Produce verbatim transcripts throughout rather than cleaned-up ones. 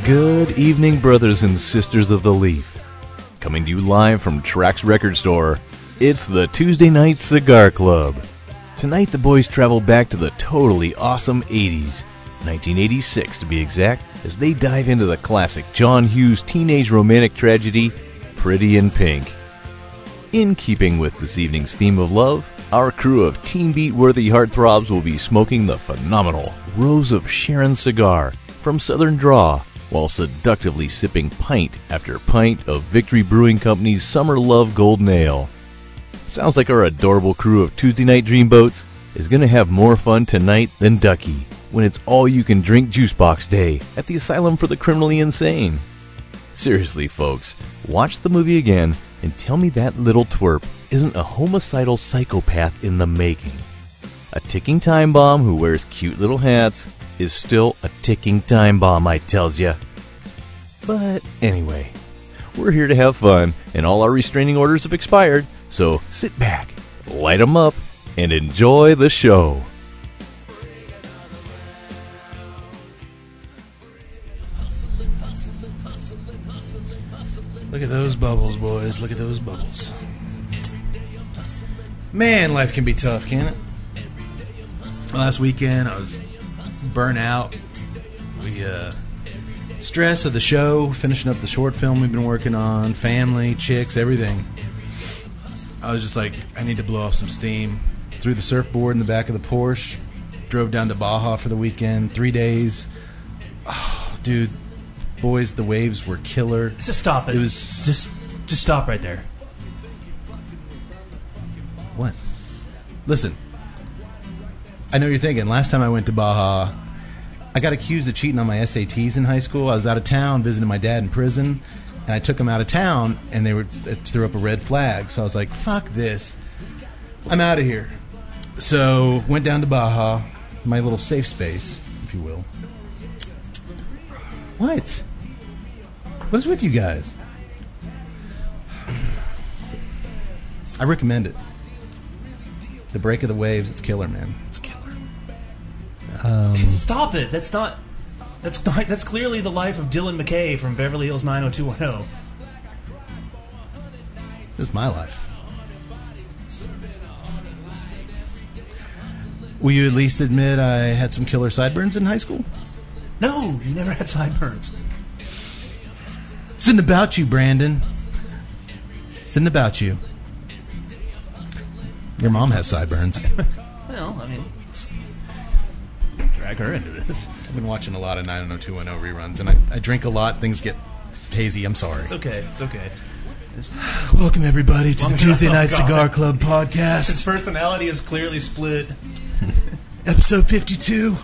Good evening, brothers and sisters of the Leaf. Coming to you live from Trax Record Store, it's the Tuesday Night Cigar Club. Tonight the boys travel back to the totally awesome eighties, nineteen eighty-six to be exact, as they dive into the classic John Hughes teenage romantic tragedy, Pretty in Pink. In keeping with this evening's theme of love, our crew of Teen Beat-worthy heartthrobs will be smoking the phenomenal Rose of Sharon cigar from Southern Draw, while seductively sipping pint after pint of Victory Brewing Company's Summer Love Golden Ale. Sounds like our adorable crew of Tuesday Night Dreamboats is going to have more fun tonight than Ducky when it's all-you-can-drink juice box day at the Asylum for the Criminally Insane. Seriously, folks, watch the movie again and tell me that little twerp isn't a homicidal psychopath in the making. A ticking time bomb who wears cute little hats is still a ticking time bomb, I tells ya. But anyway, we're here to have fun, and all our restraining orders have expired, so sit back, light 'em up, and enjoy the show. Look at those bubbles, boys. Look at those bubbles. Man, life can be tough, can't it? Last weekend, I was burnt out. We, uh, stress of the show, finishing up the short film we've been working on, family, chicks, everything. I was just like, I need to blow off some steam. Threw the surfboard in the back of the Porsche, drove down to Baja for the weekend, three days. Oh, dude, boys, the waves were killer. Just stop it. It was just, just stop right there. What? Listen, I know you're thinking, last time I went to Baja, I got accused of cheating on my S A Ts in high school. I was out of town visiting my dad in prison, and I took him out of town, and they were they threw up a red flag. So I was like, fuck this. I'm out of here. So went down to Baja, my little safe space, if you will. What? What is with you guys? I recommend it. The break of the waves, it's killer, man. It's killer. Um, Stop it. That's not... That's not, that's clearly the life of Dylan McKay from Beverly Hills nine oh two one oh. This is my life. Will you at least admit I had some killer sideburns in high school? No, you never had sideburns. It's in about you, Brandon. It's in about you. Your mom has sideburns. Well, I mean, drag her into this. I've been watching a lot of nine oh two one oh reruns, and I, I drink a lot. Things get hazy. I'm sorry. It's okay. It's okay. It's... Welcome, everybody, to the Tuesday Night oh, Cigar Club podcast. His personality is clearly split. Episode fifty-two.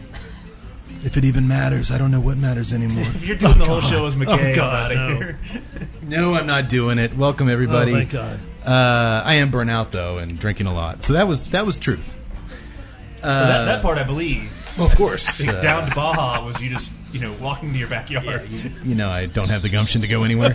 If it even matters. I don't know what matters anymore. If you're doing oh, the whole God. show as McKay, oh, God, I'm out no. of here. No, I'm not doing it. Welcome, everybody. Oh, thank God. Uh, I am burnt out, though, and drinking a lot. So that was that was truth. Uh, well, that, that part I believe. Well, of course. uh, down to Baja was you just, you know, walking to your backyard. Yeah, you, you know, I don't have the gumption to go anywhere.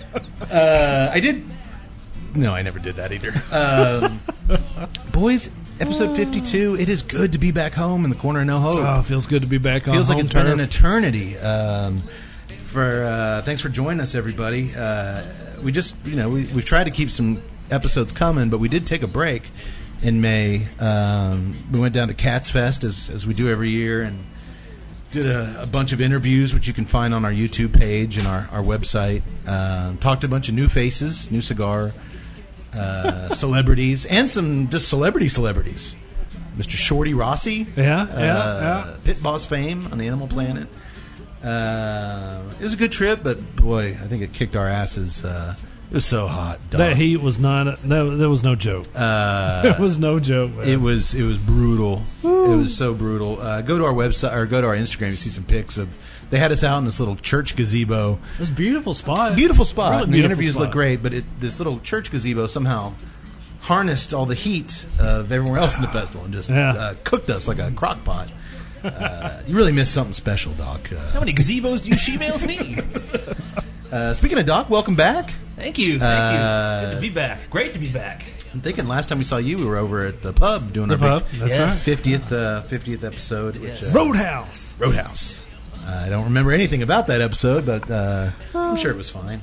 uh, I did... No, I never did that either. Um, boys, episode fifty-two, it is good to be back home in the corner of No Hope. Oh, feels good to be back on Feels like home it's turf. been an eternity. Um, for uh, Thanks for joining us, everybody. Uh, we just, you know, we, we've tried to keep some episodes coming, but we did take a break in May. Um, we went down to Cats Fest, as, as we do every year, and did a, a bunch of interviews, which you can find on our YouTube page and our, our website. Uh, talked to a bunch of new faces, new cigar uh, celebrities, and some just celebrity celebrities. Mister Shorty Rossi. Yeah, uh, yeah, yeah. Pit Boss fame on the Animal Planet. Uh, it was a good trip, but boy, I think it kicked our asses. Uh, it was so hot. Dog. That heat was not. No, there was no joke. Uh, there was no joke. Man. It was. It was brutal. Woo. It was so brutal. Uh, go to our website or go to our Instagram. You see some pics of. They had us out in this little church gazebo. It was a beautiful spot. Beautiful spot. Really and beautiful the interviews spot. look great, but it, this little church gazebo somehow harnessed all the heat of everywhere else in the festival and just yeah. uh, cooked us like a crock pot. Uh, you really missed something special, Doc. Uh, How many gazebos do you she-males need? uh, speaking of Doc, welcome back. Thank you. Thank Uh, you. Good to be back. Great to be back. I'm thinking last time we saw you, we were over at the pub doing The our pub, big that's Yes. right. fiftieth uh, fiftieth episode. Which, Yes. uh, Roadhouse. Roadhouse. I don't remember anything about that episode, but uh, I'm sure it was fine.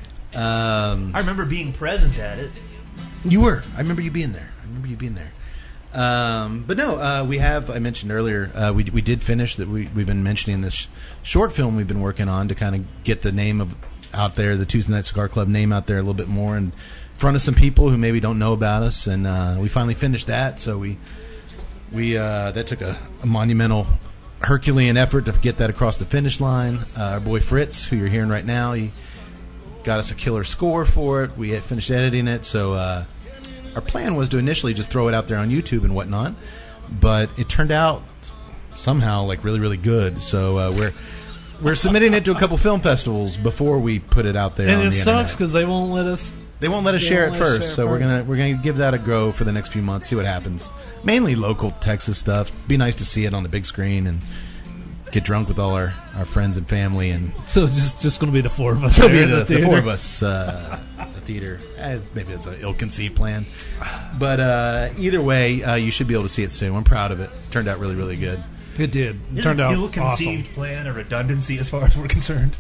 Um, I remember being present at it. You were. I remember you being there. I remember you being there. Um, but no, uh, we have. I mentioned earlier. Uh, we we did finish that. We we've been mentioning this short film we've been working on to kind of get the name of out there, the Tuesday Night Cigar Club name out there a little bit more, and in front of some people who maybe don't know about us. And uh, we finally finished that. So we we uh, that took a, a monumental Herculean effort to get that across the finish line. Uh, our boy Fritz, who you're hearing right now, he got us a killer score for it. We had finished editing it, so uh, our plan was to initially just throw it out there on YouTube and whatnot, but it turned out somehow like really, really good. So uh, we're we're submitting it to a couple film festivals before we put it out there. And on it the sucks internet. because they won't let us. They won't let us They share it won't let us first, share so it we're first. gonna we're gonna give that a go for the next few months. See what happens. Mainly local Texas stuff. Be nice to see it on the big screen and get drunk with all our, our friends and family, and So it's just just going to be the four of us. so be there in the, the theater. four of us uh, at the theater. Eh, maybe it's an ill-conceived plan, but uh, either way, uh, you should be able to see it soon. I'm proud of it. It turned out really, really good. It did. It Is turned an out ill-conceived awesome. plan a redundancy as far as we're concerned?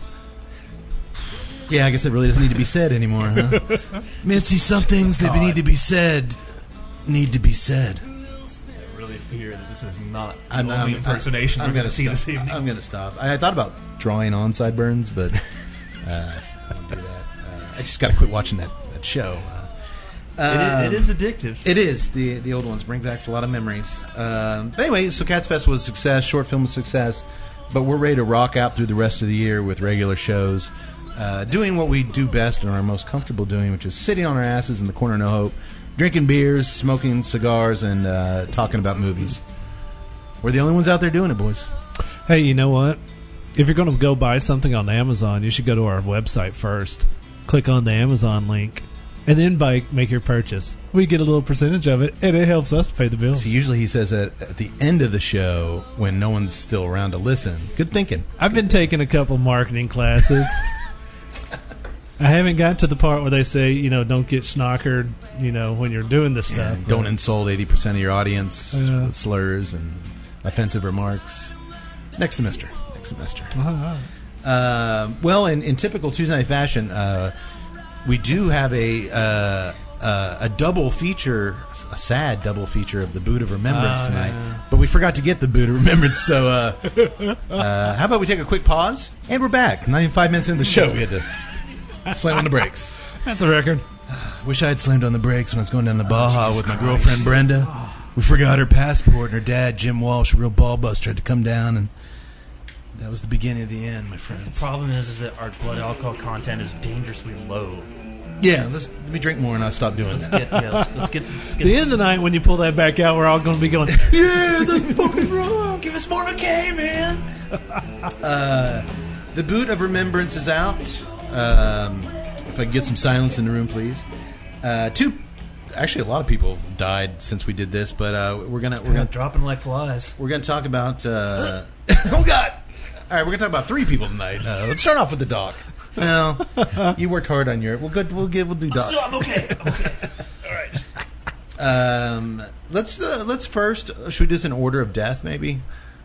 Yeah, I guess it really doesn't need to be said anymore, huh? Mincy, some things that need to be said need to be said. I really fear that this is not the I'm, only I'm- impersonation I'm we're going gonna to see stop. this evening. I'm going to stop. I, I thought about drawing on sideburns, but uh, I won't do that. Uh, I just got to quit watching that, that show. Uh, It is, it um, is addictive. It is. The the old ones bring back a lot of memories. Um, but anyway, so Cats Fest was a success, short film was a success, but we're ready to rock out through the rest of the year with regular shows, uh, doing what we do best and are most comfortable doing, which is sitting on our asses in the corner, no hope, drinking beers, smoking cigars, and uh, talking about movies. We're the only ones out there doing it, boys. Hey, you know what? If you're going to go buy something on Amazon, you should go to our website first. Click on the Amazon link, and then buy, make your purchase. We get a little percentage of it, and it helps us to pay the bills. So usually he says that at the end of the show when no one's still around to listen. Good thinking. I've been taking a couple marketing classes. I haven't got to the part where they say, you know, don't get snockered, you know, when you're doing this Yeah, stuff. don't insult eighty percent of your audience Yeah. with slurs and offensive remarks. Next semester. Next semester. Uh-huh. Uh, well, in, in typical Tuesday night fashion, uh, we do have a uh, uh, a double feature, a sad double feature of the Boot of Remembrance Oh, tonight. yeah. But we forgot to get the Boot of Remembrance, so uh, uh, how about we take a quick pause? And we're back. Not even five minutes into the show, we had to slam on the brakes. That's a record. Wish I had slammed on the brakes when I was going down to Baja with my girlfriend Brenda. We forgot her passport, and her dad, Jim Walsh, a real ball buster, had to come down, and that was the beginning of the end, my The friends. problem is, is that our blood alcohol content is dangerously low. Yeah, let's, let me drink more, and I'll stop doing Let's that. get, yeah, let's, let's get, let's get The end of the night, when you pull that back out, we're all going to be going, Yeah, that's fucking wrong. Give us more McKay, man. Uh, the Boot of Remembrance is out. Um, if I can get some silence in the room, please. Uh, two, actually, a lot of people have died since we did this, but uh, we're gonna we're We're gonna dropping like flies. we're gonna talk about. Uh, oh God! All right, we're gonna talk about three people tonight. Uh, let's start off with the doc. Well, you worked hard on your. We'll go. We'll get. We'll do doc. Still, I'm okay. I'm okay. All right. Um, let's uh, let's first. Should we do this in order of death? Maybe.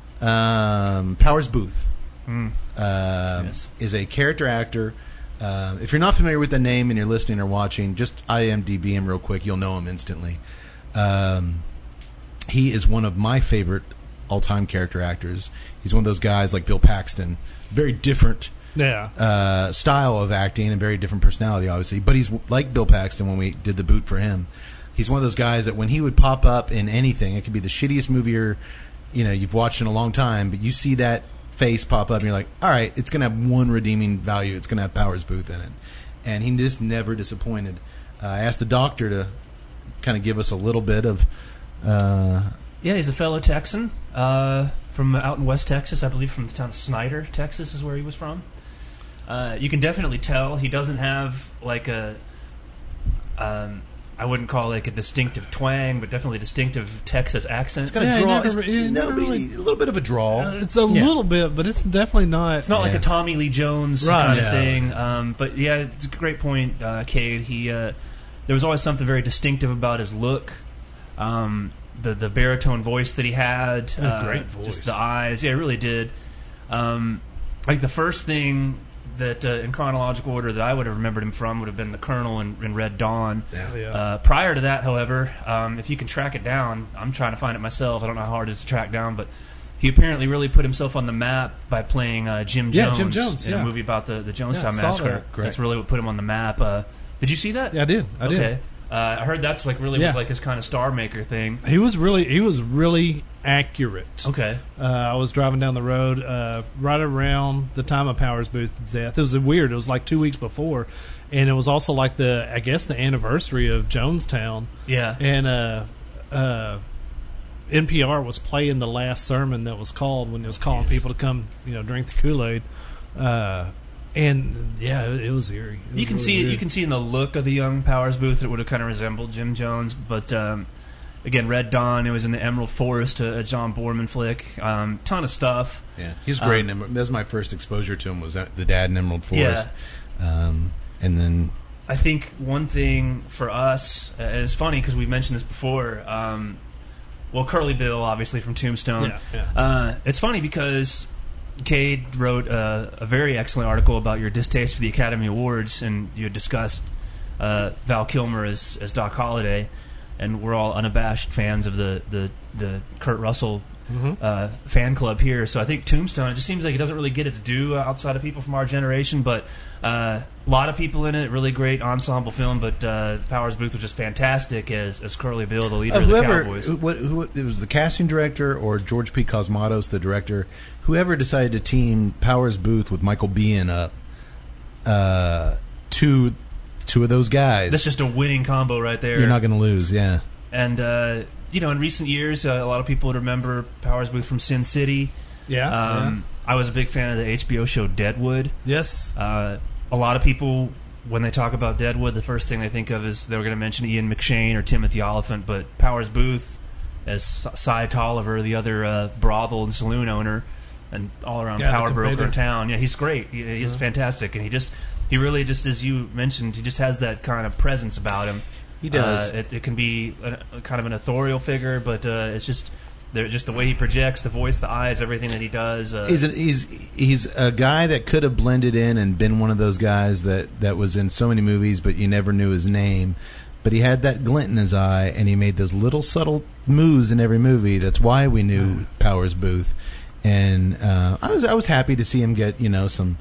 Um, Powers Booth um, Yes. is a character actor. Uh, if you're not familiar with the name and you're listening or watching, just I M D B him real quick. You'll know him instantly. Um, he is one of my favorite all-time character actors. He's one of those guys like Bill Paxton. Very different yeah. uh, style of acting and very different personality, obviously. But he's like Bill Paxton when we did the boot for him. He's one of those guys that when he would pop up in anything, it could be the shittiest movie you're, you know, you've watched in a long time, but you see that face pop up and you're like, all right, it's going to have one redeeming value. It's going to have Powers Booth in it. And he just never disappointed. Uh, I asked the doctor to kind of give us a little bit of... Uh, Yeah, he's a fellow Texan uh, from out in West Texas, I believe from the town of Snyder, Texas is where he was from. Uh, you can definitely tell he doesn't have like a, um, I wouldn't call it like a distinctive twang, but definitely a distinctive Texas accent. it's got Yeah, a he draw. never- It's- he no, never but really- he- a little bit of a drawl. Uh, it's a Yeah. little bit, but it's definitely not. It's not like Yeah. a Tommy Lee Jones Right. kind of Yeah. thing, um, but yeah, it's a great point, uh, Cade. He uh, there was always something very distinctive about his look, um, the the baritone voice that he had, A uh, great voice. just the eyes. Yeah, it really did. Um, like the first thing that, uh, in chronological order, that I would have remembered him from would have been the Colonel in, in Red Dawn. Yeah. Yeah. Uh, prior to that, however, um, if you can track it down, I'm trying to find it myself. I don't know how hard it is to track down, but he apparently really put himself on the map by playing uh, Jim Yeah, Jones, Jim Jones, in yeah. a movie about the, the Jonestown Yeah, I saw Massacre. that. Correct. That's really what put him on the map. Uh, did you see that? Yeah, I did. I did. okay. Uh, I heard that's like really Yeah. was like his kind of star maker thing. He was really he was really accurate. Okay. Uh, I was driving down the road uh, right around the time of Powers Booth's death. It was weird. It was like two weeks before, and it was also like the I guess the anniversary of Jonestown. Yeah. And uh, uh, N P R was playing the last sermon that was called when it was calling Yes. people to come, you know, drink the Kool-Aid. Uh, and yeah, it, it was eerie. It You was can really see weird. you can see in the look of the young Powers Booth that it would have kind of resembled Jim Jones, but um, again, Red Dawn. It was in the Emerald Forest, a, a John Borman flick. Um, ton of stuff. Yeah, he's great. Um, in Emerald. That was my first exposure to him. Was that the dad in Emerald Forest? Yeah. Um, and then I think one thing for us, uh, and it's funny because we mentioned this before. Um, well, Curly Bill, obviously from Tombstone. Yeah, yeah. Uh, it's funny because Cade wrote a, a very excellent article about your distaste for the Academy Awards, and you had discussed uh, Val Kilmer as, as Doc Holliday, and we're all unabashed fans of the, the, the Kurt Russell Mhm. uh, fan club here. So I think Tombstone, it just seems like it doesn't really get its due uh, outside of people from our generation, but uh, a lot of people in it, really great ensemble film, but uh, Powers Booth was just fantastic as, as Curly Bill, the leader uh, of the whoever, Cowboys. who, what, who, it was the casting director or George P. Cosmatos, the director. Whoever decided to team Powers Booth with Michael Biehn up, uh, two, two of those guys. That's just a winning combo right there. You're not going to lose. Yeah. And, uh, you know, in recent years, uh, a lot of people would remember Powers Booth from Sin City. Yeah. Um, I was a big fan of the H B O show Deadwood. yeah. Yes. Uh, a lot of people, when they talk about Deadwood, the first thing they think of is they were going to mention Ian McShane or Timothy Oliphant, but Powers Booth as Cy Tolliver, the other uh, brothel and saloon owner and all-around Yeah, the power broker competitor. in town. Yeah, he's great. He, he's Yeah. fantastic, and he just he really just, as you mentioned, he just has that kind of presence about him. He does. Uh, it, it can be a, a kind of an authorial figure, but uh, it's just they're just the way he projects, the voice, the eyes, everything that he does. Uh, He's, a, he's he's a guy that could have blended in and been one of those guys that, that was in so many movies, but you never knew his name. But he had that glint in his eye, and he made those little subtle moves in every movie. That's why we knew Powers Booth. And uh, I was I was happy to see him get you know some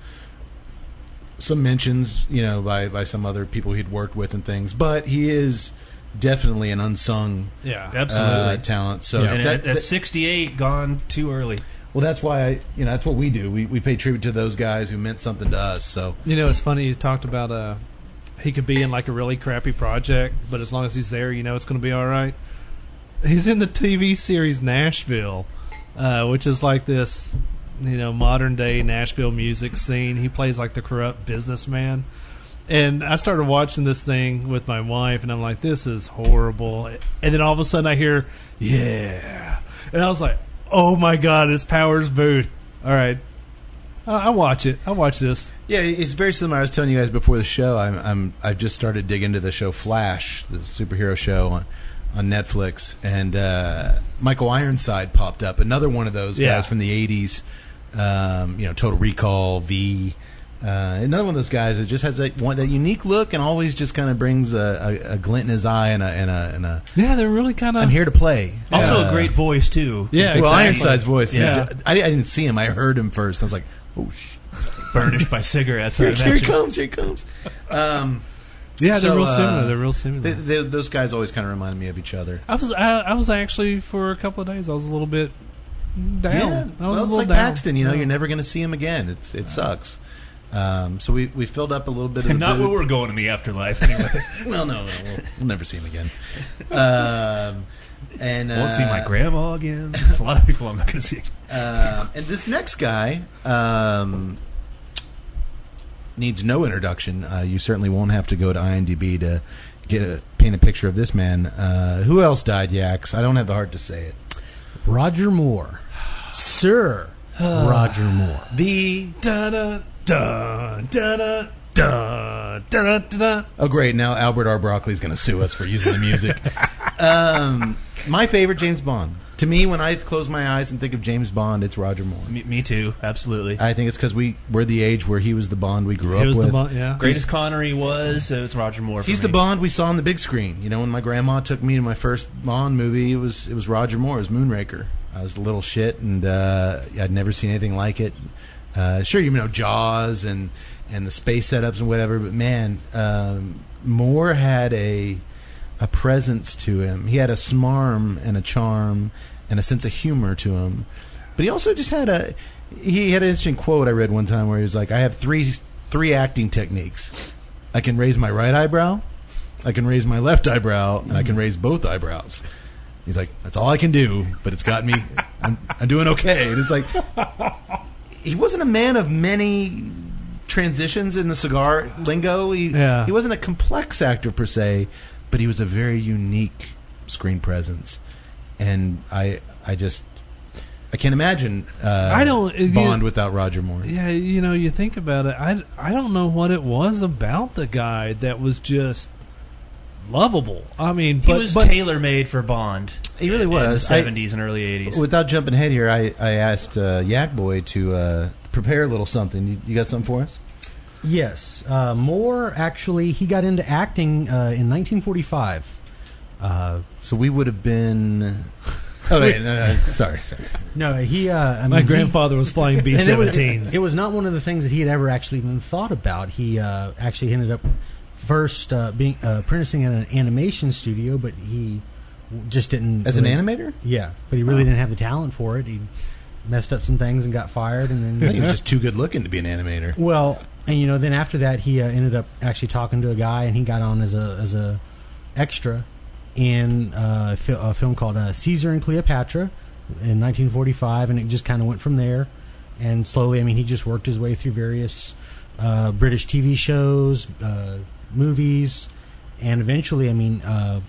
some mentions you know by, by some other people he'd worked with and things. But he is definitely an unsung Yeah. Absolutely. uh, talent. So and that, at, at that- sixty-eight, gone too early. well, that's why I you know that's what we do. We we pay tribute to those guys who meant something to us. So. You know, it's funny. You talked about uh, he could be in like a really crappy project, but as long as he's there, you know it's going to be all right. He's in the T V series Nashville, uh, which is like this, you know, modern day Nashville music scene. He plays like the corrupt businessman. And I started watching this thing with my wife, and I'm like, this is horrible. And then all of a sudden I hear, yeah. And I was like, oh my God, it's Powers Booth. All right. Uh, I'll watch it. I'll watch this. Yeah, it's very similar. I was telling you guys before the show. I'm, I'm I've just started digging into the show Flash, the superhero show on on Netflix, and uh, Michael Ironside popped up. Another one of those Yeah. guys from the eighties. Um, you know, Total Recall, V. Uh, another one of those guys that just has that one that unique look and always just kind of brings a, a, a glint in his eye and a and a, and a Yeah, they're really kind of. I'm here to play. Also, Uh, a great voice too. Yeah, Well, exactly. Ironside's voice. Yeah. I, I didn't see him. I heard him first. I was like, oh shit. Burnished by cigarettes. I Here, here he imagine. comes. Here he comes. Um, Yeah, they're So, real uh, similar. They're real similar. they, they, those guys always kind of remind me of each other. I was I, I was actually for a couple of days. I was a little bit down. Yeah, I was a well, it's little like down. Paxton. You know, Yeah. you're never going to see him again. It's it sucks. Um, so we, we filled up a little bit of And the not booth. where we're going in the afterlife, anyway. Well, no, no, we'll, we'll never see him again. Um, and uh, Won't see my grandma again. A lot of people I'm not going to see. Uh, and this next guy um, needs no introduction. Uh, you certainly won't have to go to IMDb to get a, paint a picture of this man. Uh, who else died, Yaks? I don't have the heart to say it. Roger Moore. Sir Roger Moore. The Da da da da da da da da da. oh great! Now Albert R. Broccoli's going to sue us for using the music. um, my favorite James Bond. To me, when I close my eyes and think of James Bond, it's Roger Moore. Me, me too, absolutely. I think it's because we we're the age where he was the Bond we grew He up was with. the Bond, yeah. Greatest Connery was, so it's Roger Moore. For He's me. the Bond we saw on the big screen. You know, when my grandma took me to my first Bond movie, it was it was Roger Moore. It was Moonraker. I was a little shit, and uh, I'd never seen anything like it. Uh, sure, you know Jaws and and the space setups and whatever, but man, um, Moore had a a presence to him. He had a smarm and a charm and a sense of humor to him. But he also just had a he had an interesting quote I read one time where he was like, I have three three acting techniques. I can raise my right eyebrow, I can raise my left eyebrow, and I can raise both eyebrows. He's like, that's all I can do, but it's got me I'm, I'm doing okay. And it's like, he wasn't a man of many transitions in the cigar lingo. He, Yeah. he wasn't a complex actor per se, but he was a very unique screen presence. And I I just I can't imagine uh, I don't- Bond you- without Roger Moore. Yeah, you know, you think about it. I, I don't know what it was about the guy that was just lovable. I mean, He but, was but tailor made for Bond. He really in was. the I- seventies and early eighties. Without jumping ahead here, I, I asked uh, Yak Boy to uh, prepare a little something. You, you got something for us? Yes, uh, Moore actually he got into acting uh, in nineteen forty-five. Uh, So we would have been. Oh wait, no, no, sorry, sorry. no, he. Uh, I mean, my he- grandfather was flying B and it was, seventeens. it was not one of the things that he had ever actually even thought about. He uh, actually ended up first uh, being uh, apprenticing at an animation studio, but he just didn't. As an really- animator, Yeah, but he really didn't have the talent for it. He messed up some things and got fired, and I then think he was just too good looking to be an animator. well, and you know, then after that, he uh, ended up actually talking to a guy, and he got on as a as a extra in uh, a, fil- a film called uh, Caesar and Cleopatra in nineteen forty-five, and it just kind of went from there. And slowly, I mean, he just worked his way through various uh, British T V shows, uh, movies, and eventually, I mean, uh,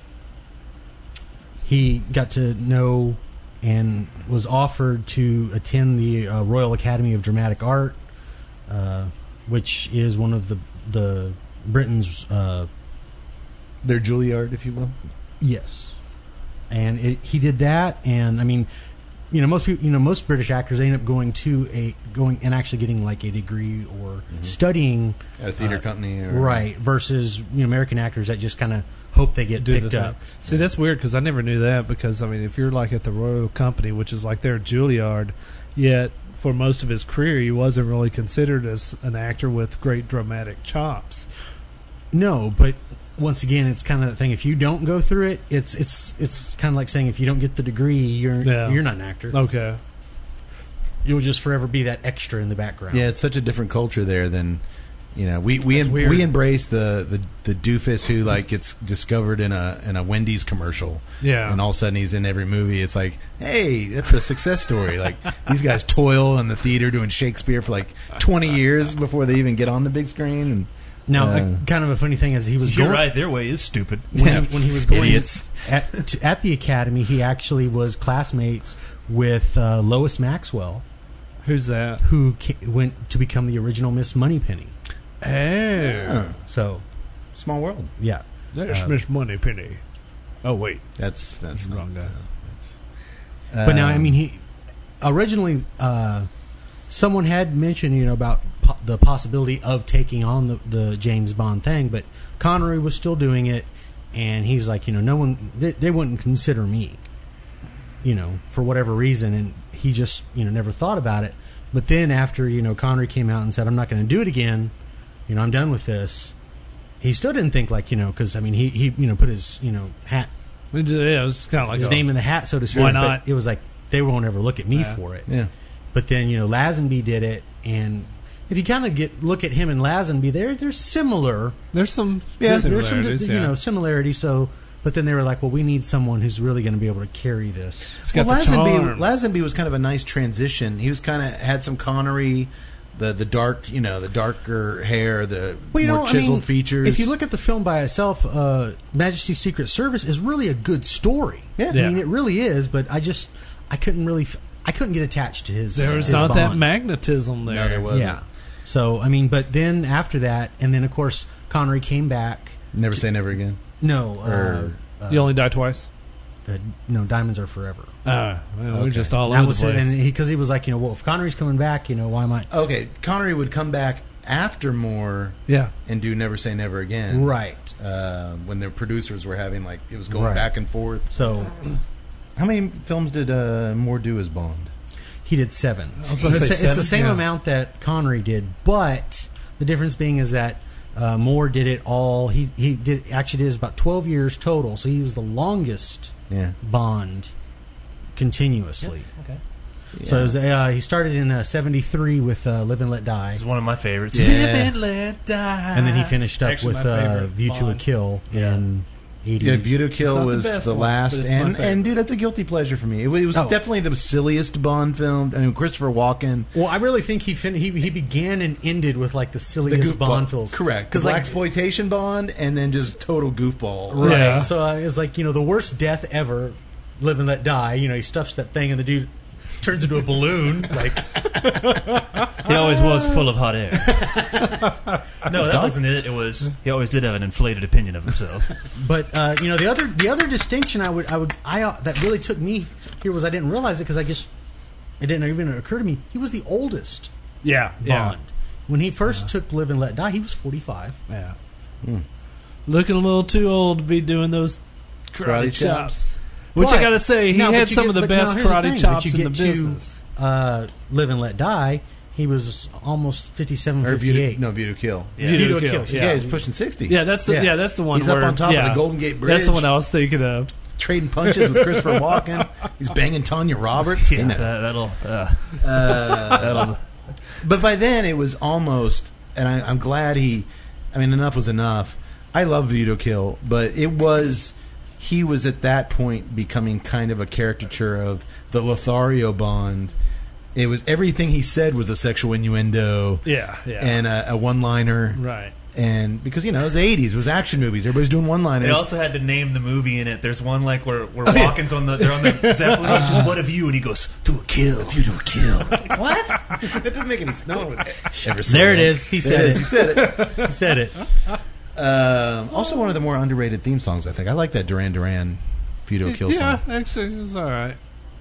he got to know and was offered to attend the uh, Royal Academy of Dramatic Art, uh, which is one of the the Britain's uh, Their Juilliard, if you will. yes, and it, he did that, and I mean, you know, most people, you know, most British actors they end up going to a going and actually getting like a degree or studying At a theater uh, company, or right, versus you know American actors that just kind of hope they get Do picked the up. thing. See, that's weird because I never knew that. Because I mean, if you're like at the Royal Company, which is like their Juilliard, yet for most of his career, he wasn't really considered as an actor with great dramatic chops. No, but once again, it's kind of the thing. If you don't go through it, it's it's it's kind of like saying if you don't get the degree, you're Yeah. you're not an actor. Okay, You'll just forever be that extra in the background. yeah, it's such a different culture there than you know. We we That's em- weird. we embrace the, the the doofus who like gets discovered in a in a Wendy's commercial. yeah, And all of a sudden he's in every movie. It's like, hey, that's a success story. Like these guys toil in the theater doing Shakespeare for like twenty years before they even get on the big screen. And Now, Uh, a, kind of a funny thing is he was You're going right. Their way is stupid. when, Yeah. he, when he was going Idiots. at to, at the academy. He actually was classmates with uh, Lois Maxwell, who's that? who ca- went to become the original Miss Moneypenny. Oh, So, Small world. yeah, that's Uh, Miss Moneypenny. Oh wait, That's that's the wrong not, guy. uh, but now I um, mean he originally uh, someone had mentioned you know about po- the possibility of taking on the, the James Bond thing, but Connery was still doing it, and he's like you know no one they, they wouldn't consider me, you know for whatever reason, and he just you know never thought about it. But then after you know Connery came out and said I'm not going to do it again, you know I'm done with this. He still didn't think like you know because I mean he he you know put his you know hat Yeah, it was kind of like his a- name in the hat so to speak. Why but not? It was like they won't ever look at me Yeah. for it. yeah. But then you know Lazenby did it, and if you kind of get look at him and Lazenby, they're they're similar. There's some Yeah, there's some similarities, you yeah. know similarities. So, but then they were like, well, we need someone who's really going to be able to carry this. It's got Well, the Lazenby, charm. Lazenby was kind of a nice transition. He was kind of had some Connery, the the dark, you know, the darker hair, the Well, you more know, I chiseled mean, features. If you look at the film by itself, uh, Majesty's Secret Service is really a good story. Yeah. Yeah. I mean, it really is. But I just I couldn't really f- I couldn't get attached to his. There was his not that Bond. magnetism there. No, there wasn't. Yeah. So I mean, but then after that, and then of course Connery came back. Never say never again. No, Or- uh, uh, You only die twice. uh, no, Diamonds Are Forever. Uh, well, we're Okay. just all that over was the it, place. and because he, he was like, you know, well, if Connery's coming back, you know, why am I? Okay, Connery would come back after Moore yeah. and do Never Say Never Again. Right. Uh, when the producers were having, like, it was going Right. back and forth. So How many films did uh, Moore do as Bond? he did seven. I was about to it's, say it's the seven, same yeah. amount that Connery did, but the difference being is that uh, Moore did it all. He he did actually did about twelve years total, so he was the longest Yeah. Bond continuously. Okay. So it was, uh, he started in uh, seventy-three with uh, Live and Let Die, It's one of my favorites. Yeah. Live and let die. and then he finished up Actually with my uh, favorite View to a Bond. Kill in eighty. Yeah, View to It's Kill not the was best the one, last, but it's my and favorite. and dude, that's a guilty pleasure for me. It, was- it was Oh. definitely the silliest Bond film. I mean, Christopher Walken, Well, I really think he fin- he he began and ended with like the the silliest goofball, Bond films. correct? Because Because like exploitation Bond, and then just total goofball. right. Yeah. So uh, it's like, you know, the worst death ever. Live and Let Die. You know, he stuffs that thing, and the dude turns into a balloon. Like, He always was full of hot air. No, that Doc? wasn't it. It was he always did have an inflated opinion of himself. but uh, you know, the other the other distinction I would I would I uh, that really took me here was I didn't realize it because I just it didn't even occur to me. He was the oldest Yeah. Yeah. Bond. When he first took Live and Let Die, he was forty-five. Yeah. Hmm. Looking a little too old to be doing those karate, Karate chops. chops. Which But- I gotta say, he No, but had you some get- of the but no, best here's the karate thing, but chops you in the get to, business. Uh, Live and Let Die, he was almost fifty-seven, Or View to, fifty-eight. no, View to Kill. Yeah. View to View to Kill, Kill, Yeah, Yeah. he's pushing sixty. Yeah, that's the yeah. Yeah. that's the one. He's up where, on top of yeah, the Golden Gate That's the Bridge. one I was thinking of. Trading punches with Christopher Walken. He's banging Tanya Roberts. You know. That, that'll. Uh, Uh, that'll. But by then it was almost, and I, I'm glad he. I mean, enough was enough. I love View to Kill, but it was he was at that point becoming kind of a caricature of the Lothario Bond. It was everything he said was a sexual innuendo Yeah, yeah. and a, a one-liner, right. and because you know it was the eighties, it was action movies. Everybody's doing one-liners. They also had to name the movie in it. There's one like where where Walken's on the they're on the Zeppelin. He says, "What of you?" And he goes, "To a kill." View to a Kill. What? That doesn't make any sense. Ever say There it that. is. He There said is. it. He said it. He said it. Um, also, one of the more underrated theme songs. I think I like that Duran Duran "View to a Kill" Yeah, song. actually, it was all right.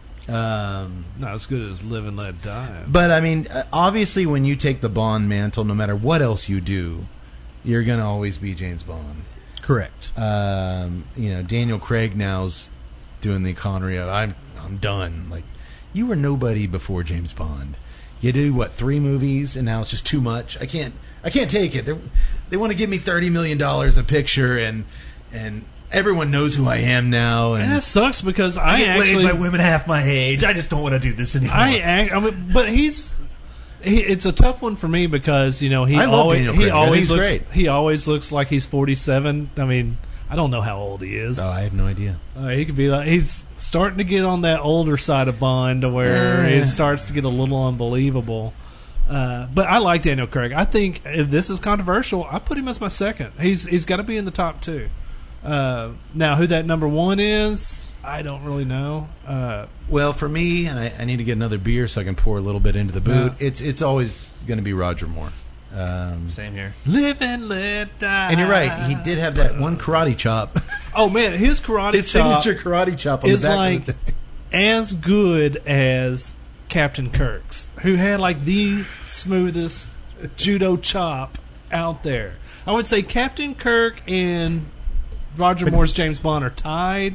Um, Not as good as Live and Let Die. but I mean, uh, obviously, when you take the Bond mantle, no matter what else you do, you're going to always be James Bond. Correct. Um, you know, Daniel Craig now's doing the Connery of I'm I'm done. Like, you were nobody before James Bond. You do what three movies, and now it's just too much. I can't I can't take it. They're, they want to give me thirty million dollars a picture, and and everyone knows who I am now. And And that sucks because I, I get actually laid by women half my age. I just don't want to do this anymore. I, act, I mean, but he's he, it's a tough one for me because you know he I love always Daniel he Craig. I think always he's looks great. he always looks like he's forty-seven. I mean, I don't know how old he is. oh, I have no idea. Uh, he could be like he's starting to get on that older side of Bond to where Yeah. it starts to get a little unbelievable. Uh, but I like Daniel Craig. I think if this is controversial, I put him as my second. He's he's got to be in the top two. Uh, now, who that number one is, I don't really know. Uh, Well, for me, and I, I need to get another beer so I can pour a little bit into the boot. Yeah. It's it's always going to be Roger Moore. Um, Same here. Live and let die. and you're right, he did have that one karate chop. Oh man, his karate His chop signature karate chop on is the back like of the thing. as good as Captain Kirk's, who had like the smoothest judo chop out there. I would say Captain Kirk and Roger Moore's James Bond are tied.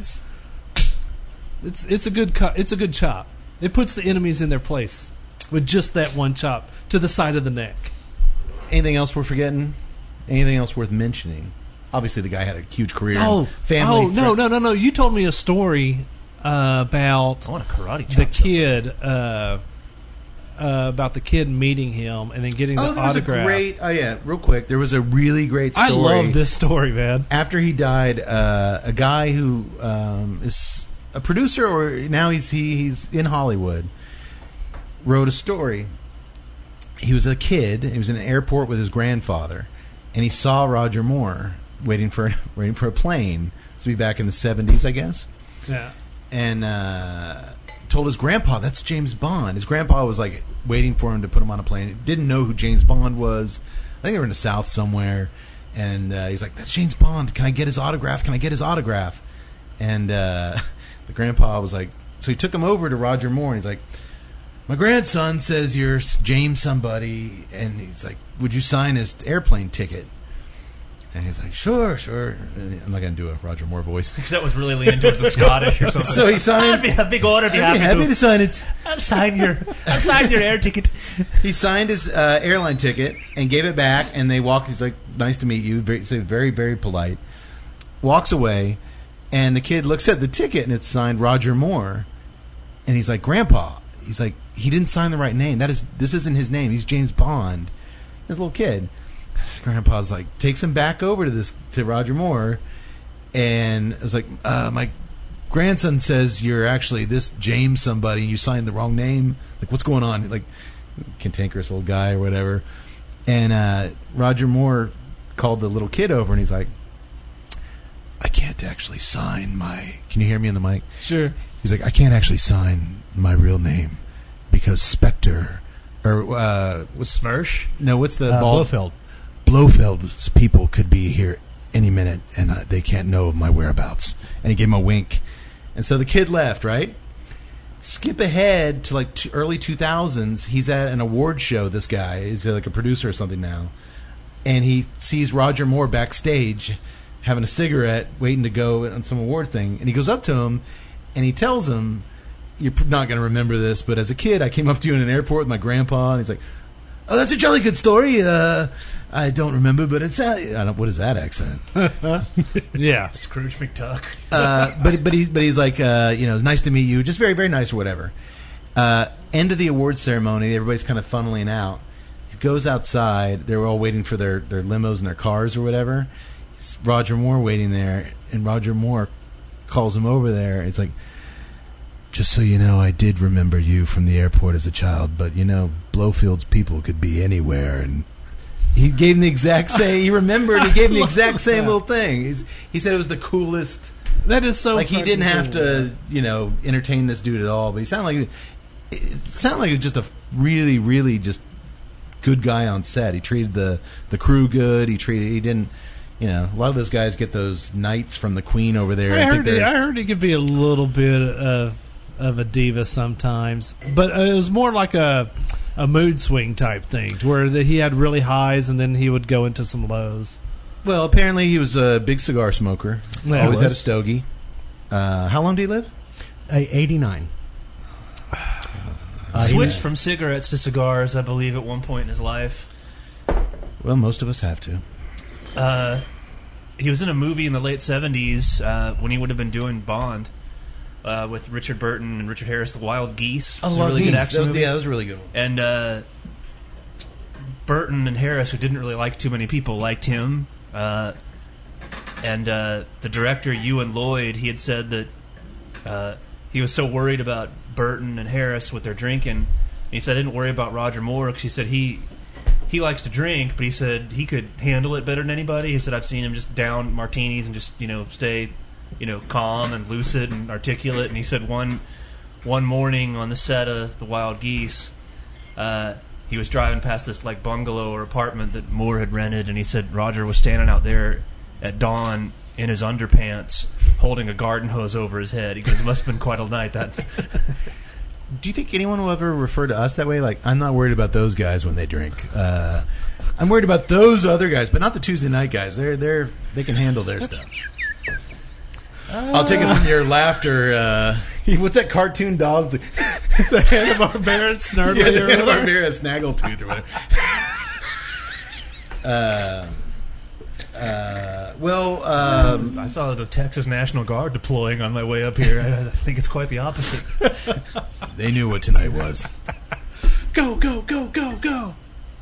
It's it's a good cu- it's a good chop. It puts the enemies in their place with just that one chop to the side of the neck. Anything else we're forgetting? Anything else worth mentioning? Obviously, the guy had a huge career. in Oh, family. oh no no no no! You told me a story uh, about I want a karate chop. the kid uh, uh, about the kid meeting him and then getting Oh, the there was autograph. a great. Oh yeah, real quick. There was a really great story. I love this story, man. After he died, uh, a guy who um, is a producer, or now he's he, he's in Hollywood, wrote a story. He was a kid. He was in an airport with his grandfather, and he saw Roger Moore waiting for waiting for a plane. This would be back in the seventies, I guess. Yeah, And uh, told his grandpa, "That's James Bond." His grandpa was like waiting for him to put him on a plane. Didn't know who James Bond was. I think they were in the South somewhere. And uh, he's like, "That's James Bond. Can I get his autograph? Can I get his autograph?" And uh, the grandpa was like, so he took him over to Roger Moore, and he's like, my grandson says you're James somebody, and he's like, would you sign his airplane ticket? And he's like, sure, sure. I'm not going to do a Roger Moore voice. Because that was really leaning towards the Scottish or something. So he signed. I'd be a big honor to I'd have be happy to. to sign it. I've signed your, I've signed your air ticket. He signed his uh, airline ticket and gave it back, and they walked. He's like, nice to meet you. Very, very, very polite. Walks away, and the kid looks at the ticket, and it's signed Roger Moore. And he's like, Grandpa. He's like, he didn't sign the right name. That is, this isn't his name. He's James Bond. This little kid. Grandpa's like, takes him back over to this to Roger Moore, and it was like, uh, my grandson says you're actually this James somebody. You signed the wrong name. Like, what's going on? Like, cantankerous old guy or whatever. And uh, Roger Moore called the little kid over, and he's like, I can't actually sign my. Can you hear me in the mic? Sure. He's like, I can't actually sign my real name because Spectre or uh, what's Smersh? No, what's the Uh, ball? Blofeld. Blofeld's people could be here any minute, and uh, they can't know of my whereabouts. And he gave him a wink. And so the kid left, right? Skip ahead to like t- early two thousands. He's at an award show, this guy. He's like a producer or something now. And he sees Roger Moore backstage having a cigarette, waiting to go on some award thing. And he goes up to him, and he tells him, you're not going to remember this, but as a kid, I came up to you in an airport with my grandpa, and he's like, oh, that's a jolly good story. Uh, I don't remember, but it's uh, I don't, what is that accent? Yeah, Scrooge McDuck. Uh, but but he's but he's like, uh, you know, nice to meet you. Just very very nice or whatever. Uh, end of the award ceremony. Everybody's kind of funneling out. He goes outside. They're all waiting for their, their limos and their cars or whatever. It's Roger Moore waiting there, and Roger Moore calls him over there. It's like, just so you know, I did remember you from the airport as a child, but you know, Blofeld's people could be anywhere, and he gave him the exact same. He remembered. He gave him the exact same that. little thing. He's, he said it was the coolest. that is so. Like he didn't have cool. to, you know, entertain this dude at all. But he sounded like it sounded like he was just a really, really just good guy on set. He treated the the crew good. He treated. He didn't. You know, a lot of those guys get those knights from the Queen over there. I, I, heard think he, they're- I heard he could be a little bit of of a diva sometimes, but uh, it was more like a a mood swing type thing, to where the, he had really highs and then he would go into some lows. Well, apparently he was a big cigar smoker. Yeah, Always he had a was. stogie. Uh, how long do you live? Uh, eighty-nine. Uh, he- Switched from cigarettes to cigars, I believe, at one point in his life. Well, most of us have to. Uh, he was in a movie in the late seventies uh, when he would have been doing Bond uh, with Richard Burton and Richard Harris, The Wild Geese. It was a really good action that was, movie. yeah, that was a really good one. And uh, Burton and Harris, who didn't really like too many people, liked him. Uh, and uh, the director, Ewan Lloyd, he had said that uh, he was so worried about Burton and Harris with their drinking. He said, I didn't worry about Roger Moore, because he said he he likes to drink, but he said he could handle it better than anybody. He said, I've seen him just down martinis and just, you know, stay, you know, calm and lucid and articulate. And he said one one morning on the set of The Wild Geese, uh, he was driving past this like bungalow or apartment that Moore had rented, and he said Roger was standing out there at dawn in his underpants holding a garden hose over his head. He goes, it must have been quite a night that. Do you think anyone will ever refer to us that way? Like, I'm not worried about those guys when they drink. Uh, I'm worried about those other guys, but not the Tuesday night guys. They're they're they can handle their stuff. I'll take it from your laughter. Uh, what's that cartoon dog? The Hanna-Barbera Snarly yeah, or the whatever. Hanna-Barbera Snaggletooth or whatever. uh, uh, well, um, I saw the Texas National Guard deploying on my way up here. I think it's quite the opposite. they knew what tonight was. Go, go, go, go, go.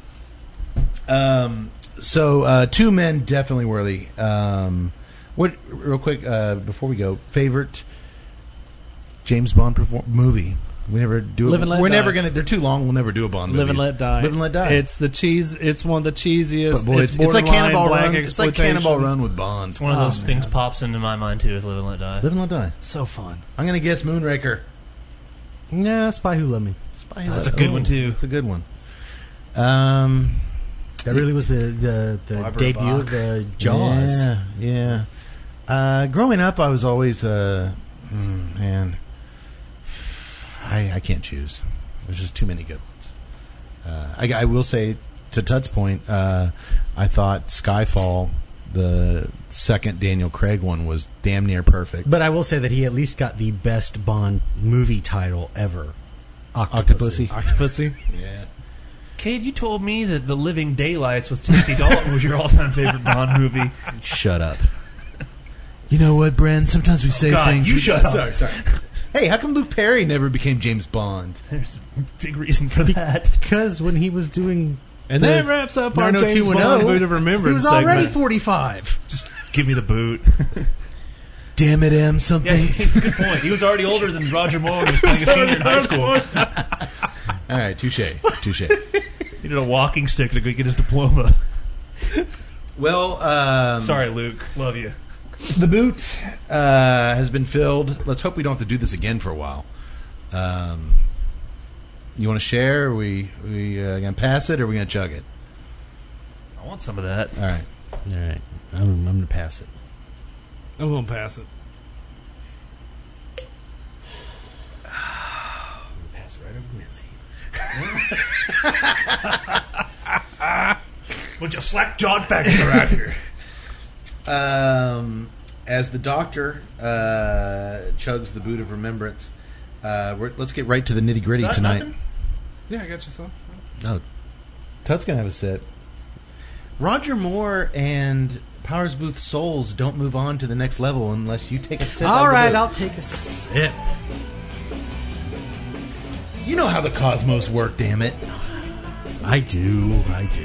Um, so uh, two men definitely worthy. Um, what real quick uh, before we go? Favorite James Bond perform- movie? We never do it. Live and Let We're Die. never gonna. They're too long. We'll never do a Bond movie. Live and Let Die. Live and Let Die. It's the cheese. It's one of the cheesiest. but boy, it's, it's like borderline Cannonball black Run. It's like exploitation. Cannonball Run with Bond. It's one of Oh, those man. things pops into my mind too, is Live and Let Die. Live and Let Die. So fun. I'm gonna guess Moonraker. Nah, Spy Who Loved Me. Spy That's a good one, too. It's a good one. Um, That really was the the, the Barbara debut Bach. of the Jaws. Yeah, yeah. Uh, growing up, I was always uh, mm, man, I I can't choose. There's just too many good ones. Uh, I, I will say, to Tud's point, uh, I thought Skyfall, the second Daniel Craig one, was damn near perfect. But I will say that he at least got the best Bond movie title ever. Octopussy. Octopussy. Yeah. Cade, you told me that The Living Daylights with Timothy Dalton was your all-time favorite Bond movie. Shut up. You know what, Bren? Sometimes we say God, things. you we shut up. Sorry, sorry. Hey, how come Luke Perry never became James Bond? There's a big reason for that. Because when he was doing... And the that wraps up our nine oh two James one Bond oh, Boot of Remembrance He was already segment. forty-five. Just give me the boot. Damn it, M. Something. Yeah, good point. He was already older than Roger Moore when he was playing a senior in high school. All right, touche. Touche. He did a walking stick to go get his diploma. Well, um, Sorry, Luke. Love you. the boot uh, has been filled. Let's hope we don't have to do this again for a while. Um, you want to share? Are we we uh, gonna pass it, or are we gonna chug it? I want some of that. All right. All right. I'm, I'm going to pass it. I'm going to pass it. Pass it right over Mincy. Bunch of slack-jawed facts around here. Um, as the doctor uh, chugs the boot of remembrance, uh, we're, let's get right to the nitty gritty Not tonight. nothing? Yeah, I got you some. Oh, Tut's gonna have a sip. Roger Moore and Powers Booth Souls don't move on to the next level unless you take a sip. All of the right, boot. I'll take a sip. You know how the cosmos work, damn it. I do. I do.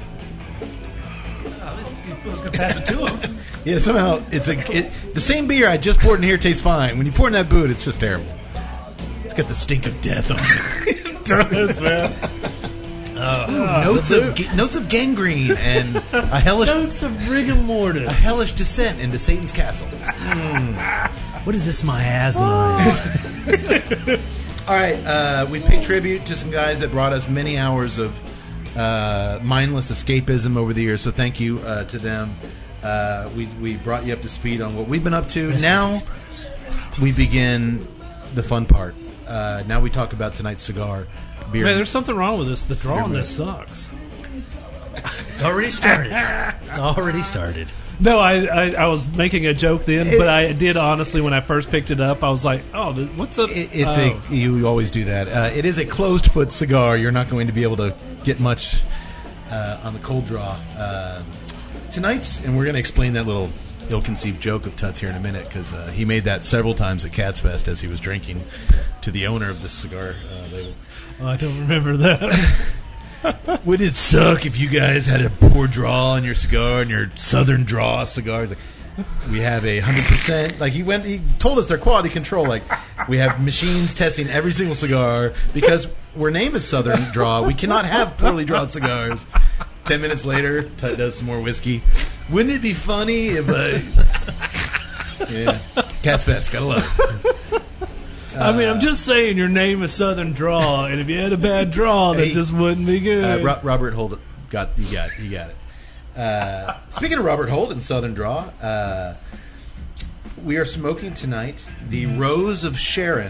I was going to pass it to him. Yeah, somehow it's a it, the same beer I just poured in here tastes fine. When you pour in that boot, it's just terrible. It's got the stink of death on it. It does, man. notes of ga- notes of gangrene and a hellish Notes of rigor mortis. a hellish descent into Satan's castle. What is this miasma? All right, uh, we pay tribute to some guys that brought us many hours of uh, mindless escapism over the years. So thank you uh, to them. Uh, we we brought you up to speed on what we've been up to. Now we begin the fun part. Uh, now we talk about tonight's cigar. Beer. Man, there's something wrong with this. The draw on this sucks. It's already started. It's already started. No, I, I I was making a joke then, but I did honestly when I first picked it up. I was like, "Oh, th- what's up?" It, it's oh. a you always do that. Uh, it is a closed foot cigar. You're not going to be able to get much uh, on the cold draw uh, tonight's, and we're going to explain that little ill-conceived joke of Tut's here in a minute because uh, he made that several times at Cat's Fest as he was drinking to the owner of this cigar uh, label. Oh, I don't remember that. Would it suck if you guys had a poor draw on your cigar and your Southern Draw cigars? Like, we have a hundred percent. Like he went, he told us their quality control. Like we have machines testing every single cigar because our name is Southern Draw. We cannot have poorly drawed cigars. Ten minutes later, Tut does some more whiskey. Wouldn't it be funny if I? Yeah, Cat's Fest, gotta love it. I mean, I'm just saying your name is Southern Draw, and if you had a bad draw, that Hey, just wouldn't be good. Uh, Ro- Robert Holden got you got you got it. Uh, speaking of Robert Holden, Southern Draw, uh, we are smoking tonight the Rose of Sharon.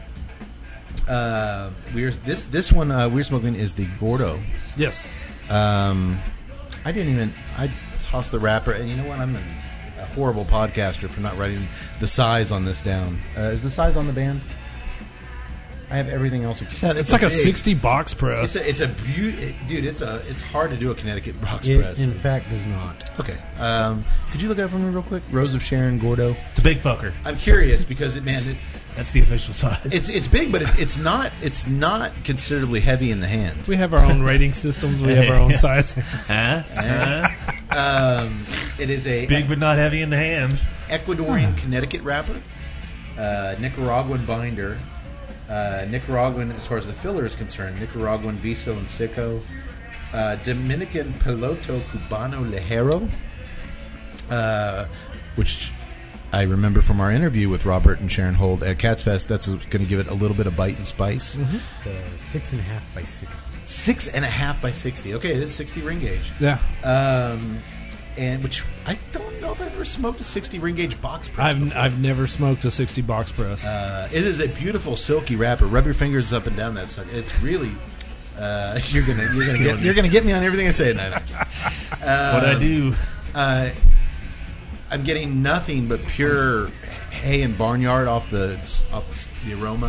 Uh, we're this this one uh, we're smoking is the Gordo. Yes. Um, I didn't even I tossed the wrapper, and you know what? I'm a, a horrible podcaster for not writing the size on this down. Uh, is the size on the band? I have everything else except It's like a big- sixty box press. It's a, it's a beau- it, dude. It's a it's hard to do a Connecticut box It, press. in fact, does not. Okay, um, could you look at it for me real quick? Rose of Sharon Gordo. It's a big fucker. I'm curious because it, man, it, That's the official size. it's it's big, but it's it's not it's not considerably heavy in the hand. We have our own rating systems. We have our own size. Huh? Huh? Um, it is a Big but not heavy in the hand. Ecuadorian Connecticut wrapper, uh, Nicaraguan binder, uh, Nicaraguan as far as the filler is concerned, Nicaraguan Viso and Seco, uh, Dominican Piloto Cubano Ligero, uh, which I remember from our interview with Robert and Sharon Hold at Cat's Fest. That's going to give it a little bit of bite and spice. So six and a half by sixty. Six and a half by sixty. Okay, this is sixty ring gauge. Yeah. Um, and which I don't know if I've ever smoked a sixty ring gauge box press. I've before. I've never smoked a sixty box press. Uh, it is a beautiful silky wrapper. Rub your fingers up and down that sucker. It's really. Uh, you're gonna you're gonna get you're gonna get me on everything I say tonight. That's what I do. Uh, I'm getting nothing but pure hay and barnyard off the off the aroma.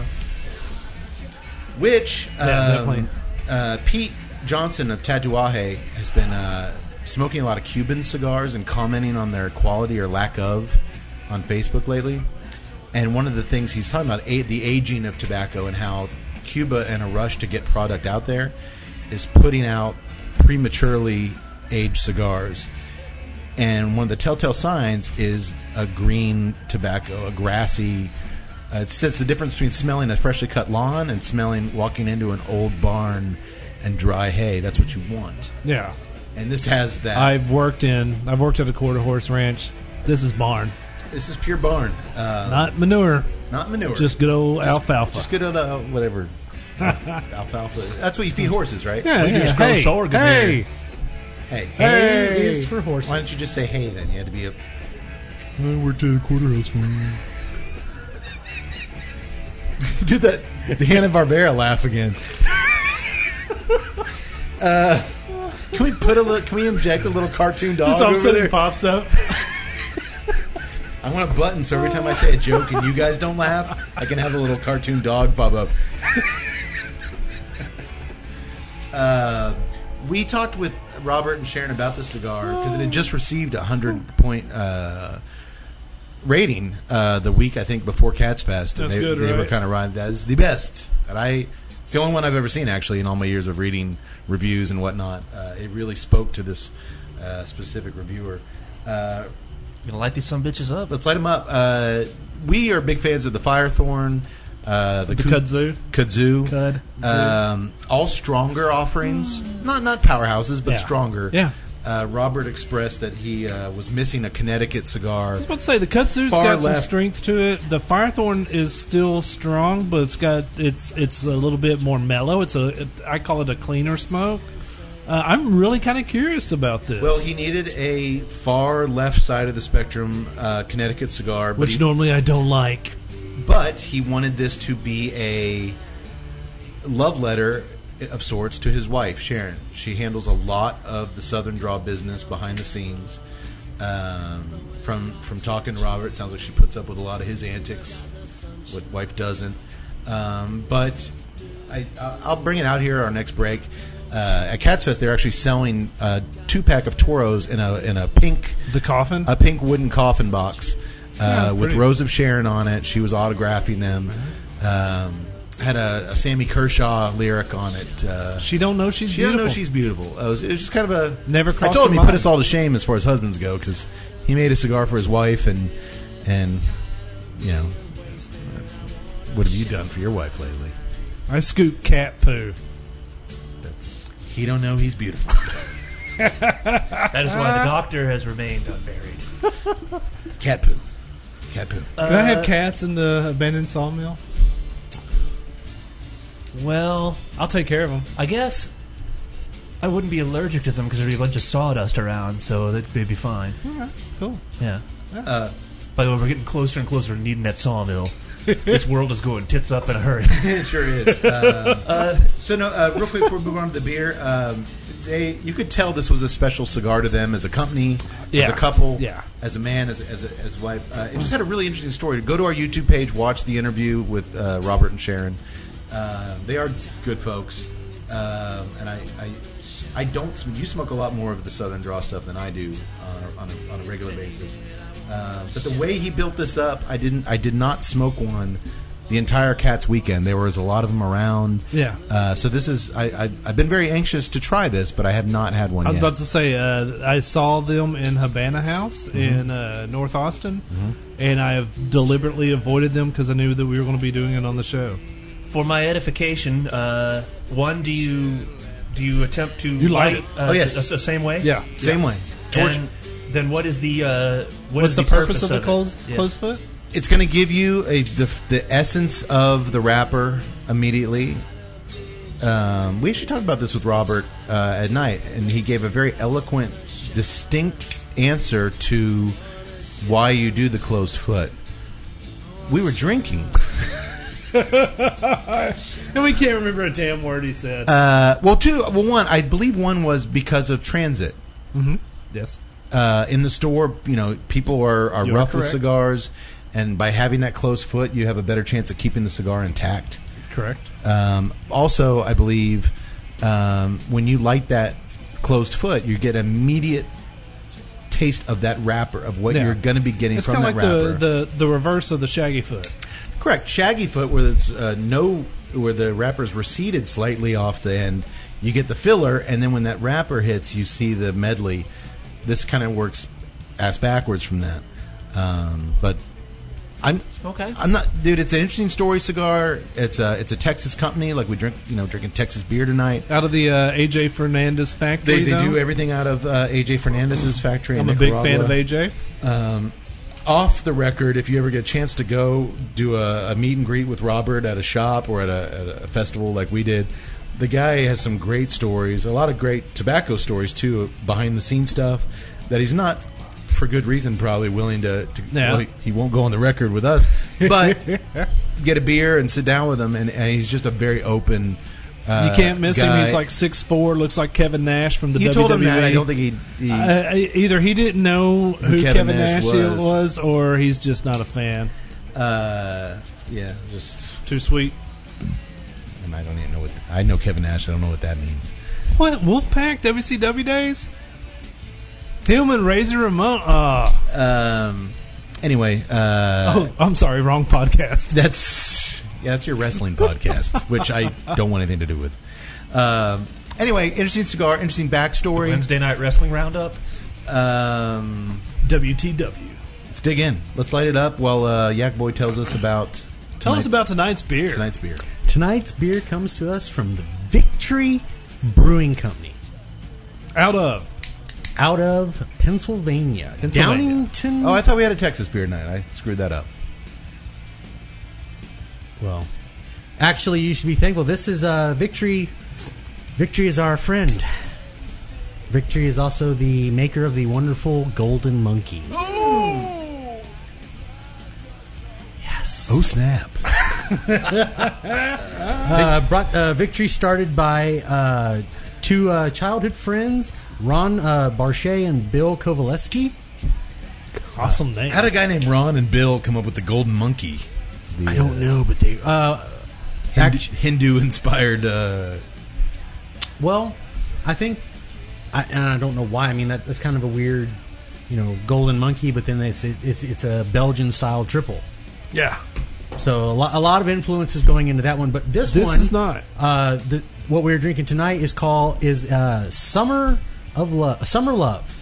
Which Yeah, um, definitely. uh, Pete Johnson of Tatuaje has been uh, smoking a lot of Cuban cigars and commenting on their quality or lack of on Facebook lately. And one of the things he's talking about, a- the aging of tobacco and how Cuba, in a rush to get product out there, is putting out prematurely aged cigars. And one of the telltale signs is a green tobacco, a grassy. Uh, it says the difference between smelling a freshly cut lawn and smelling walking into an old barn and dry hay. That's what you want. Yeah, And this has that. I've worked in. I've worked at a quarter horse ranch. This is barn, this is pure barn, uh, not manure. not manure. Just good old Just- alfalfa. Just good old uh, whatever. Alfalfa. That's what you feed horses, right? yeah, We yeah. just grow Hey, sorghum hey, here. Hey, Hey. Hay is for horses. why don't you just say hey then? You had to be a. I worked at a quarter house for Did that the Hanna-Barbera laugh again? uh, can we put a little? Can we inject a little cartoon dog just all of a over sudden there? pops up. I want a button so every time I say a joke and you guys don't laugh, I can have a little cartoon dog pop up. uh, we talked with Robert and Sharon about the cigar because it had just received a hundred point uh, rating uh, the week I think before Cats Fest. And That's they, good, They were right? kind of right. That is the best, and I. It's the only one I've ever seen actually in all my years of reading reviews and whatnot. Uh, it really spoke to this uh, specific reviewer. Uh, You gonna light these some bitches up? Let's light them up. Uh, we are big fans of the Firethorn, uh, the, The Ku- kudzu. Kudzu. Cud. Um, all stronger offerings, not not powerhouses, but Yeah. stronger. Yeah. Uh, Robert expressed that he uh, was missing a Connecticut cigar. I was about to say the kudzu's Far got some left. strength to it. The Firethorn is still strong, but it's got it's it's a little bit more mellow. It's a it, I call it a cleaner smoke. Uh, I'm really kind of curious about this. Well, he needed a far left side of the spectrum uh, Connecticut cigar, but which he, normally I don't like. but he wanted this to be a love letter of sorts to his wife, Sharon. She handles a lot of the Southern Draw business behind the scenes. Um, from from talking to Robert, it sounds like she puts up with a lot of his antics. What wife doesn't. Um, but I, I'll bring it out here our next break. Uh, at Cats Fest, they're actually selling a two pack of Toros in a in a pink The coffin. a pink wooden coffin box Yeah, uh, that's with pretty- Rose of Sharon on it. She was autographing them. Um, had a, a Sammy Kershaw lyric on it. Uh, she don't know she's she don't beautiful. know she's beautiful. It was, it was just kind of a. Never I crossed told him her he mind. put us all to shame as far as husbands go because he made a cigar for his wife and and you know what have you done for your wife lately? I scoop cat poo. That's he don't know he's beautiful. That is why the doctor has remained unburied. Cat poo, cat poo. Can I have Uh, cats in the abandoned sawmill? Well, I'll take care of them. I guess I wouldn't be allergic to them because there'd be a bunch of sawdust around, so they'd be fine. Cool. Yeah. Uh, By the way, we're getting closer and closer to needing that sawmill. This world is going tits up in a hurry. it sure is. Uh, uh, so, no, uh, real quick before we move on to the beer, um, they you could tell this was a special cigar to them as a company, as Yeah. a couple, Yeah. as a man, as a, as a, as a wife. Uh, it just had a really interesting story. Go to our YouTube page, watch the interview with uh, Robert and Sharon. Uh, they are good folks, um, and I, I, I don't. sm- You smoke a lot more of the Southern Draw stuff than I do on a, on a, on a regular basis. Uh, but the way he built this up, I didn't. I did not smoke one the entire Cats weekend. There was a lot of them around. Yeah. Uh, so this is. I, I I've been very anxious to try this, but I have not had one I was yet. about to say, uh, I saw them in Havana House in uh, North Austin, and I have deliberately avoided them because I knew that we were going to be doing it on the show. For my edification, uh, one, do you do you attempt to You light it? uh, Oh, yes. the, the same way? Yeah. Same way. Torch. And then what is the uh, what What's is the, purpose, of the it? closed, Yes. closed foot? It's going to give you a the, the essence of the wrapper immediately. um, we actually talked about this with Robert uh, at night, and he gave a very eloquent, distinct answer to why you do the closed foot. We were drinking. And we can't remember a damn word he said. Uh, well, two. Well, one. I believe one was because of transit. Mm-hmm. Yes. Uh, in the store, you know, people are, are You're rough with correct. cigars, and by having that closed foot, you have a better chance of keeping the cigar intact. Correct. Um, also, I believe um, when you light that closed foot, you get immediate taste of that wrapper, of what Yeah. you're going to be getting It's from kind that of like wrapper. the, the, the reverse of the shaggy foot. Correct. Shaggy foot, where it's uh, no, where the wrapper's receded slightly off the end, you get the filler, and then when that wrapper hits, you see the medley. This kind of works ass backwards from that. Um, but I'm Okay. I'm not, dude. It's an interesting story cigar. It's a it's a Texas company. Like we drink, you know, drinking Texas beer tonight. Out of the uh, A J Fernandez factory, They, they though? do everything out of uh, A J Fernandez's factory. I'm in a big Nicaragua. fan of A J. Um, off the record, if you ever get a chance to go do a, a meet and greet with Robert at a shop or at a, at a festival like we did, the guy has some great stories, a lot of great tobacco stories too, behind the scenes stuff that he's not, for good reason, probably willing to. to Yeah. well, he, he won't go on the record with us, but get a beer and sit down with him, and, and he's just a very open. Uh, You can't miss guy. him. He's like six foot four, looks like Kevin Nash from the You W W E. told him that. I don't think he. he Uh, either he didn't know who, Kevin Kevin, Nash Nash, was. was, or he's just not a fan. uh, yeah, just. Too sweet. And I don't even know what I know. Kevin Nash. I don't know what that means. What? Wolfpack W C W days? Him and Razor Ramon. Ah. Um. Anyway, uh, oh, I'm sorry. Wrong podcast. that's yeah, that's your wrestling podcast, which I don't want anything to do with. Um. Anyway, interesting cigar, interesting backstory. Wednesday night wrestling roundup. Um. W T W. Let's dig in. Let's light it up while uh, Yak Boy tells us about. Tell us tonight- about tonight's beer. tonight's beer. Tonight's beer comes to us from the Victory Brewing Company Out of. out of Pennsylvania, Pennsylvania. Downington. Oh, I thought we had a Texas beer tonight. I screwed that up. Well, actually, you should be thankful. This is uh, Victory. Victory is our friend. Victory is also the maker of the wonderful Golden Monkey. Yes. Oh snap! Uh, brought, uh, Victory started by uh, two uh, childhood friends, Ron uh, Barchet and Bill Kovaleski. Awesome name. How did a guy named Ron and Bill come up with the Golden Monkey? The, I don't know, but they. Uh, Hindu, act- Hindu-inspired. Uh, well, I think, I, and I don't know why. I mean, that, that's kind of a weird, you know, Golden Monkey, but then it's it's it's a Belgian style triple. Yeah. So a, lo- a lot of influences going into that one, but this, This one is not. Uh, the, what we're drinking tonight is called is uh, Summer of Love. Summer Love.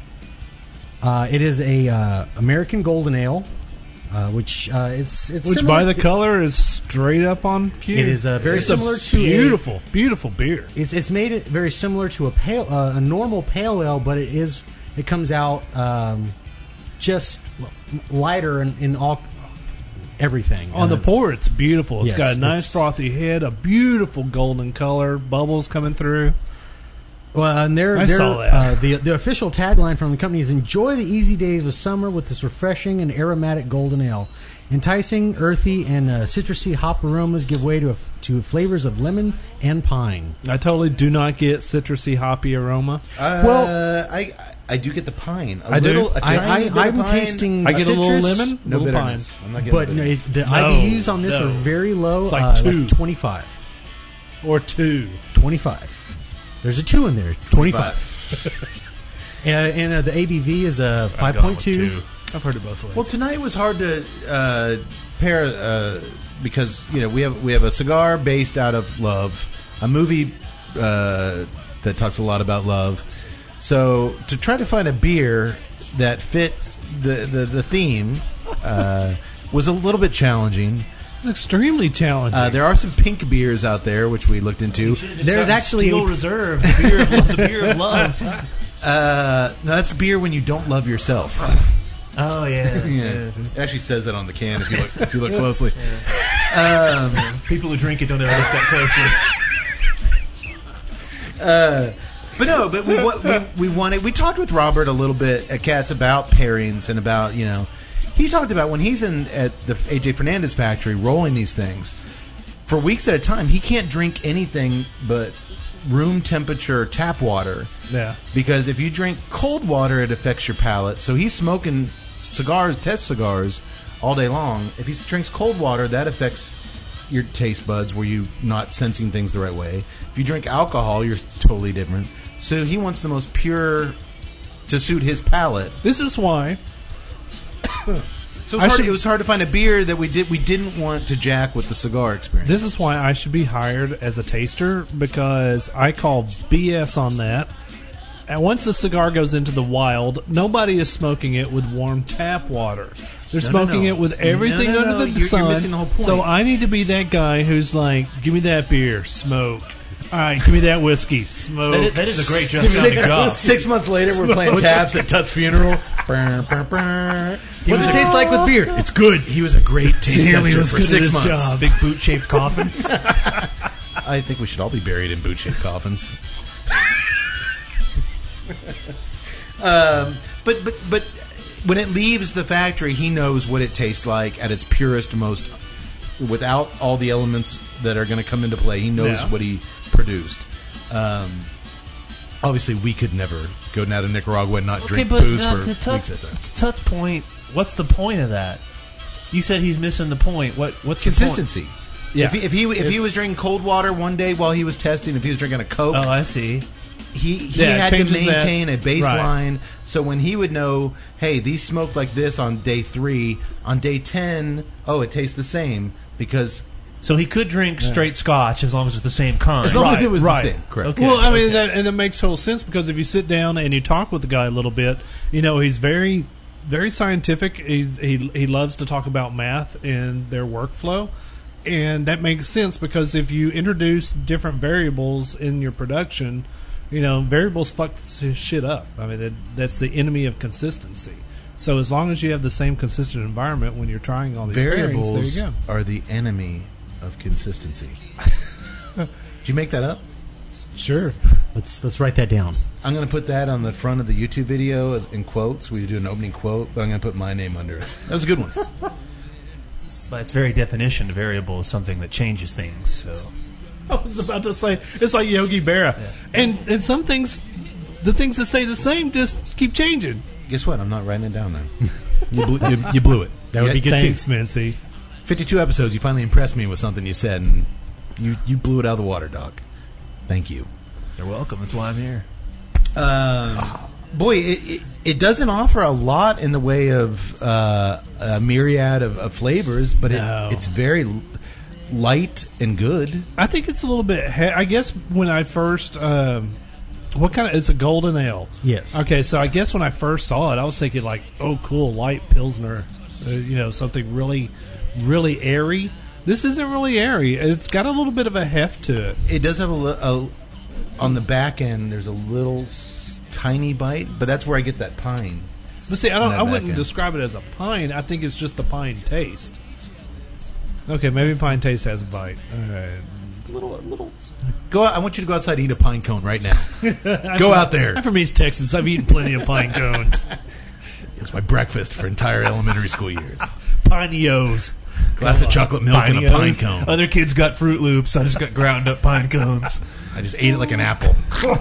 Uh, it is a uh, American Golden Ale, uh, which uh, it's it's Which, similar- by the color, is straight up on cue. It is, uh, very It's similar a to a- beautiful, beautiful beer. It's it's made it very similar to a pale uh, a normal pale ale, but it is it comes out um, just lighter in, in all everything On Uh, the pour, it's beautiful. It's yes, got a nice it's- frothy head, a beautiful golden color, bubbles coming through. Well, and they're, I they're, saw that. Uh, the the official tagline from the company is "Enjoy the easy days of summer with this refreshing and aromatic golden ale. Enticing, earthy, and uh, citrusy hop aromas give way to a, to flavors of lemon and pine." I totally do not get citrusy, hoppy aroma. Uh, Well- I I do get the pine. A I do. little, a I, tiny I, bit I'm of pine. tasting I get a little citrus, lemon, No little pine. bitterness. I'm not getting but no, bitterness. it, the No, I B Us on this no. are very low. It's like uh, two. like twenty-five. Or two. twenty-five. There's a two in there. twenty-five. uh, and uh, the A B V is a five point two. I've heard it both ways. Well, tonight was hard to uh, pair uh, because you know we have we have a cigar based out of love, a movie uh, that talks a lot about love. So to try to find a beer that fit the the, the theme uh, was a little bit challenging. it's extremely challenging. Uh, there are some pink beers out there which we looked into. There's actually Steel a- Reserve, the beer of love. The beer of love. Uh, no, that's beer when you don't love yourself. Oh yeah, Yeah, it actually says that on the can if you look if you look closely. People who drink it don't ever look that closely. uh, but no, but we, what, we we wanted. We talked with Robert a little bit at Cats about pairings and about you know. He talked about when he's in at the A J Fernandez factory rolling these things for weeks at a time. He can't drink anything but room temperature tap water. Yeah. Because if you drink cold water, it affects your palate. So he's smoking cigars, test cigars, all day long. If he drinks cold water, that affects your taste buds where you're not sensing things the right way. If you drink alcohol, you're totally different. So he wants the most pure to suit his palate. This is why. So it was, I hard, should- it was hard to find a beer that we did we didn't want to jack with the cigar experience. This is why I should be hired as a taster, because I call B S on that. And once a cigar goes into the wild, nobody is smoking it with warm tap water. They're No, no, smoking no. it with everything No, no, no. under the You're- you're sun. missing the whole point. So I need to be that guy who's like, give me that beer, smoke. All right, give me that whiskey, smoke. That is, that is a great Just Johnny job. Six months later, we're playing taps at Tut's funeral. Brr, brr, brr. What's it taste like with beer? It's good. He was a great taste Damn, he tester was for good at six his months. job. Big boot-shaped coffin. I think we should all be buried in boot-shaped coffins. um, but but but when it leaves the factory, he knows what it tastes like at its purest, most without all the elements that are going to come into play. He knows Yeah. what he produced. Um, obviously, we could never go down to Nicaragua and not drink booze uh, for to weeks Tut's, at a time. to Tut's point, what's the point of that? You said he's missing the point. What? What's Consistency. Yeah. If he if he, if he It's- was drinking cold water one day while he was testing, if he was drinking a Coke, the point? Oh, I see. he he Yeah, it had to changes that. maintain a Right. baseline. So when he would know, hey, these smoke like this on day three, on day ten, oh, it tastes the same because So he could drink straight Scotch as long as it's the same kind. as long as Right, it was right. the same. Correct. Okay. Well, I mean, okay. that, and that makes total sense because if you sit down and you talk with the guy a little bit, you know, he's very, very scientific. He's, he he loves to talk about math and their workflow, and that makes sense because if you introduce different variables in your production, you know, variables fuck this shit up. I mean, that, that's the enemy of consistency. So as long as you have the same consistent environment when you're trying all these Variables pairings, there you go. are the enemy of consistency. Did you make that up? Sure. Let's let's write that down. I'm going to put that on the front of the YouTube video as, in quotes. We do an opening quote, but I'm going to put my name under it. That was a good one. By its very definition, a variable is something that changes things. So I was about to say it's like Yogi Berra, and and some things, the things that stay the same, just keep changing. Guess what? I'm not writing it down now. You blew, you, you blew it. That would be good Thanks, too. Mincy. fifty-two episodes, you finally impressed me with something you said, and you, you blew it out of the water, Doc. Thank you. you're welcome. That's why I'm here. Um, boy, it, it, it doesn't offer a lot in the way of uh, a myriad of, of flavors, but No. it, it's very l- light and good. I think it's a little bit. He- I guess when I first, um, what kind of? It's a golden ale. Yes. Okay, so I guess when I first saw it, I was thinking like, oh, cool, light pilsner, uh, you know, something really, really airy. This isn't really airy. It's got a little bit of a heft to it. It does have a, li- a on the back end. There's a little s- tiny bite, but that's where I get that pine. But see, I don't. that I back wouldn't end. describe it as a pine. I think it's just the pine taste. Okay, maybe pine taste has a bite. All right. Little, little. Go out. I want you to go outside and eat a pine cone right now. Go out there. I'm from East Texas. I've eaten plenty of pine cones. It's my breakfast for entire elementary school years. Pineos. Glass of chocolate milk and a pine cone. Other kids got Fruit Loops. I just got ground up pine cones. I just ate it like an apple.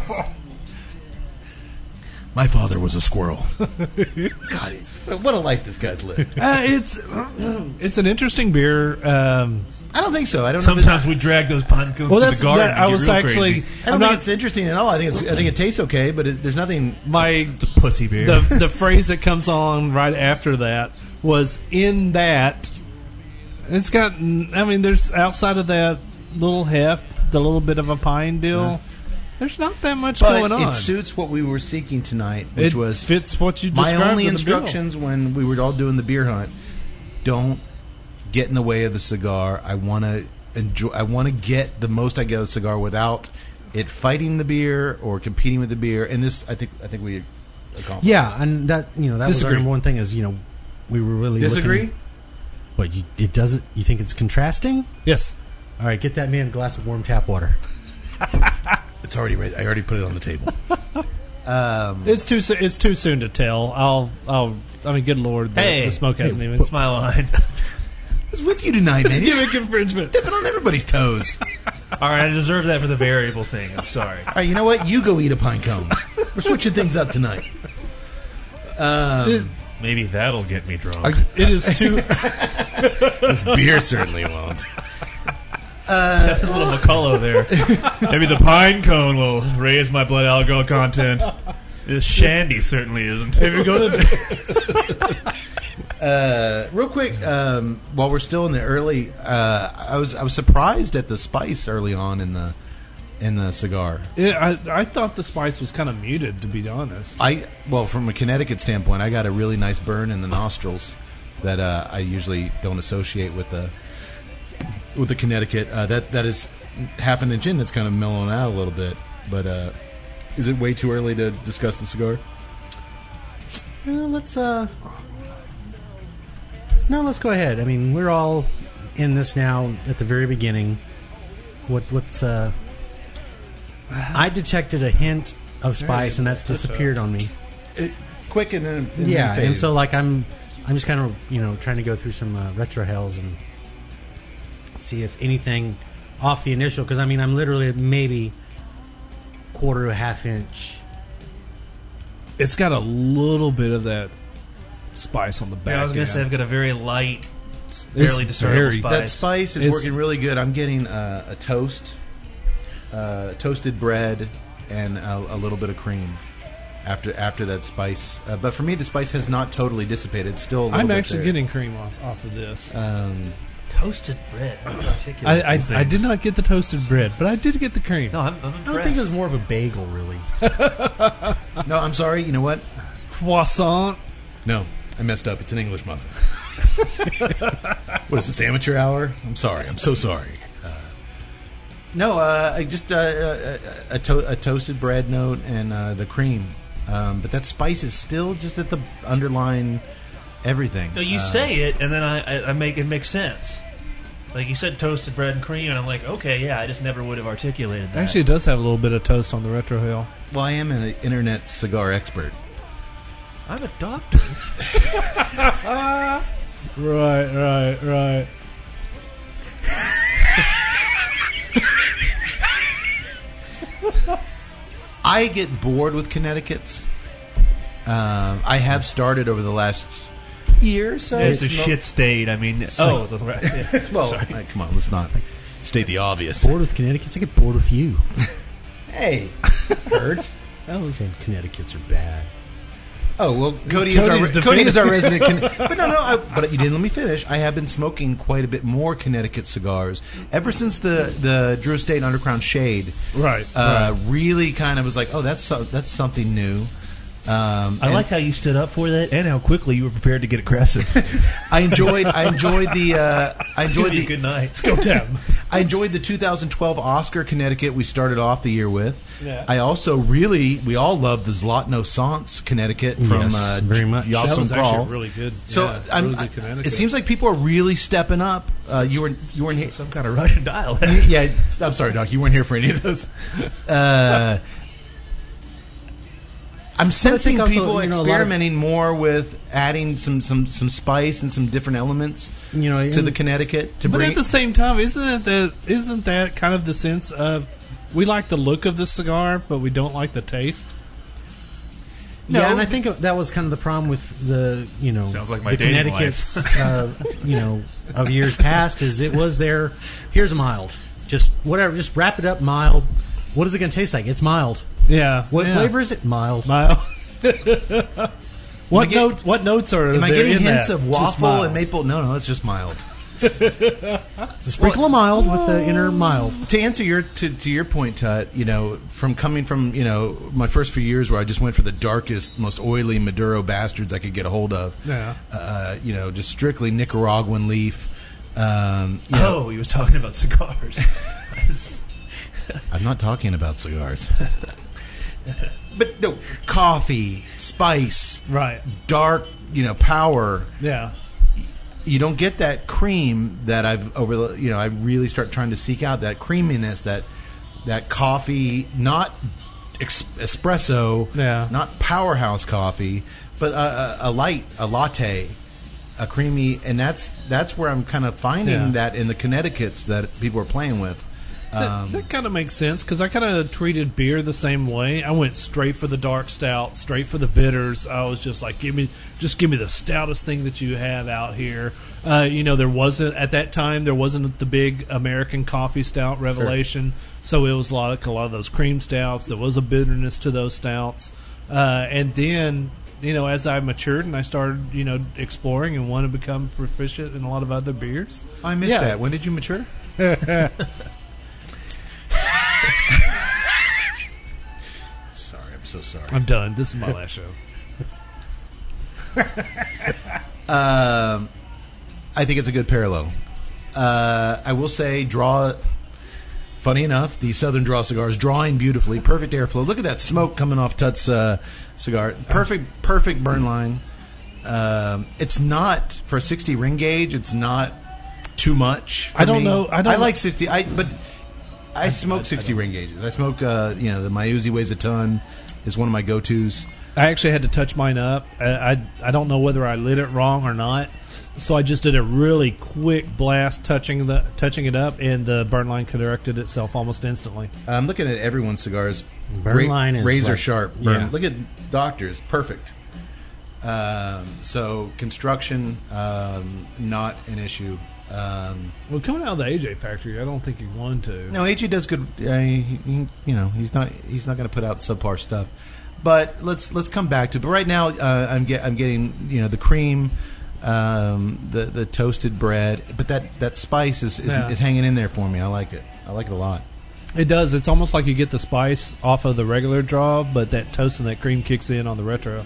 My father was a squirrel. God, he's, what a life this guy's lived. Uh, it's it's an interesting beer. Um, I don't think so. I don't know. Sometimes we drag those pine cones well, to that's the garden. that, and I get was real actually. crazy. I don't I'm think not it's interesting at all. I think it's. I think it tastes okay, but it, there's nothing. my It's a pussy beer. the the phrase that comes on right after that was in that. It's got. I mean, there's outside of that little heft, the little bit of a pine deal. There's not that much But going on. it suits what we were seeking tonight, which It was fits what you my described only in the bill. instructions when we were all doing the beer hunt. Don't get in the way of the cigar. I want to enjoy. I want to get the most I get of the cigar without it fighting the beer or competing with the beer. And this, I think, I think we accomplished. Yeah, and that you know that was Disagree. our number one thing is you know we were really Disagree? Looking, what you it doesn't you think it's contrasting? Yes. All right, get that man a glass of warm tap water. It's already ready. I already put it on the table. um, It's too soo- it's too soon to tell. I'll I'll I mean, good lord, the, Hey, the smoke hasn't even. What's my line? what's with you tonight, man? You're Gimmick infringement. stepping on everybody's toes. All right, I deserve that for the variable thing. I'm sorry. All right, you know what? You go eat a pine cone. We're switching things up tonight. Um, Maybe that'll get me drunk. are you- It is too. this beer certainly won't. There's a little McCullough there. Maybe the pine cone will raise my blood alcohol content. This shandy certainly isn't. If you're going to, Uh, real quick, um, while we're still in the early, uh, I was I was surprised at the spice early on in the in the cigar. it, I I thought the spice was kind of muted, to be honest. I well, from a Connecticut standpoint, I got a really nice burn in the nostrils that uh, I usually don't associate with the with the Connecticut. Uh, that that is half an inch in. That's kind of mellowing out a little bit. But uh, is it way too early to discuss the cigar? Well, let's uh, no, let's go ahead. I mean, we're all in this now at the very beginning. What what's uh? I detected a hint of spice, and that's disappeared on me. It, quick and then and Yeah, then and fade. so like I'm, I'm just kind of you know trying to go through some uh, retro hells and see if anything off the initial. Because I mean, I'm literally at maybe quarter to a half inch. It's got a little bit of that spice on the back. Yeah, I was going end. to say I've got a very light, fairly discernible very- spice. that spice is It's- working really good. I'm getting uh, a toast, uh, toasted bread, and a, a little bit of cream after after that spice. Uh, but for me, the spice has not totally dissipated. It's still a little I'm bit actually there. getting cream off, off of this. Um, Toasted bread. I'm I, articulate I, these I did things. not get the toasted bread, but I did get the cream. No, I'm, I'm impressed. I don't think it was more of a bagel, really. no, I'm sorry. You know what? Croissant. No, I messed up. It's an English muffin. What is this, amateur hour? I'm sorry. I'm so sorry. Uh, no, uh, I just uh, a, a, to- a toasted bread note and uh, the cream, um, but that spice is still just at the underlying everything. No, you Uh, say it, and then I, I, I make it makes sense. Like you said, toasted bread and cream, and I'm like, okay, yeah, I just never would have articulated that. Actually, it does have a little bit of toast on the retro hill. Well, I am an internet cigar expert. I'm a doctor. Right, right, right. I get bored with Connecticut's. Um, I have started over the last year or so. It's a Smoke- shit state. I mean, oh, that's right. Yeah. Well, uh, come on, let's not state the obvious. Bored with Connecticut's? I get bored with you. Hey, hurt. I was saying Connecticut's are bad. Oh well, Cody is our Cody's Cody is our defending- resident. Con- but no, no. I, but you didn't let me finish. I have been smoking quite a bit more Connecticut cigars ever since the the Drew Estate Underground Shade. Right. Uh, Really, kind of was like, oh, that's so, that's something new. Um, I and like how you stood up for that, and how quickly you were prepared to get aggressive. I enjoyed. I enjoyed the. Uh, I It's gonna enjoyed be a the. good night. Let's go, Tim. I enjoyed the two thousand twelve Oscar Connecticut we started off the year with. Yeah. I also really, we all loved the Zlotno Sans Connecticut from Yes, uh, very much. Yasum That was Prahl. actually really good. So yeah, I'm, really I- good Connecticut. it seems like people are really stepping up. Uh, you were you weren't here. Some kind of Russian dialect. Yeah, I'm sorry, Doc. You weren't here for any of those. Uh, I'm sensing also, people you know, a lot of- experimenting more with adding some, some, some spice and some different elements You know, to and- the Connecticut to But bring. at the same time, isn't it that isn't that kind of the sense of we like the look of the cigar, but we don't like the taste? Yeah, No. and I think that was kind of the problem with the you know Sounds like my the dating Connecticut's uh, you know of years past is it was there. Here's a mild, just whatever, just wrap it up mild. What is it going to taste like? It's mild. Yeah. What yeah. flavor is it? Mild. Mild. what get- notes? What notes are Am I there getting in hints that? of Just waffle mild. and maple? No, no, it's just mild. A sprinkle of mild with the inner mild. To answer your to, to your point, Tut, you know, from coming from you know my first few years where I just went for the darkest, most oily Maduro bastards I could get a hold of. Yeah. Uh, you know, just strictly Nicaraguan leaf. Um, you know, Oh, he was talking about cigars. I'm not talking about cigars. But no, coffee, spice, Right. dark, you know, power. Yeah. You don't get that cream that I've over. the- You know, I really start trying to seek out that creaminess, that that coffee, not ex- espresso, Yeah. not powerhouse coffee, but a, a, a light, a latte, a creamy, and that's that's where I'm kind of finding Yeah. that in the Connecticut's that people are playing with. Um, that that kind of makes sense because I kind of treated beer the same way. I went straight for the dark stout, straight for the bitters. I was just like, give me, just give me the stoutest thing that you have out here. Uh, you know, there wasn't at that time there wasn't the big American coffee stout revelation, so it was like a lot of those cream stouts. There was a bitterness to those stouts, uh, and then you know, as I matured and I started, you know, exploring and wanted to become proficient in a lot of other beers. I missed Yeah. that. When did you mature? Sorry, I'm so sorry. I'm done. This is my last show. Um, I think it's a good parallel. Uh, I will say, draw. Funny enough, the Southern Draw cigars drawing beautifully, perfect airflow. Look at that smoke coming off Tut's uh, cigar. Perfect, perfect burn line. Um, it's not for a sixty ring gauge. It's not too much. For I don't me. know- I don't- I like sixty. I but I smoke sixty ring gauges. I smoke. Uh, you know, the my Uzi weighs a ton. Is one of my go tos. I actually had to touch mine up. I, I I don't know whether I lit it wrong or not, so I just did a really quick blast touching the touching it up, and the burn line corrected itself almost instantly. I'm looking at everyone's cigars. Burn line is razor like- sharp. Burn. yeah. Look at Doctor's, perfect. Um, so construction, um, not an issue. Um, Well, coming out of the A J factory, I don't think you want to. no, A G does good. Uh, he, he, you know, he's not he's not going to put out subpar stuff. But let's let's come back to. But right now, uh, I'm get I'm getting you know the cream, um, the the toasted bread. But that, that spice is is, Yeah. is hanging in there for me. I like it. I like it a lot. It does. It's almost like you get the spice off of the regular draw, but that toast and that cream kicks in on the retro.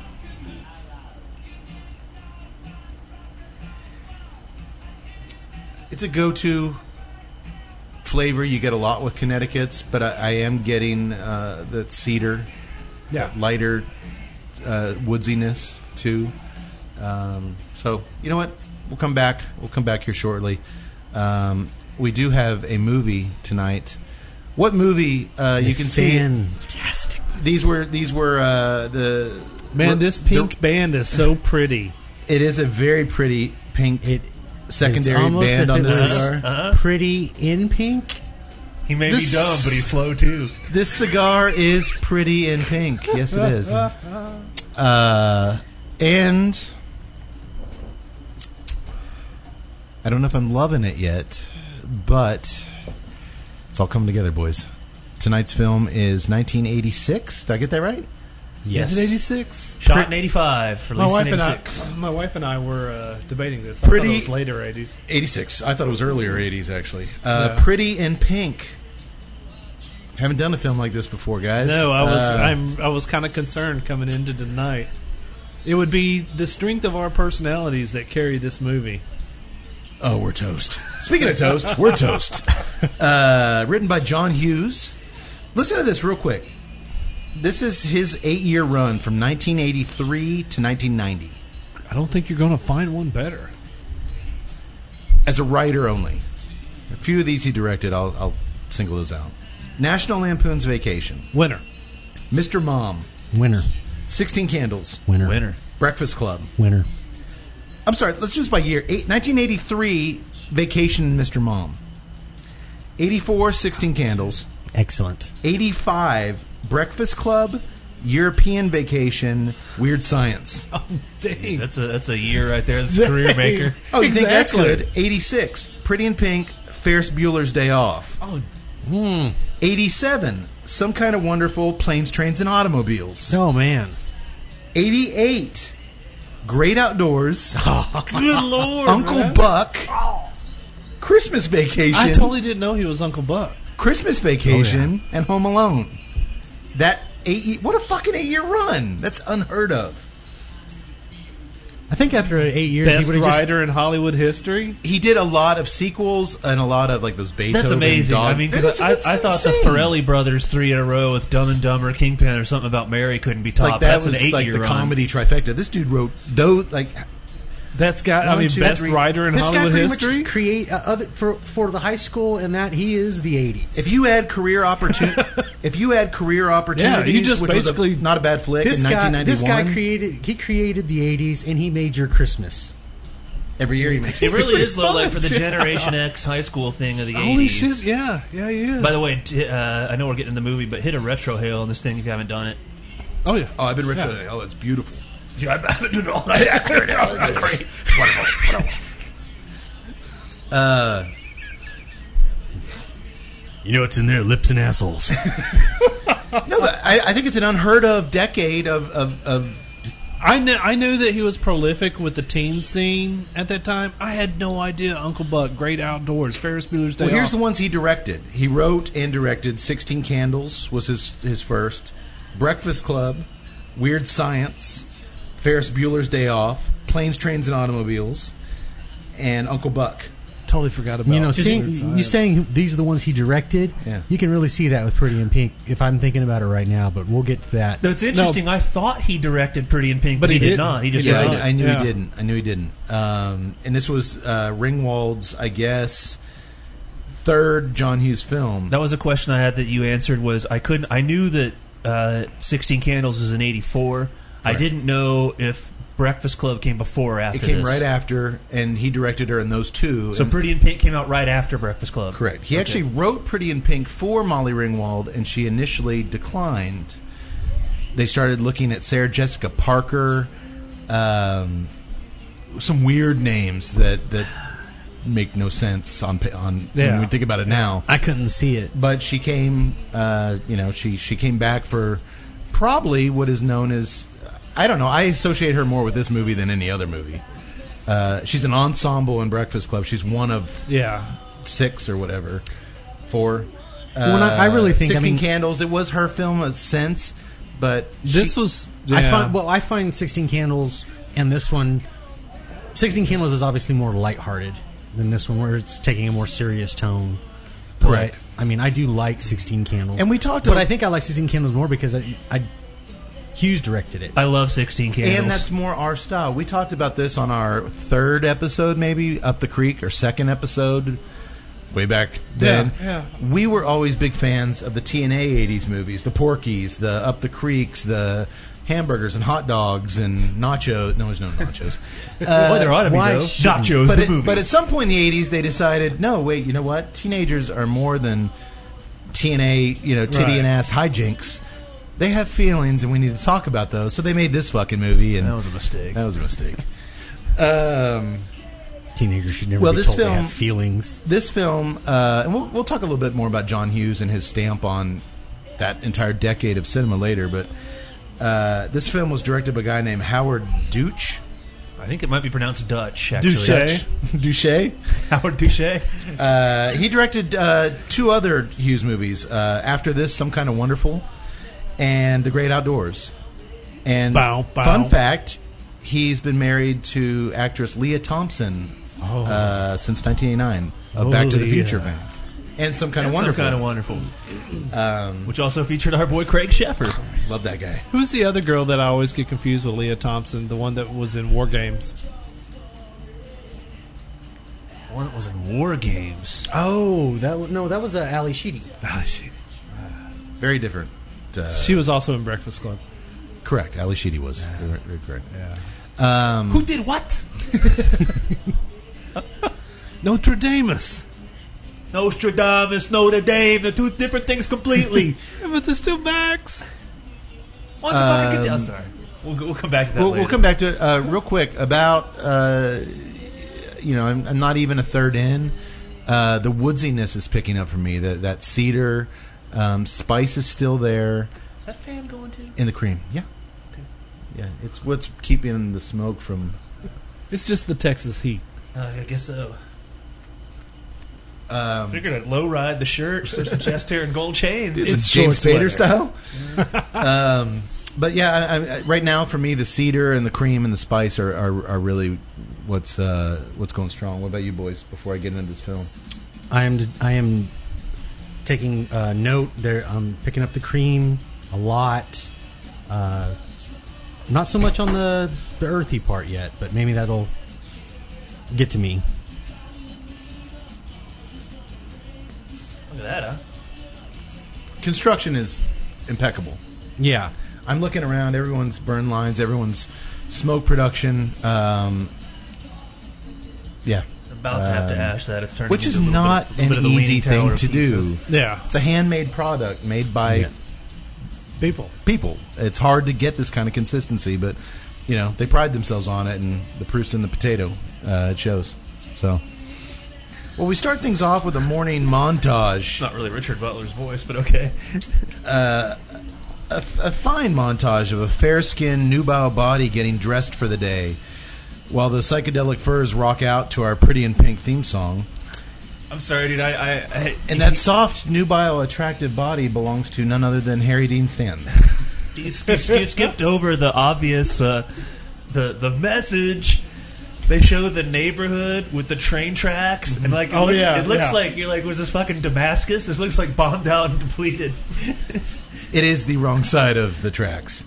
It's a go-to flavor. You get a lot with Connecticut's, but I, I am getting uh, the cedar, Yeah. that lighter uh, woodsiness too. Um, so you know what? We'll come back. We'll come back here shortly. Um, we do have a movie tonight. What movie? Uh, you can see. Fantastic. These were these were uh, the Man, this the- pink band is so pretty. It is a very pretty pink It secondary it's almost band if on it the was cigar. Uh-huh. Pretty in pink. He may This- be dumb, but he's slow too. This cigar is pretty in pink. Yes, it is. Uh, and I don't know if I'm loving it yet, but it's all coming together, boys. Tonight's film is nineteen eighty-six. Did I get that right? Yes. Is it eighty-six? Shot in eighty-five. My Released wife in and I, eighty-six. my wife and I were uh, debating this. I Pretty- thought it was later eighties. eighty-six. I thought it was earlier eighties, actually. Uh, Yeah. Pretty in Pink. Haven't done a film like this before, guys. No, I was Uh, I'm I was kind of concerned coming into tonight. It would be the strength of our personalities that carry this movie. Oh, we're toast. Speaking of toast, we're toast. Uh, written by John Hughes. Listen to this real quick. This is his eight-year run from nineteen eighty-three to nineteen ninety. I don't think you're going to find one better. As a writer only. A few of these he directed. I'll, I'll single those out. National Lampoon's Vacation. Winner. Mister Mom. Winner. sixteen Candles. Winner. Winner. Breakfast Club. Winner. I'm sorry, let's just by year. Eight, nineteen eighty-three, Vacation and Mister Mom. eighty-four, sixteen Candles. Excellent. eighty-five, Breakfast Club, European Vacation, Weird Science. Oh, dang. That's a that's a year right there. That's a career maker. Oh, you think that's Exactly. good? eighty-six, Pretty in Pink, Ferris Bueller's Day Off. Oh, eighty-seven, Some Kind of Wonderful, Planes, Trains, and Automobiles. Oh man. eighty-eight, Great Outdoors, good lord. Uncle man. Buck, Christmas Vacation, I totally didn't know he was Uncle Buck. Christmas Vacation, and Home Alone. That eight, what a fucking eight-year run. That's unheard of. I think after eight years, Best he would have just. writer in Hollywood history. He did a lot of sequels and a lot of like those Beethoven. That's amazing. Dog- I mean, That's- because I, that's I thought the insane. Farrelly brothers three in a row with Dumb and Dumber, Kingpin, or something about Mary couldn't be topped. like that That's was an eight like year the run. comedy trifecta. This dude wrote those like That's got, I One, mean, two, best three. writer in This Hollywood guy pretty history. much create uh, other, for for the high school and that he is the eighties. If you add career opportunity, if you add career opportunities, Yeah, you just which basically- was a, not a bad flick this in guy, nineteen this ninety-one. guy created he created the eighties and he made your Christmas. Every year he makes It really is though, like for the Yeah. Generation X high school thing of the Holy eighties. shit! Yeah, yeah, he is. By the way, t- uh, I know we're getting in the movie, but hit a retro hail on this thing if you haven't done it. oh yeah, Oh, I've been retro. Yeah. Oh, it's beautiful. Yeah, I've been doing it all night. It's great. It's wonderful. Wonderful. Uh, You know what's in there? Lips and assholes. no, but I, I think it's an unheard of decade of of, of I know. I knew that he was prolific with the teen scene at that time. I had no idea. Uncle Buck, Great Outdoors, Ferris Bueller's Day Well, here's Off. the ones he directed. He wrote and directed sixteen Candles was his his first. Breakfast Club, Weird Science, Ferris Bueller's Day Off, Planes, Trains, and Automobiles, and Uncle Buck. Totally forgot about. You know, Weird seeing, you Science. saying these are the ones he directed. Yeah. You can really see that with Pretty in Pink. If I'm thinking about it right now, but we'll get to that. Though it's interesting, I thought he directed Pretty in Pink, But but, he he, did didn't. not. He just Yeah, wrote I, it. I knew Yeah. he didn't. I knew he didn't. Um, and this was uh, Ringwald's, I guess, third John Hughes film. That was a question I had that you answered. Was I couldn't? I knew that uh, sixteen Candles was in eighty-four. I Right. didn't know if Breakfast Club came before or after. It came this. right after, and he directed her in those two. So and- Pretty in Pink came out right after Breakfast Club. Correct. He Okay. actually wrote Pretty in Pink for Molly Ringwald, and she initially declined. They started looking at Sarah Jessica Parker, um, some weird names that, that make no sense on pa- on Yeah. when we think about it now. I couldn't see it. But she came, uh, you know, she she came back for probably what is known as, I don't know. I associate her more with this movie than any other movie. Uh, she's an ensemble in Breakfast Club. She's one of Yeah. six or whatever, four. Well, and I- I really think- I Sixteen mean- Candles. It was her film in a sense, but This she- was. I yeah. find well, I find Sixteen Candles and this one. Sixteen Candles is obviously more lighthearted than this one, where it's taking a more serious tone. But, Right. I mean, I do like Sixteen Candles, And we talked but about- I think I like Sixteen Candles more because I, I Hughes directed it. I love sixteen Candles. and that's more our style. We talked about this on our third episode, maybe Up the Creek, or second episode, way back then. Yeah, We were always big fans of the T N A eighties movies, the Porkies, the Up the Creeks, the hamburgers and hot dogs and nachos. No, there's no nachos. Uh, Boy, there ought to be why though. shouldn't- Nachos, but, the it- movie. but at some point in the eighties, they decided, no, wait, you know what? Teenagers are more than T N A, you know, titty Right. and ass hijinks. They have feelings, and we need to talk about those. So they made this fucking movie, and that was a mistake. that was a mistake. Um, Teenagers should never Well, be this told they film- have feelings. this film, uh, and we'll, we'll talk a little bit more about John Hughes and his stamp on that entire decade of cinema later, but uh, this film was directed by a guy named Howard Deutsch. I think it might be pronounced Dutch. Actually, Douche. Douche. Howard Douche. Uh, he directed uh, two other Hughes movies. Uh, after this, Some Kind of Wonderful, and The Great Outdoors. And Bow, bow. fun fact, he's been married to actress Leah Thompson Oh. uh, since nineteen eighty-nine of Oh, Back to the Leah. Future fame. And Some Kind of And Some Wonderful. Kind of Wonderful, um, which also featured our boy Craig Sheffer. love that guy. Who's the other girl that I always get confused with? Leah Thompson, the one that was in War Games. One that was in War Games. Oh, that was, no, that was uh, Ali Sheedy. Ah, she, Very different. Uh, she was also in Breakfast Club. correct. Ali Sheedy was. Very, very correct. Um, Who did what? Notre Damus. Nostradamus, Notre Dame. They're two different things completely. Yeah, but they're still Max. Why don't you fucking get Um, the- oh, sorry. We'll, go- we'll come back to that We'll, later. we'll come back to it uh, real quick about, uh, you know, I'm, I'm not even a third in. Uh, the woodsiness is picking up for me. That that cedar um, spice is still there Is that fan going to? in the cream. Yeah, Okay. yeah. It's what's keeping the smoke from. It's just the Texas heat. Uh, I guess so. Um, Figured I'd low ride the shirt, so some chest hair and gold chains. it's, It's James short Spader sweater. style. um, but yeah, I, I, right now for me, the cedar and the cream and the spice are, are, are really what's uh, what's going strong. What about you boys? Before I get into this film, I am I am taking uh, note there. I'm picking up the cream a lot. Uh, not so much on the the earthy part yet, but maybe that'll get to me. Look at that, huh? Construction is impeccable. Yeah. I'm looking around. Everyone's burn lines. Everyone's smoke production. Um, yeah. About to have to Um, ash that. It's turning Which is into a little not bit, a little bit an of the easy Leaning Tower thing of to do. Pisa. Yeah. It's a handmade product made by Yeah. People. people. It's hard to get this kind of consistency, but you know they pride themselves on it, and the proof's in the potato. Uh, it shows. So, well, we start things off with a morning montage. It's not really Richard Butler's voice, but okay. Uh, a, a fine montage of a fair-skinned, nubile body getting dressed for the day, while the psychedelic furs rock out to our Pretty in Pink theme song. I'm sorry, dude. I, I, I And that soft, nubile, attractive body belongs to none other than Harry Dean Stanton. you, you, you skipped over the obvious, uh, the the message. They show the neighborhood with the train tracks, and like it Oh, looks, yeah, it looks yeah. like you're like, was this fucking Damascus? This looks like bombed out and depleted. It is the wrong side of the tracks.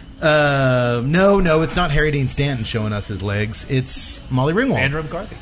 Uh, no, no, it's not Harry Dean Stanton showing us his legs. It's Molly Ringwald. Andrew McCarthy.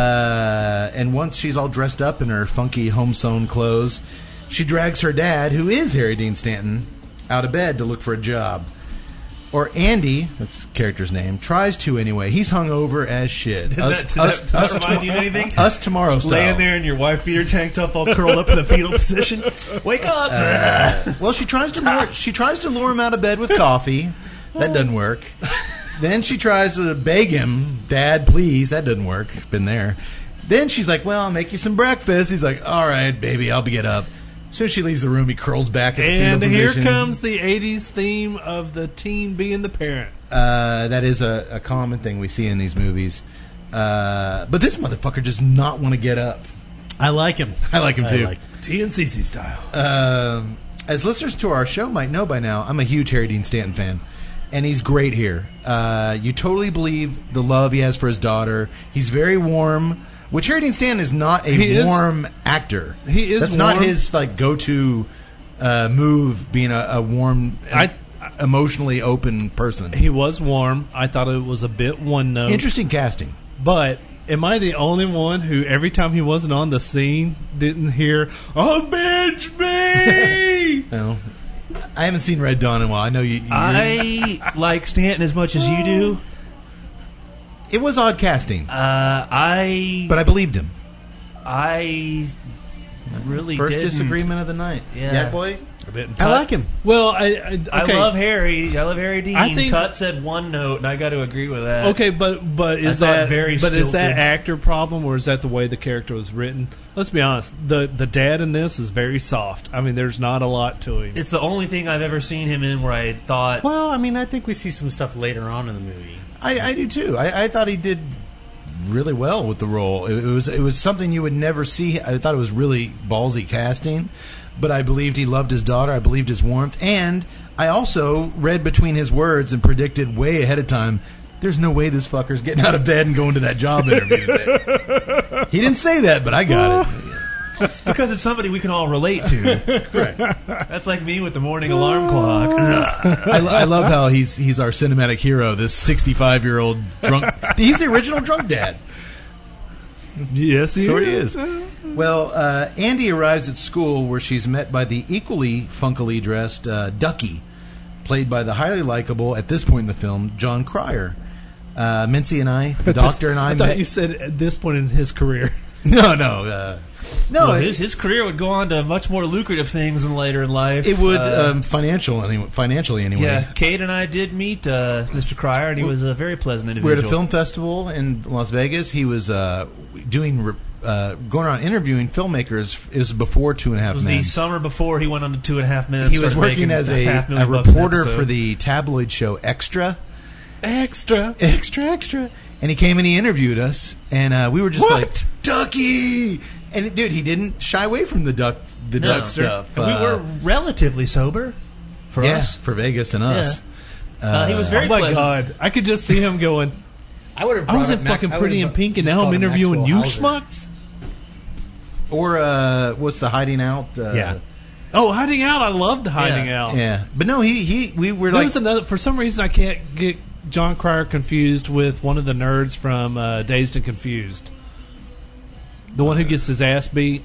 Uh, and once she's all dressed up in her funky home-sewn clothes, she drags her dad, who is Harry Dean Stanton, out of bed to look for a job. Or Andy, that's the character's name, tries to anyway. He's hungover as shit. Did Us, that, did us, that not us, remind you of anything? us tomorrow style. Laying there in your wife beater tank top, all curled up in the fetal position. Wake up! Uh, well, she tries to lure, she tries to lure him out of bed with coffee. That doesn't work. Then she tries to beg him, Dad, please. That doesn't work. Been there. Then she's like, well, I'll make you some breakfast. He's like, all right, baby, I'll get up. As soon as she leaves the room, he curls back in the And fetal here position. comes the eighties theme of the teen being the parent. Uh, that is a, a common thing we see in these movies. Uh, but this motherfucker does not want to get up. I like him. I like him too. like T and C C style. Um, as listeners to our show might know by now, I'm a huge Harry Dean Stanton fan, and he's great here. Uh, you totally believe the love he has for his daughter. He's very warm, which Harry Dean Stanton is not a He is- warm actor. he is That's not warm. his like go-to uh, move, being a, a warm, I- emotionally open person. He was warm. I thought it was a bit one note. Interesting casting. But am I the only one who, every time he wasn't on the scene, didn't hear, "Avenge me"? No, I haven't seen Red Dawn in a while. I know you. you I like Stanton as much as you do. it was odd casting, Uh, I but I believed him. I really First didn't. disagreement of the night. Yeah. boy. bit. I like him. Well, I, I, okay. I love Harry. I love Harry Dean. I think- Tut said one note, and I got to agree with that. Okay, but but is I thought that very but is that stilted. actor problem, or is that the way the character was written? Let's be honest. the The dad in this is very soft. I mean, there's not a lot to him. It's the only thing I've ever seen him in where I thought, Well, I mean, I think we see some stuff later on in the movie. I, I do too. I, I thought he did really well with the role. It, it was it was something you would never see. I thought it was really ballsy casting, but I believed he loved his daughter. I believed his warmth, and I also read between his words and predicted way ahead of time. There's no way this fucker's getting out of bed and going to that job interview today. He didn't say that, but I got it. it's because it's somebody we can all relate to. Right. That's like me with the morning alarm clock. I, I love how he's he's our cinematic hero. This sixty-five year old drunk. He's the original drunk dad. yes, he So is. he is. Well, uh, Andy arrives at school where she's met by the equally funkily dressed uh, Ducky, played by the highly likable, at this point in the film, John Cryer. Uh, Mincy and I, the doctor and I, I thought met. you said at this point in his career. No, no, uh, no. Well, it, his his career would go on to much more lucrative things than later in life. it would Uh, um, financial anyway, financially anyway. yeah, Kate and I did meet uh, Mister Cryer, and he was a very pleasant We're individual. at a film festival in Las Vegas. He was uh, doing, re- uh, going around interviewing filmmakers. It was before Two and a Half It was Men. the summer before he went on to Two and a Half Men. He was started working making as a, half a million bucks an reporter episode. for the tabloid show Extra. Extra. Extra, extra. And he came and he interviewed us, and uh, we were just What? like, Ducky! And dude, he didn't shy away from the duck, the No. duck stuff. And we Uh, were relatively sober for yeah, us. for Vegas and us. Uh, he was very Oh my pleasant. god! I could just see him going. I would have. I was in fucking Pretty in Pink, and now I'm interviewing you schmucks. Or uh, what's the Hiding Out? Uh, Yeah. Oh, Hiding Out! I loved Hiding Yeah. Out. yeah. But no, he he we were There like was another. For some reason, I can't get John Cryer confused with one of the nerds from uh, Dazed and Confused? The one who gets his ass beat?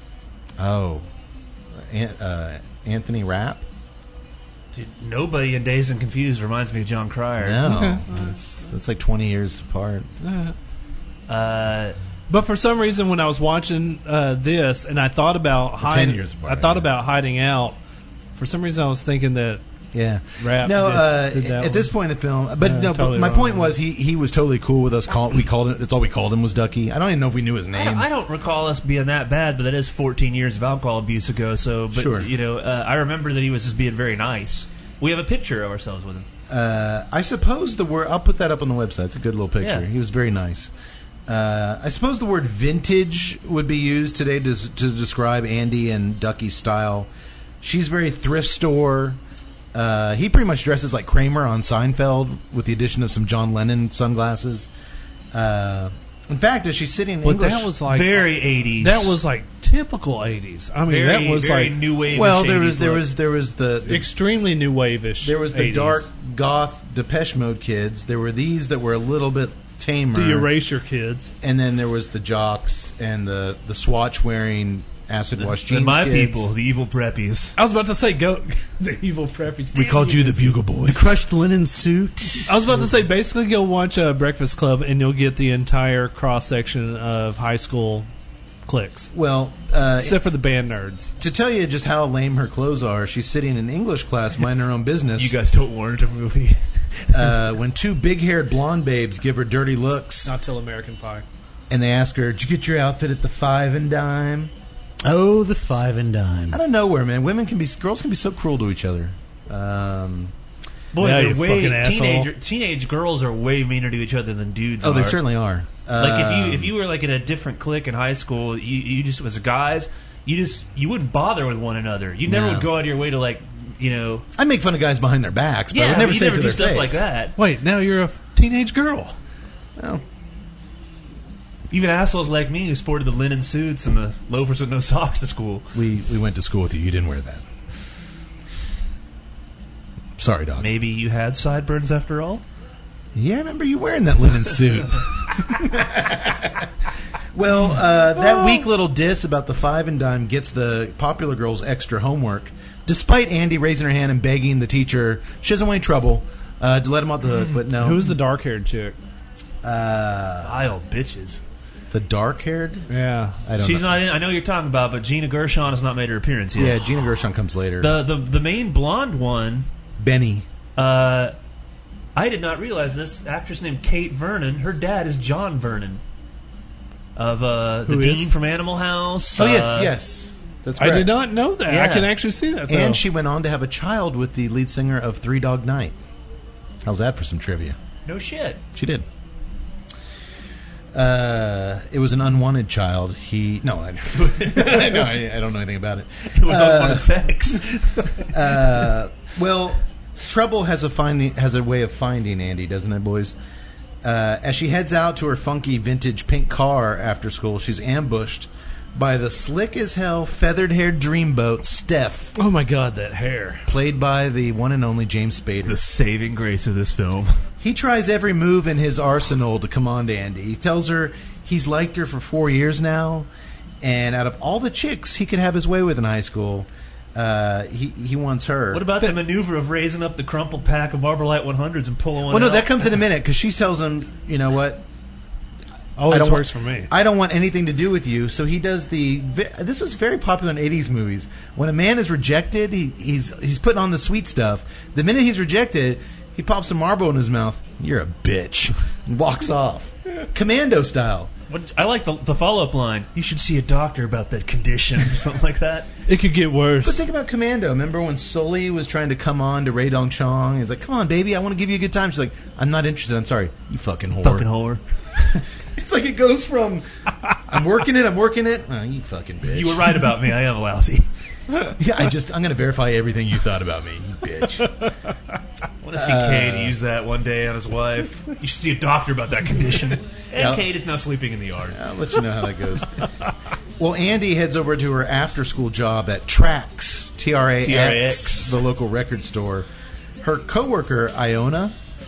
Oh. An- uh, Anthony Rapp? Dude, nobody in Dazed and Confused reminds me of John Cryer. No. Okay. That's, that's like twenty years apart. Uh, Uh, but for some reason, when I was watching uh, this, and I thought about hiding, years apart, I thought yeah. about hiding out. For some reason, I was thinking that Yeah. Rap no, did- uh, did that at this one. point in the film, but Yeah, no. But totally my wrong. point was he he was totally cool with us. Call, we called it. That's all we called him was Ducky. I don't even know if we knew his I name. don't, I don't recall us being that bad, but that is fourteen years of alcohol abuse ago. So, but Sure. you know, uh, I remember that he was just being very nice. We have a picture of ourselves with him. Uh, I suppose the word. I'll put that up on the website. It's a good little picture. Yeah. He was very nice. Uh, I suppose the word vintage would be used today to, to describe Andy and Ducky's style. She's very thrift store. Uh, he pretty much dresses like Kramer on Seinfeld with the addition of some John Lennon sunglasses. Uh, in fact, as she's sitting in but English, that was like Very eighties. that was like typical eighties. I mean, very, that was very like new wave. well, there was there was there was the, the extremely new wave-ish. there was the eighties. dark goth Depeche Mode kids. There were these that were a little bit tamer. the Erasure kids. And then there was the jocks and the, the swatch wearing acid wash jeans. And my kids. people, the evil preppies. I was about to say, go the evil preppies. We called you the Bugle Boys. Crushed linen suit. I was about to say, basically, go watch uh, Breakfast Club, and you'll get the entire cross section of high school cliques, Well, uh, except for the band nerds. to tell you just how lame her clothes are, she's sitting in English class minding her own business. You guys don't warrant a movie. uh, when two big-haired blonde babes give her dirty looks, Not till American Pie. and they ask her, "Did you get your outfit at the Five and Dime?" Oh, the five and dime. Out of nowhere, man, women can be girls can be so cruel to each other. Um, Boy, Yeah, they're you way fucking asshole. teenager, teenage girls are way meaner to each other than dudes. oh, they are. certainly are. Like if you Um, if you were like in a different clique in high school, you, you just as guys, you just you wouldn't bother with one another. You never No. would go out of your way to like you know. I make fun of guys behind their backs, but I Yeah, would never you say never it to do their stuff face. like that. Wait, now you're a f- teenage girl. Well, Even assholes like me who sported the linen suits and the loafers with no socks to school. we we went to school with you. You didn't wear that. Sorry, dog. Maybe you had sideburns after all. Yeah, I remember you wearing that linen suit. Well, uh, that weak little diss about the Five and Dime gets the popular girls extra homework, despite Andy raising her hand and begging the teacher she doesn't want any trouble uh, to let him off the hook. But no, Who's the dark-haired chick? uh, Vile bitches. the dark-haired? Yeah. I don't She's know. not in. I know what you're talking about, but Gina Gershon has not made her appearance Yeah, yet. Gina Gershon comes later. The the the main blonde one. Benny. Uh, I did not realize this actress named Kate Vernon. Her dad is John Vernon of uh, the Who is? Dean from Animal House. Oh yes, uh, yes, that's I correct. did not know that. I Yeah. can actually see that, though. And she went on to have a child with the lead singer of Three Dog Night. How's that for some trivia? No shit. She did. Uh, it was an unwanted child. He no, I, no, I, I don't know anything about it. It was Uh, unwanted sex. Uh, well, Trouble has a finding has a way of finding Andy, doesn't it, boys? Uh, as she heads out to her funky vintage pink car after school, she's ambushed by the slick as hell feathered-haired dreamboat Steph, oh my god, that hair. played by the one and only James Spader. The saving grace of this film. He tries every move in his arsenal to come on to Andy. He tells her he's liked her for four years now, and out of all the chicks he could have his way with in high school, uh, he he wants her. What about the maneuver of raising up the crumpled pack of Marlboro Light one hundreds and pulling one Well, no, out? that comes in a minute because she tells him, you know what? Oh, I this don't works want, for me. I don't want anything to do with you. So he does the. This was very popular in eighties movies. When a man is rejected, he, he's he's putting on the sweet stuff. The minute he's rejected, he pops a Marlboro in his mouth. You're a bitch. And walks off. Commando style. What, I like the, the follow-up line. You should see a doctor about that condition or something like that. It could get worse. But think about Commando. Remember when Sully was trying to come on to Ray Dong Chong? He's like, come on, baby, I want to give you a good time. She's like, I'm not interested. I'm sorry. You fucking whore. Fucking whore. It's like it goes from, I'm working it, I'm working it. Oh, you fucking bitch. You were right about me. I am lousy. Yeah, I just, I'm going to verify everything you thought about me, you bitch. I want to see Cade use that one day on his wife. You should see a doctor about that condition. And Yeah. Cade is now sleeping in the yard. I'll let you know how that goes. Well, Andy heads over to her after-school job at Trax, T R A T R A X, X. the local record store. Her coworker, Iona,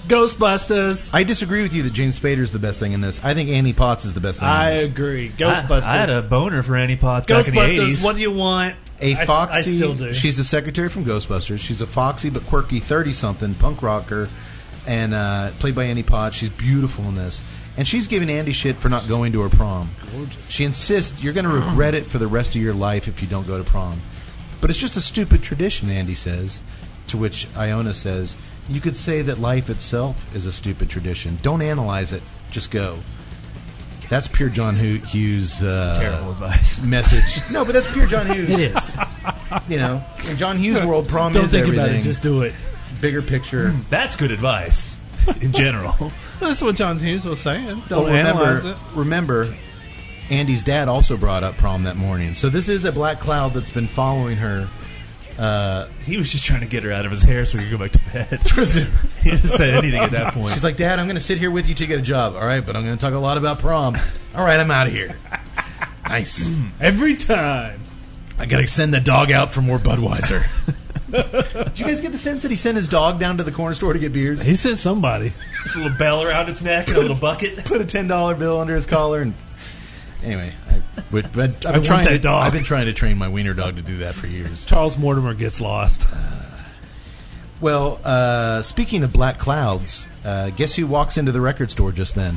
Ghostbusters. I disagree with you that James Spader's the best thing in this. I think Annie Potts is the best thing I in this. agree. I, Ghostbusters. I had a boner for Annie Potts back in the Ghostbusters. eighties. What do you want? A I- foxy, I still do. she's the secretary from Ghostbusters. She's a foxy but quirky thirty-something punk rocker, and uh, played by Annie Potts. She's beautiful in this. And she's giving Andy shit for not going to her prom. Gorgeous. She insists you're going to regret it for the rest of your life if you don't go to prom. But it's just a stupid tradition, Andy says, to which Iona says, you could say that life itself is a stupid tradition. Don't analyze it. Just go. That's pure John Hu- Hughes uh, Terrible advice. message. No, but that's pure John Hughes. It is. You know, in John Hughes' world, prom Don't is think everything. about it. Just do it. Bigger picture. That's good advice in general. That's what John Hughes was saying. Don't Well, analyze remember, it. remember, Andy's dad also brought up prom that morning. So this is a black cloud that's been following her. Uh, He was just trying to get her out of his hair so he could go back to bed. He didn't say anything at that point. she's like, Dad, I'm going to sit here with you till you get a job. All right, but I'm going to talk a lot about prom. All right, I'm out of here. Nice. Every time. I got to send the dog out for more Budweiser. Did you guys get the sense that he sent his dog down to the corner store to get beers? He sent somebody. Just a little bell around its neck and a little bucket. Put a ten dollar bill under his collar and... Anyway, I, but, but I've, been want trying that to, dog. I've been trying to train my wiener dog to do that for years. Charles Mortimer gets lost. Well, uh, speaking of black clouds, uh, guess who walks into the record store just then?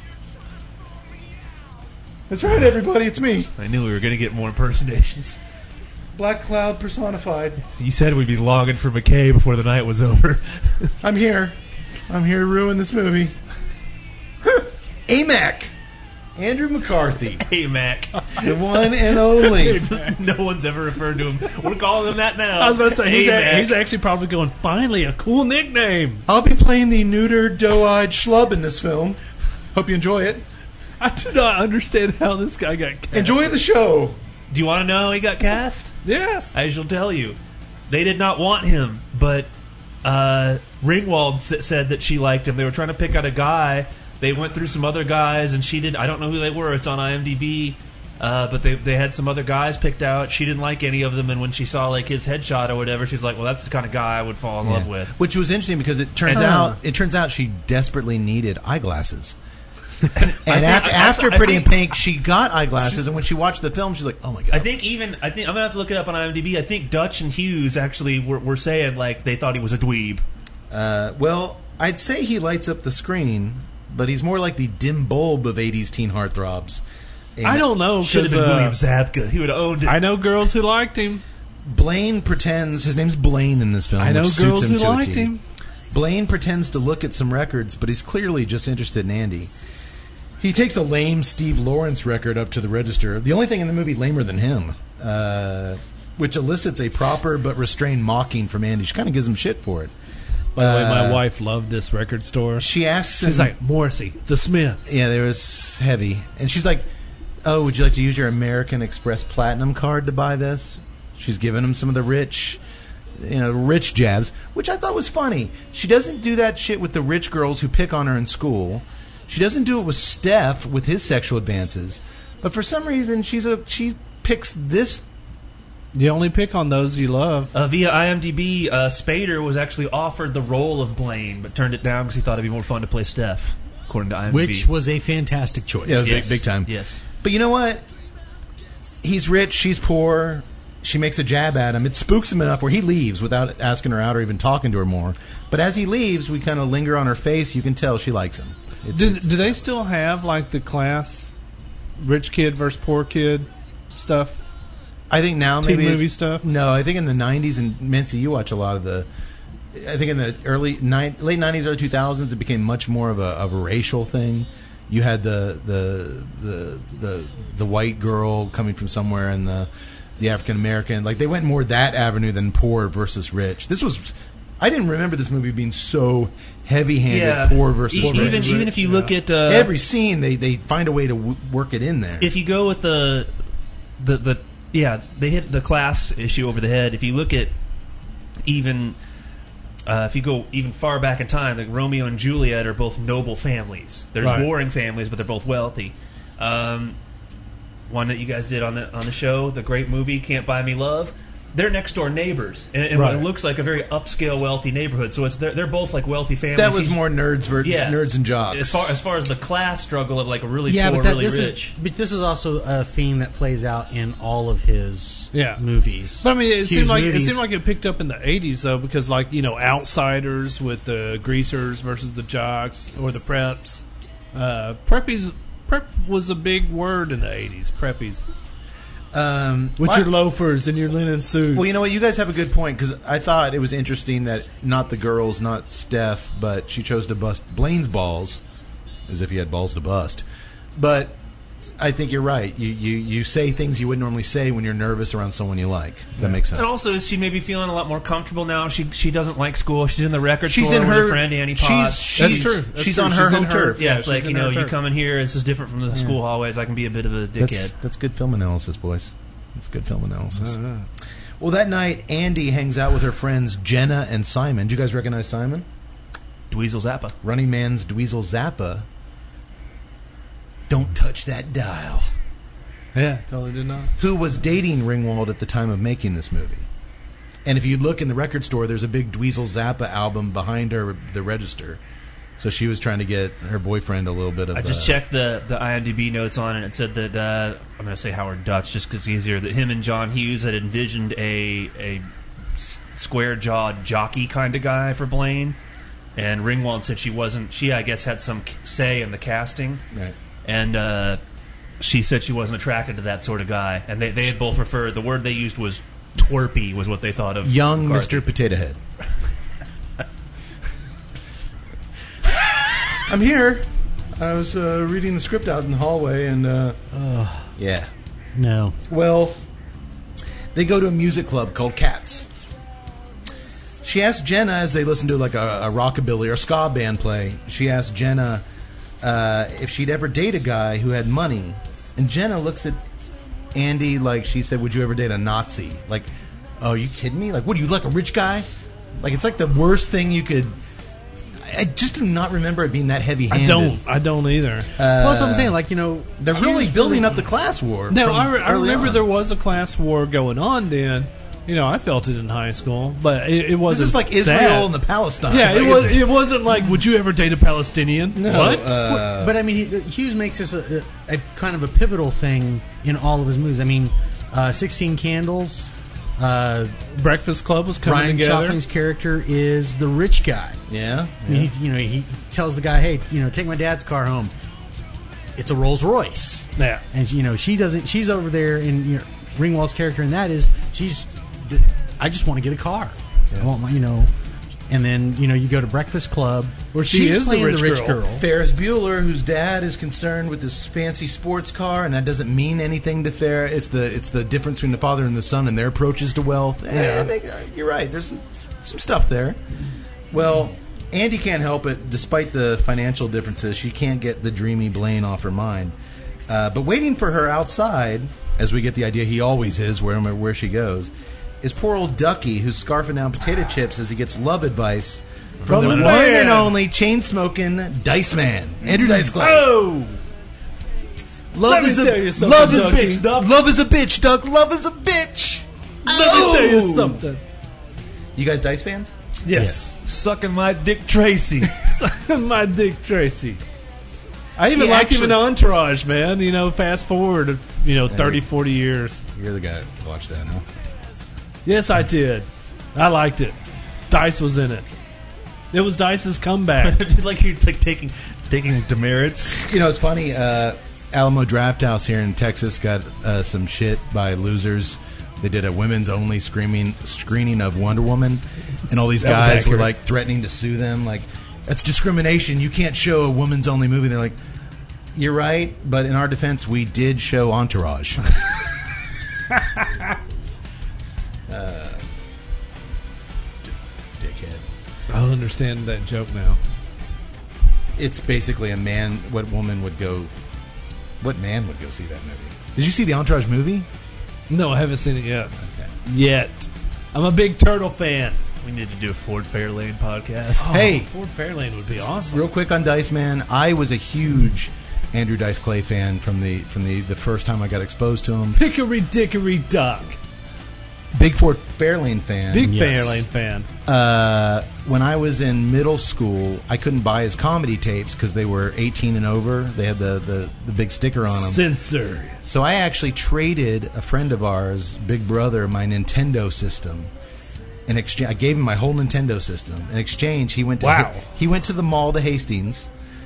That's right, everybody. It's me. I knew we were going to get more impersonations. Black Cloud personified. You said we'd be logging for McKay before the night was over. I'm here. I'm here to ruin this movie. A M A C. Andrew McCarthy. Hey, Mac. The one and only. No one's ever referred to him. We're calling him that now. I was about to say, he's, Hey, a- Mac. he's actually probably going, finally, a cool nickname. I'll be playing the neutered, doe-eyed schlub in this film. Hope you enjoy it. I do not understand how this guy got cast. Enjoy the show. Do you want to know how he got cast? Yes. I shall tell you. They did not want him, but uh, Ringwald s- said that she liked him. They were trying to pick out a guy. They went through some other guys, and she did. I don't know who they were. It's on IMDb. Uh, but they they had some other guys picked out. She didn't like any of them, and when she saw like his headshot or whatever, she's like, "Well, that's the kind of guy I would fall in love Yeah. with." Which was interesting because it turns And- out it turns out she desperately needed eyeglasses. And think- after, I- after I Pretty in think- Pink, she got eyeglasses, and when she watched the film, she's like, "Oh my god!" I think even I think I'm gonna have to look it up on IMDb. I think Dutch and Hughes actually were, were saying like they thought he was a dweeb. Uh, well, I'd say he lights up the screen, but he's more like the dim bulb of eighties teen heartthrobs. And I don't know. Should have 'cause, been uh, William Zabka. He would have owned it. I know girls who liked him. Blaine pretends his name's Blaine in this film. I know which girls suits him who to a liked T. him. Blaine pretends to look at some records, but he's clearly just interested in Andy. He takes a lame Steve Lawrence record up to the register. The only thing in the movie lamer than him, uh, which elicits a proper but restrained mocking from Andy. She kind of gives him shit for it. By the way, my Uh, wife loved this record store. She asks She's him, like, Morrissey, the Smiths. yeah, there was heavy. And she's like, oh, would you like to use your American Express Platinum card to buy this? She's giving him some of the rich, you know, rich jabs, which I thought was funny. She doesn't do that shit with the rich girls who pick on her in school. She doesn't do it with Steph with his sexual advances. But for some reason, she's a she picks this. You only pick on those you love. Uh, via IMDb, uh, Spader was actually offered the role of Blaine, but turned it down because he thought it'd be more fun to play Steph, according to IMDb. Which was a fantastic choice. Yeah, it was Yes. big, big time. Yes. But you know what? He's rich, she's poor. She makes a jab at him. It spooks him enough where he leaves without asking her out or even talking to her more. But as he leaves, we kind of linger on her face. You can tell she likes him. It's, Do, it's- do they still have like the class, rich kid versus poor kid stuff? I think now Teen maybe it's- movie stuff? No, I think in the nineties and Mincy, you watch a lot of the. I think in the early ni- late nineties, early two thousands, it became much more of a, of a racial thing. You had the the the the the white girl coming from somewhere, and the the African American. Like they went more that avenue than poor versus rich. This was. I didn't remember this movie being so heavy-handed, Yeah. poor versus E- rich. even even if you look at uh, Every scene, they, they find a way to w- work it in there. if you go with the the the yeah, they hit the class issue over the head. If you look at even uh, if you go even far back in time, like Romeo and Juliet are both noble families. There's Right. warring families, but they're both wealthy. Um, one that you guys did on the on the show, the great movie Can't Buy Me Love. they're next door neighbors, and, and Right. it looks like a very upscale, wealthy neighborhood. So it's they're, they're both like wealthy families. That was He's- more nerds ver- yeah, nerds and jocks. As far as far as the class struggle of like really Yeah, poor, but, that, really this rich. is but this is also a theme that plays out in all of his Yeah. movies. But I mean, it Hughes seemed like movies. it seemed like it picked up in the eighties though, because like you know, Outsiders with the greasers versus the jocks or the preps. Uh, preppies, prep was a big word in the eighties. Preppies um, with why- your loafers and your linen suits. Well, you know what? You guys have a good point because I thought it was interesting that not the girls, not Steph, but she chose to bust Blaine's balls, as if he had balls to bust. But I think you're right. You you, you say things you wouldn't normally say when you're nervous around someone you like. That makes sense. And also, is she maybe feeling a lot more comfortable now? She she doesn't like school. She's in the record She's store in with her her friend Annie Potts. She's, she's true. That's she's true. on She's her in home her- turf. Yeah, Yeah, it's like, she's you in know, her you turf. come in here, this is different from the school hallways. I can be a bit of a That's, dickhead. that's good film analysis, boys. That's good film analysis. Uh, Well, that night, Andy hangs out with her friends Jenna and Simon. Do you guys recognize Simon? Dweezil Zappa. Running Man's Dweezil Zappa. Don't touch that dial. yeah, totally did not. Who was dating Ringwald at the time of making this movie. And if you look in the record store, there's a big Dweezil Zappa album behind her, the register. So she was trying to get her boyfriend a little bit of. I just uh, checked the, the IMDb notes on it. It said that uh, I'm going to say Howard Dutch just because it's easier. That him and John Hughes had envisioned a a s- square jawed jockey kind of guy for Blaine, and Ringwald said she wasn't. She I guess had some say in the casting, Right. and uh, she said she wasn't attracted to that sort of guy. And they they had both referred. The word they used was twerpy was what they thought of Young McCarthy. Mister Potato Head. I'm here. I was uh, reading the script out in the hallway, and uh, yeah. No. Well, they go to a music club called Cats. She asked Jenna, as they listen to like a, a rockabilly or ska band play, she asked Jenna uh, if she'd ever date a guy who had money. And Jenna looks at Andy like she said, would you ever date a Nazi? Like, oh, are you kidding me? Like, what, are you like a rich guy? Like, it's like the worst thing you could... I just do not remember it being that heavy-handed. I don't. I don't either. Uh, Well, that's what I'm saying. Like, you know, They're really Hughes building really- up the class war. No, from I, re- I early remember on. there was a class war going on then. You know, I felt it in high school, but it, it wasn't. This is like Israel that. and the Palestine. Yeah, it Like, was. it's- It wasn't like, would you ever date a Palestinian? No, What? uh, But I mean, he, Hughes makes this a, a, a kind of a pivotal thing in all of his movies. I mean, uh, Sixteen Candles. Uh, Breakfast Club was coming Ryan together. Gosling's character is the rich guy. yeah. I mean, he, you know, he tells the guy, "Hey, you know, take my dad's car home. It's a Rolls Royce." Yeah. And you know, she doesn't. She's over there, and you know, Ringwald's character in that is she's. I just want to get a car. I want my, you know. And then you know, you go to Breakfast Club Where she she's is the playing rich girl. Ferris Bueller, whose dad is concerned with this fancy sports car, and that doesn't mean anything to Ferris. It's the it's the difference between the father and the son and their approaches to wealth. Eh, make- uh, you're right. There's some, some stuff there. Well, Andy can't help it, despite the financial differences. She can't get the dreamy Blaine off her mind. Uh, but waiting for her outside, as we get the idea he always is, where where she goes, is poor old Ducky, who's scarfing down potato chips as he gets love advice from, From the the one man. and only chain-smoking Dice Man, Andrew Dice Clay. Oh, Love let me is a tell you something, love is a Ducky. bitch, Doug. Love is a bitch, Doug. Love is a bitch. let me tell you Oh! something. You guys Dice fans? Yes, Sucking my dick, Tracy. my Dick Tracy. I even He liked him in actually- Entourage, man. You know, fast forward, you know, thirty, forty years. You're the guy that watched that, huh? Yes, I did. I liked it. Dice was in it. It was Dice's comeback. like you're like taking taking demerits. You know, it's funny. Uh, Alamo Draft House here in Texas got uh, some shit by losers. They did a women's only screaming screening of Wonder Woman, and all these That was guys were accurate. like threatening to sue them. Like, that's discrimination. You can't show a women's only movie. They're like, you're right, but in our defense, we did show Entourage. uh, d- dickhead. I'll understand that joke now. It's basically a man. What woman would go? What man would go see that movie? Did you see the Entourage movie? No, I haven't seen it yet. Okay. Yet. I'm a big Turtle fan. We need to do a Ford Fairlane podcast. Hey. Ford Fairlane would be awesome. Real quick on Dice Man, I was a huge Andrew Dice Clay fan from the from the, the first time I got exposed to him. Hickory dickory dock. Big Fort Fairlane fan. Big Yes. Fairlane fan. Uh, when I was in middle school, I couldn't buy his comedy tapes because they were eighteen and over. They had the, the, the big sticker on them. Censor. So I actually traded a friend of ours, Big Brother, my Nintendo system. In exchange, I gave him my whole Nintendo system. In exchange, he went to Wow. he went to the mall to Hastings.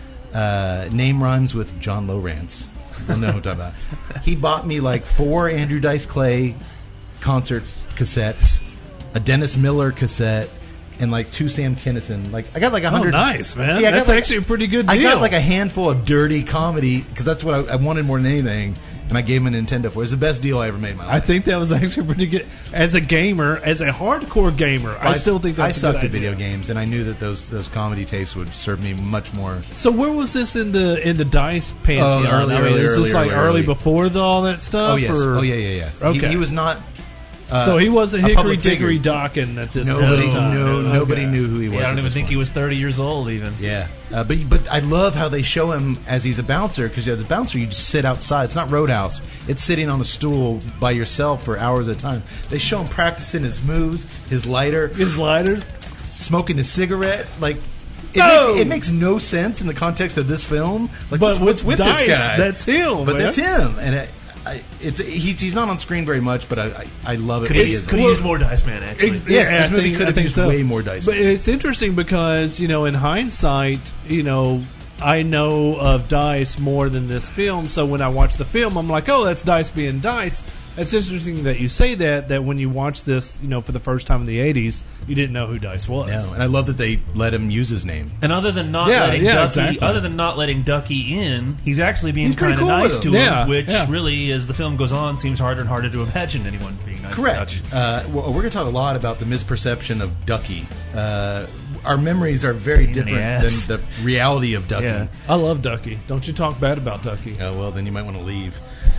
Uh, name rhymes with John Lowrance. I know what I'm talking about. He bought me like four Andrew Dice Clay concert cassettes, a Dennis Miller cassette, and like two Sam Kinison. Like I got like a Oh, hundred. nice, man. Yeah, I got That's like- actually a pretty good deal. I got like a handful of dirty comedy because that's what I, I wanted more than anything, and I gave him a Nintendo for it. It's the best deal I ever made in my life. I think that was actually pretty good. As a gamer, as a hardcore gamer, I still think that's I a sucked good at video idea. games, and I knew that those those comedy tapes would serve me much more. So where was this in the in the Dice pantheon? Oh, early, I mean, early, is this early, like early, early early. before the, all that stuff? Oh yes, or- oh yeah, yeah, yeah. He, Okay. he was not. Uh, So he wasn't a Hickory public Dickory figure. docking at this Nobody, point in time. no, Okay. nobody knew who he was. Yeah, I at don't even this think point. he was thirty years old even. Yeah, uh, but but I love how they show him as he's a bouncer because as a bouncer you just sit outside. It's not Roadhouse. It's sitting on a stool by yourself for hours at a time. They show him practicing his moves, his lighter, His lighters. smoking a cigarette. Like it, No! makes, it makes no sense in the context of this film. Like But what's, what's with Dice, this guy? that's him, But man. that's him, and it, I, it's he's he's not on screen very much, but I I, I love it. Could when he, he is. could he use more Dice Man, actually? Ex- Yes, yeah, this I movie think- could I have think used so. way more Dice But Man. it's interesting because, you know, in hindsight, you know, I know of Dice more than this film. So when I watch the film, I'm like, oh, that's Dice being Dice. It's interesting that you say that, that when you watch this, you know, for the first time in the eighties, you didn't know who Dice was. No, and I love that they let him use his name. And other than not Yeah, letting yeah, Ducky, exactly. other than not letting Ducky in, he's actually being He's pretty kind of cool nice with to him. him, Yeah, which yeah. really, as the film goes on, seems harder and harder to imagine anyone being nice Correct. to Ducky. Uh, well, we're going to talk a lot about the misperception of Ducky. Uh, our memories are very Pain in the different ass. than the reality of Ducky. Yeah. I love Ducky. Don't you talk bad about Ducky. Oh, well, then you might want to leave.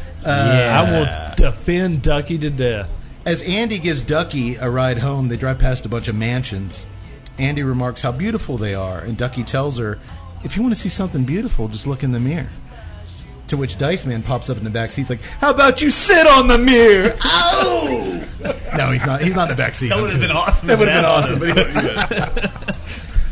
I will defend Ducky to death. As Andy gives Ducky a ride home, they drive past a bunch of mansions. Andy remarks how beautiful they are, and Ducky tells her, if you want to see something beautiful, just look in the mirror. To which Dice Man pops up in the back seat, like, how about you sit on the mirror? Oh! No, he's not. He's not in the back seat. That I'm would have been kidding. awesome. That would have been if awesome, but he wouldn't do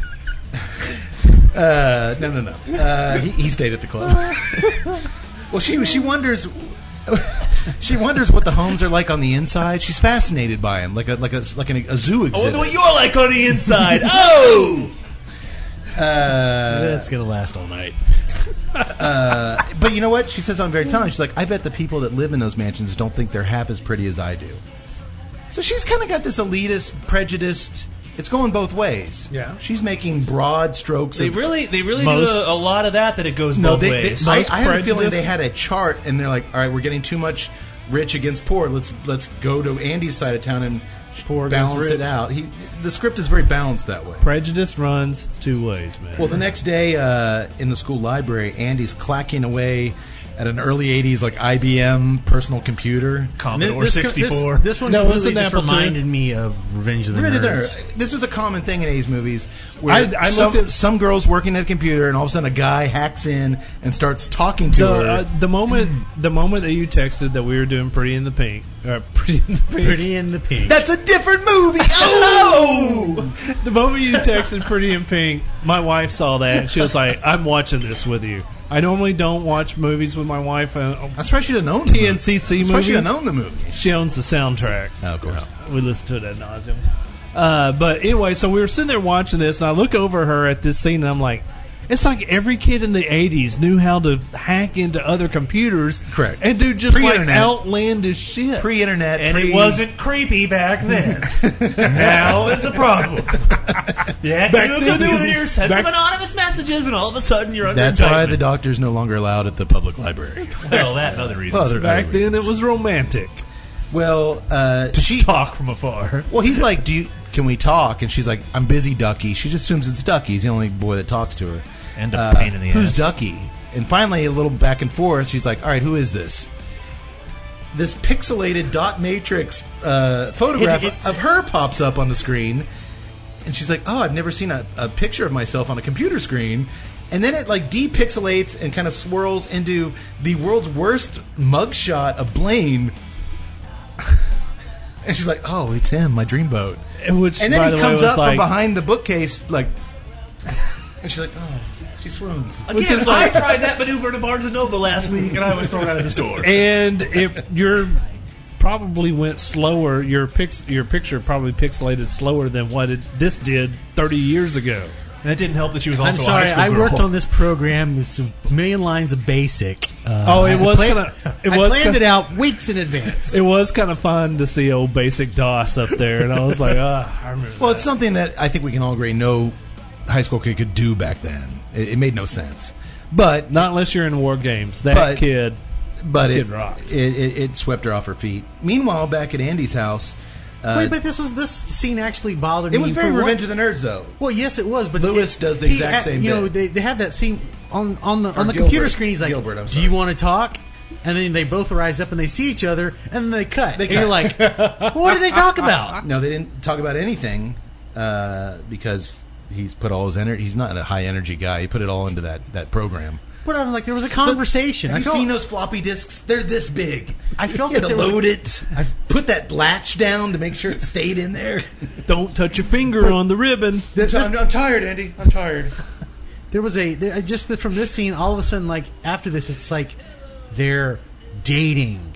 it. Uh, no, no, no. Uh, he, he stayed at the club. Well, she she wonders she wonders what the homes are like on the inside. She's fascinated by them, like a like a like an, a zoo I exhibit. wonder what you're like on the inside. Oh! Uh, That's gonna last all night. but you know what? She says on very talented. She's like, I bet the people that live in those mansions don't think they're half as pretty as I do. So she's kind of got this elitist, prejudiced. It's going both ways. Yeah. She's making broad strokes. They of, really, they really Most- do a, a lot of that. That it goes no, both they, they, ways. I, Most I have a feeling prejudice- they had a chart, and they're like, all right, we're getting too much rich against poor. Let's let's go to Andy's side of town and Poor against balance rich. it out. He, the script is very balanced that way. Prejudice runs two ways, man. Well, the next day uh, in the school library, Andy's clacking away at an early eighties like I B M personal computer. Commodore This- sixty-four. This, this one No, it's really an just Apple two. reminded me of Revenge of the Right there. Nerds. This was a common thing in eighties movies where I- I some, looked at- some girl's working at a computer and all of a sudden a guy hacks in and starts talking to the, her. uh, the moment the moment that you texted that we were doing Pretty in the Pink, uh, Pretty in the Pink, Pretty in the Pink. That's a different movie. Oh! the moment you texted Pretty in Pink, my wife saw that and she was like, "I'm watching this with you." I normally don't watch movies with my wife. Uh, I'm surprised she didn't own the T N movie. C C I'm surprised she movies. didn't own the movie. She owns the soundtrack. Oh, of course. We listen to it ad nauseum. Uh, but anyway, so we were sitting there watching this, and I look over her at this scene, and I'm like, it's like every kid in the eighties knew how to hack into other computers. Correct. And do just like Pre-internet. outlandish shit. Pre-internet, and pre- it wasn't creepy back then. Now it's a problem. You had to Back do a then, computer, send back- some anonymous messages, and all of a sudden you're under That's why the indictment. doctor's no longer allowed at the public library. Well, that and other reasons. Well, there- Back other then, it reasons. was romantic. Well, uh, she. Talk from afar. Well, he's like, "Do you? Can we talk?" And she's like, "I'm busy, Ducky." She just assumes it's Ducky. He's the only boy that talks to her. And a Uh, pain in the Who's ass. Ducky? And finally, a little back and forth. She's like, "All right, who is this?" This pixelated dot matrix uh, photograph It- it's- of her pops up on the screen, and she's like, "Oh, I've never seen a, a picture of myself on a computer screen." And then it like depixelates and kind of swirls into the world's worst mugshot of Blaine. And she's like, "Oh, it's him, my dreamboat." Which, And then by he the way, comes was up like, from behind the bookcase, like, and she's like, "Oh, she swoons." Which Again, is like- I tried that maneuver to Barnes and Noble last week, and I was thrown out of the store. And if you're probably went slower, your pix, your picture probably pixelated slower than what it, this did thirty years ago. And it didn't help that she was I'm also sorry, a high I school worked girl. on this program with some million lines of BASIC. Uh, Oh, it I was planned- kinda- it I was planned kinda- it out weeks in advance. It was kind of fun to see old basic DOS up there, and I was like, ah, I remember. Well, that. it's something that I think we can all agree no high school kid could do back then. It, it made no sense. But Not unless you're in war games. That But- kid, but it, Kid Rock. it, it it swept her off her feet. Meanwhile, back at Andy's house, uh, Wait, but this was this scene actually bothered it me. was very for one- Revenge of the Nerds, though. Well, yes, it was. But Lewis it- does the he exact had- same You know, bit. they, they have that scene on on the on the Gilbert. computer screen. He's like, Gilbert, I'm "Do sorry. you want to talk?" And then they both rise up and they see each other and then they cut. They and you're like, "What did they talk about?" No, they didn't talk about anything uh, because he's put all his energy. He's not a high energy guy. He put it all into that, that program. But I'm like, there was a conversation. Have I you felt, seen those floppy disks? They're this big. I felt You had that to there was a- load it. I put that latch down to make sure it stayed in there. don't touch your finger on the ribbon. I'm, ti- I'm, I'm tired, Andy. I'm tired. There was a there, just the, from this scene. All of a sudden, like after this, it's like they're dating.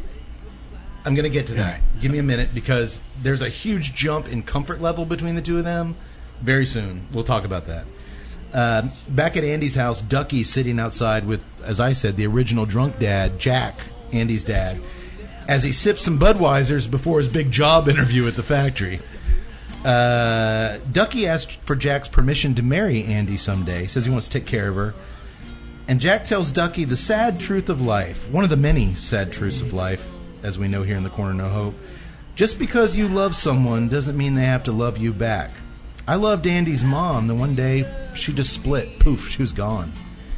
I'm going to get to that. Give me a minute because there's a huge jump in comfort level between the two of them. Very soon, we'll talk about that. Uh, back at Andy's house, Ducky's sitting outside with, as I said, the original drunk dad, Jack, Andy's dad, as he sips some Budweisers before his big job interview at the factory. Uh, Ducky asked for Jack's permission to marry Andy someday. Says he wants to take care of her. And Jack tells Ducky the sad truth of life, one of the many sad truths of life, as we know here in the Corner No Hope. Just because you love someone doesn't mean they have to love you back. I loved Andy's mom. The one day she just split. Poof, she was gone.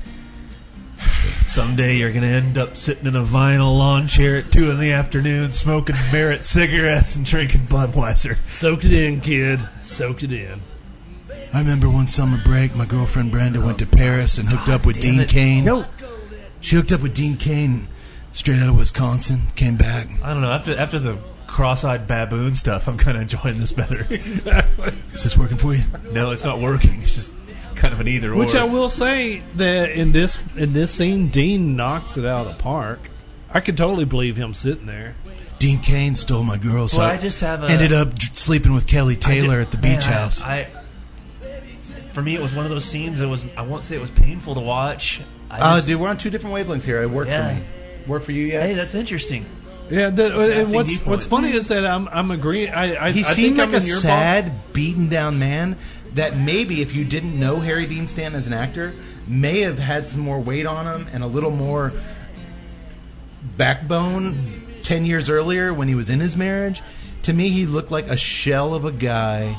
Someday you're going to end up sitting in a vinyl lawn chair at two in the afternoon, smoking Barrett cigarettes and drinking Budweiser. Soak it in, kid. Soak it in. I remember one summer break, my girlfriend Brenda went to Paris and hooked up with damn Dean it. Cain. No, She hooked up with Dean Cain straight out of Wisconsin, came back. I don't know. After after the cross-eyed baboon stuff, I'm kind of enjoying this better. Exactly. Is this working for you? No, it's not working. It's just kind of an either or. Which I will say that in this in this scene, Dean knocks it out of the park. I could totally believe him sitting there. Dean Cain stole my girl, so Well, I just have a- ended up j- sleeping with Kelly Taylor I at the did- beach man, I- house. I, for me, it was one of those scenes. It was. I won't say it was painful to watch. I Uh, just, dude, we're on two different wavelengths here. It worked Yeah. for me. Work for you yet? hey, that's interesting. Yeah, the, and Nasty what's viewpoints. what's funny is that I'm I'm agreeing. I I, He I seemed think like I'm a in your sad, beaten down man that maybe if you didn't know Harry Dean Stanton as an actor, may have had some more weight on him and a little more backbone ten years earlier when he was in his marriage. To me, he looked like a shell of a guy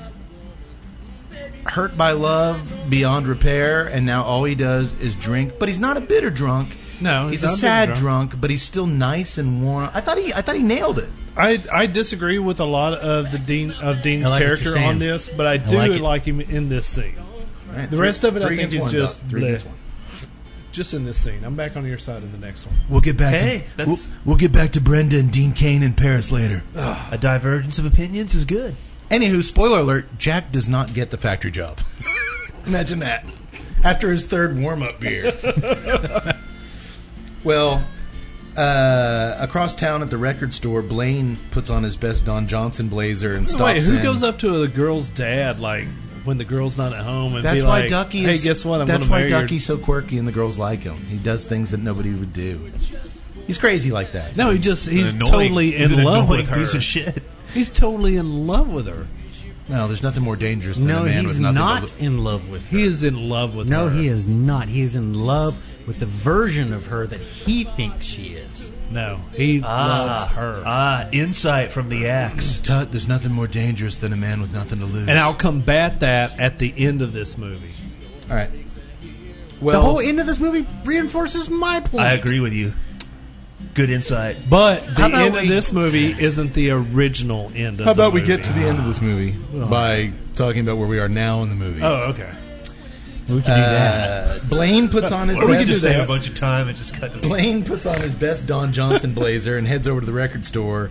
hurt by love beyond repair, and now all he does is drink. But he's not a bitter drunk. No, he's, he's a not a bitter sad drunk. drunk, but he's still nice and warm. I thought he, I thought he nailed it. I I disagree with a lot of the Dean of Dean's I like what character you're saying. on this, but I do like like, it. him in this scene. All right, The three- rest of it, I three think, against is one, just Doc. three bleh. against one. Just in this scene. I'm back on your side in the next one. We'll get back Hey, to that's- we'll, we'll get back to Brenda and Dean Cain in Paris later. A divergence of opinions is good. Anywho, spoiler alert: Jack does not get the factory job. Imagine that. After his third warm-up beer. Well, uh, across town at the record store, Blaine puts on his best Don Johnson blazer and stops Wait, who in. goes up to the girl's dad like when the girl's not at home and That's be why like, Ducky "Hey, is. guess what? I'm that's going to why marry your-" Ducky's so quirky and the girls like him. He does things that nobody would do. He's crazy like that. No, he just he's An annoying- totally he's in an love annoying with her. piece of shit. He's totally in love with her. No, there's nothing more dangerous than no, a man he's with nothing not to in love with her. He is in love with No, her. he is not. He is in love with the version of her that he thinks she is. No, he loves Ah, her. ah, insight from the axe. Tut, there's nothing more dangerous than a man with nothing to lose. And I'll combat that at the end of this movie. All right. Well, the whole end of this movie reinforces my point. I agree with you. Good insight. But the How about end we- of this movie isn't the original end of how the about we movie. get to the end of this movie by talking about where we are now in the movie? Oh, okay. We can do that. Uh, Blaine puts on his Or we best. could just do save that. a bunch of time and just cut to the Blaine puts on his best Don Johnson blazer and heads over to the record store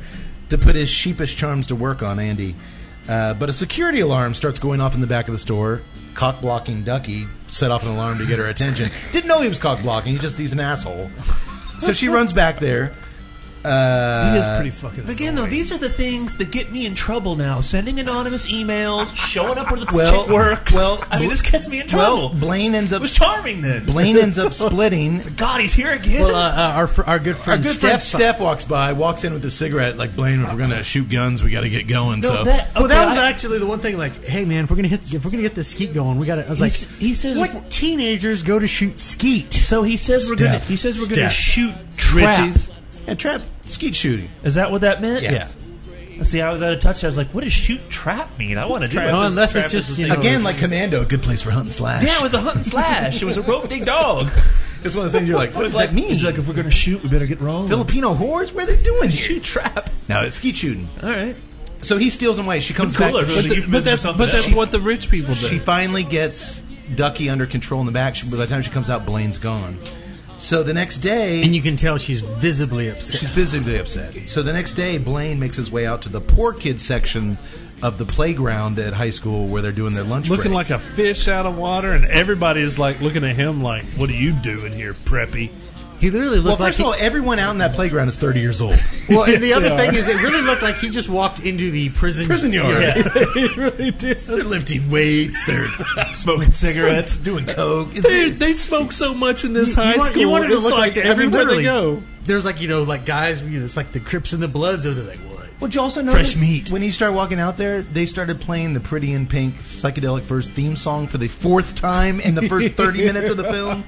to put his sheepish charms to work on Andy. Uh, but a security alarm starts going off in the back of the store. Cock-blocking Ducky set off an alarm to get her attention. Didn't know he was cock-blocking. He just he's an asshole. So she runs back there. Uh, He is pretty fucking But again, though, annoying. these are the things that get me in trouble now. Sending anonymous emails, showing up where the Well- chick works. well, I mean, this gets me in trouble. Well, Blaine ends it up was charming then. Blaine ends up splitting. God, he's here again. Well, uh, uh, our fr- our good Our friend good Steph. friend Steph walks by, walks in with a cigarette, like, Blaine, if we're going to shoot guns, we got to get going. no, so that, Well, okay, that was I- actually the one thing. Like, hey man, if we're gonna hit, if we're gonna get this skeet going, we got to. I was He like, s- he says what if we're- teenagers go to shoot skeet? So he says we're gonna. Steph. He says we're gonna Steph. shoot trap. Richies. yeah, trap skeet shooting. Is that what that meant? Yeah. See, I was out of touch. I was like, "What does shoot trap mean?" I want to do Trap it. No, is- unless trap it's is just the you thing. know, Again, like Commando, a good place for hunt and slash. Yeah, it was a hunt and slash. It was a rope dig dog. It's one of those things you're like, what does like, that mean? He's like, if we're gonna shoot, we better get rolling. Filipino whores? What are they doing here? shoot trap. No, it's skeet shooting. All right. So he steals them away. She comes Cooler, back. really. But the- Euphemism But for that's something but that's else. what the rich people do. she finally gets Ducky under control in the back. She, by the time she comes out, Blaine's gone. So the next day, and you can tell she's visibly upset. she's visibly upset. So the next day, Blaine makes his way out to the poor kids section of the playground at high school where they're doing their lunch looking break. like a fish out of water, and everybody's like looking at him like, "What are you doing here, preppy?" He literally Well, looked first like. of all, everyone out in that playground is thirty years old. he, well, and the Yes, other they thing are. is, it really looked like he just walked into the prison Prison yard. He really did. They're lifting weights. They're Smoking cigarettes. doing coke. They, they smoke so much in this You- you high want- school. you wanted to it's look like, like- I mean, everywhere they literally. go. There's like you know like guys, you know, it's like the Crips and the Bloods. So they're like, what? Well, did you also Fresh notice meat. when you start walking out there, they started playing the Pretty in Pink psychedelic first theme song for the fourth time in the first thirty minutes of the film.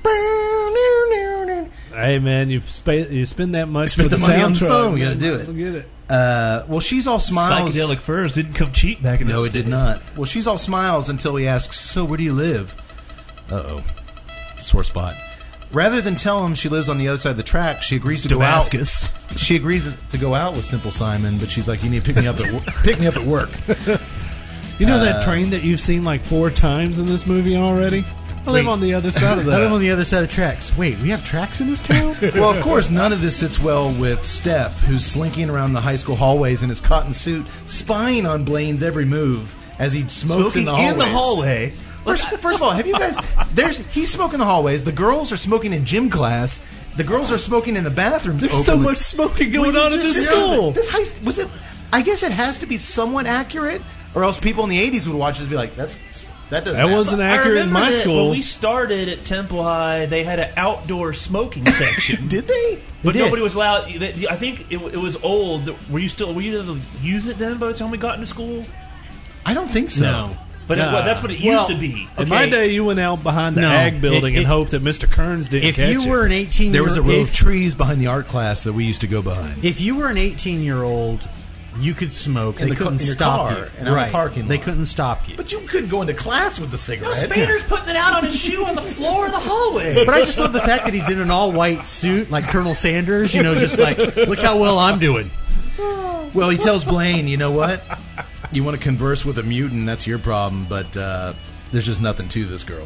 Hey man, you spend you spend that much Spend for the the, money on the soundtrack. song, you gotta man. do Might it. as well Get it. Uh, well, she's all smiles. Psychedelic furs didn't come cheap back in No, those it did days. not. Well, she's all smiles until he asks, "So, where do you live?" Uh oh, sore spot. Rather than tell him she lives on the other side of the track, she agrees to Damascus. go out. She agrees to go out with Simple Simon, but she's like, "You need to pick me up at wo- pick me up at work." You know Uh, that train that you've seen like four times in this movie already? I live Wait. on the other side of I live that. on the other side of the tracks. Wait, we have tracks in this town? Well, of course, none of this sits well with Steph, who's slinking around the high school hallways in his cotton suit, spying on Blaine's every move as he smokes Smoking in the hallways. in the hallway. First, first of all, have you guys? There's he's smoking in the hallways. The girls are smoking in gym class. The girls are smoking in the bathrooms. There's so openly. much smoking Will going you on in just this sit down? school. This high, was it? I guess it has to be somewhat accurate, or else people in the eighties would watch this and be like, "That's that doesn't." That happen." wasn't I accurate in remember my that school. When we started at Temple High, they had an outdoor smoking section. Did they? But did. nobody was allowed. they- I think it, it was old. Were you still? Were you able to use it then? By the time we got into school, I don't think so. No. but it, Nah. well, that's what it Well, used to be. In my day, you went out behind the No, ag building it- and it- hoped that Mister Kearns didn't If catch you it. were an eighteen, There was a year- row of if- trees behind the art class that we used to go behind. If you were an eighteen-year-old, you could smoke. In they the ca- couldn't in your stop car you. and on the right? parking They lot. couldn't stop you. But you couldn't go into class with the No, cigarette. Spader's putting it out on his shoe on the floor of the hallway. But I just love the fact that he's in an all-white suit, like Colonel Sanders. You know, just like, look how well I'm doing. Well, he tells Blaine, you know what? You want to converse with a mutant, that's your problem, but uh, there's just nothing to this girl.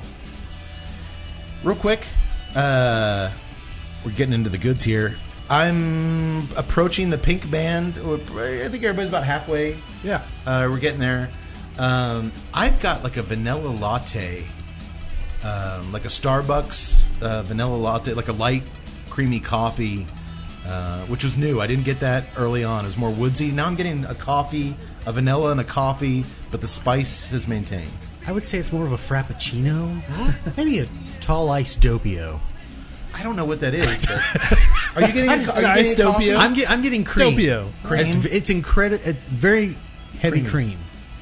Real quick, uh, we're getting into the goods here. I'm approaching the pink band. I think everybody's about halfway. yeah. Uh, we're getting there. Um, I've got like a vanilla latte, um, like a Starbucks uh, vanilla latte, like a light creamy coffee, uh, which was new. I didn't get that early on. It was more woodsy. Now I'm getting a coffee, a vanilla and a coffee, but the spice is maintained. I would say it's more of a frappuccino, maybe a tall ice doppio. I don't know what that is. But are you getting a, are you Nice getting a coffee? doppio. I'm, get, I'm getting cream. Doppio. Cream? It's, it's incredible. It's very heavy Creamy. cream.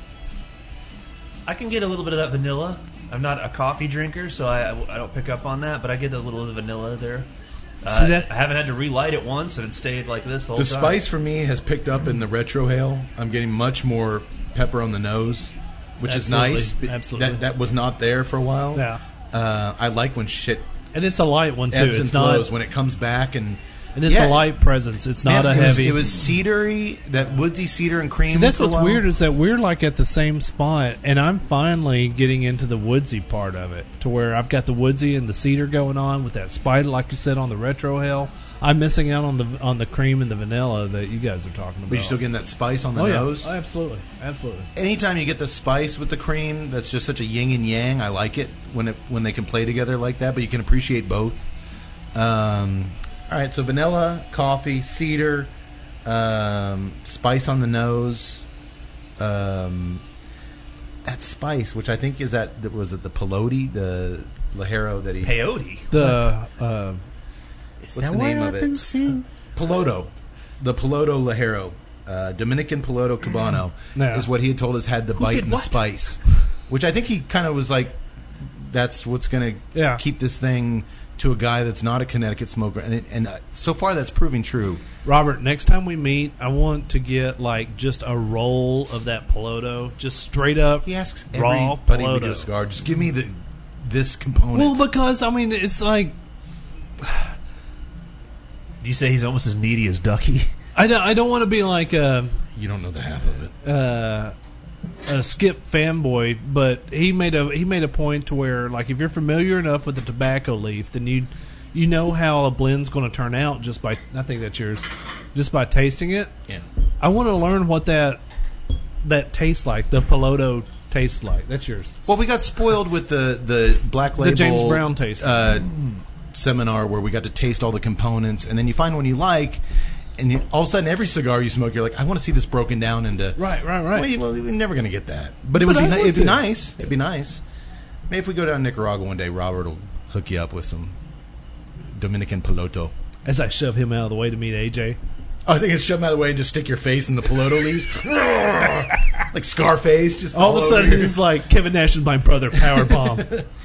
I can get a little bit of that vanilla. I'm not a coffee drinker, so I, I don't pick up on that, but I get a little of the vanilla there. Uh, See that- I haven't had to relight it once, and it stayed like this the whole The time. spice for me has picked up in the retrohale. I'm getting much more pepper on the nose, which Absolutely. is nice. Absolutely. That that was not there for a while. Yeah. Uh, I like when shit And it's a light one too. ebbs and It's not, flows when it comes back, and and it's Yeah. a light presence. It's not Man, a it was- heavy. It was cedary, that woodsy cedar and cream. See, that's for a what's while. weird is that we're like at the same spot, and I'm finally getting into the woodsy part of it, to where I've got the woodsy and the cedar going on with that spider, like you said, on the retrohale. I'm missing out on the on the cream and the vanilla that you guys are talking about. But you're still getting that spice on the oh, nose. Yeah. Oh, absolutely, absolutely. Anytime you get the spice with the cream, that's just such a yin and yang. I like it when it when they can play together like that. But you can appreciate both. Um, all right, so vanilla, coffee, cedar, um, spice on the nose. Um, that spice, which I think is that was it the peyote, the Ligero that he Peyote. The uh, what's the name of it? Piloto, the Piloto Ligero, uh, Dominican Piloto Cubano Yeah. is what he had told us had the bite did and the what? spice, which I think he kind of was like, that's what's going to Yeah. keep this thing to a guy that's not a Connecticut smoker, and it, and uh, so far that's proving true. Robert, next time we meet, I want to get like just a roll of that Piloto, just straight up. He asks raw everybody we do a Piloto. cigar, just give me the this component. Well, because I mean, it's like Do you say he's almost as needy as Ducky? I don't, I don't want to be like a, you don't know the half of it. uh, a Skip fanboy, but he made a he made a point to where like if you're familiar enough with the tobacco leaf, then you you know how a blend's going to turn out just by I think that's yours, just by tasting it. Yeah. I want to learn what that that tastes like. The Piloto tastes like. That's yours. Well, we got spoiled with the, the Black Label... The James Brown taste. Uh, seminar where we got to taste all the components, and then you find one you like, and you, all of a sudden every cigar you smoke, you're like, I want to see this broken down into... Right, right, right. Well, you- well, we're never going to get that. But it But would be, I'd ni- like it'd be to. nice. It'd be nice. Maybe if we go down to Nicaragua one day, Robert will hook you up with some Dominican Piloto. As I shove him out of the way to meet A J. Oh, I think it's shove him out of the way and just stick your face in the Piloto leaves. Like Scarface. Just All of a over sudden, your- he's like, Kevin Nash is my brother, power bomb.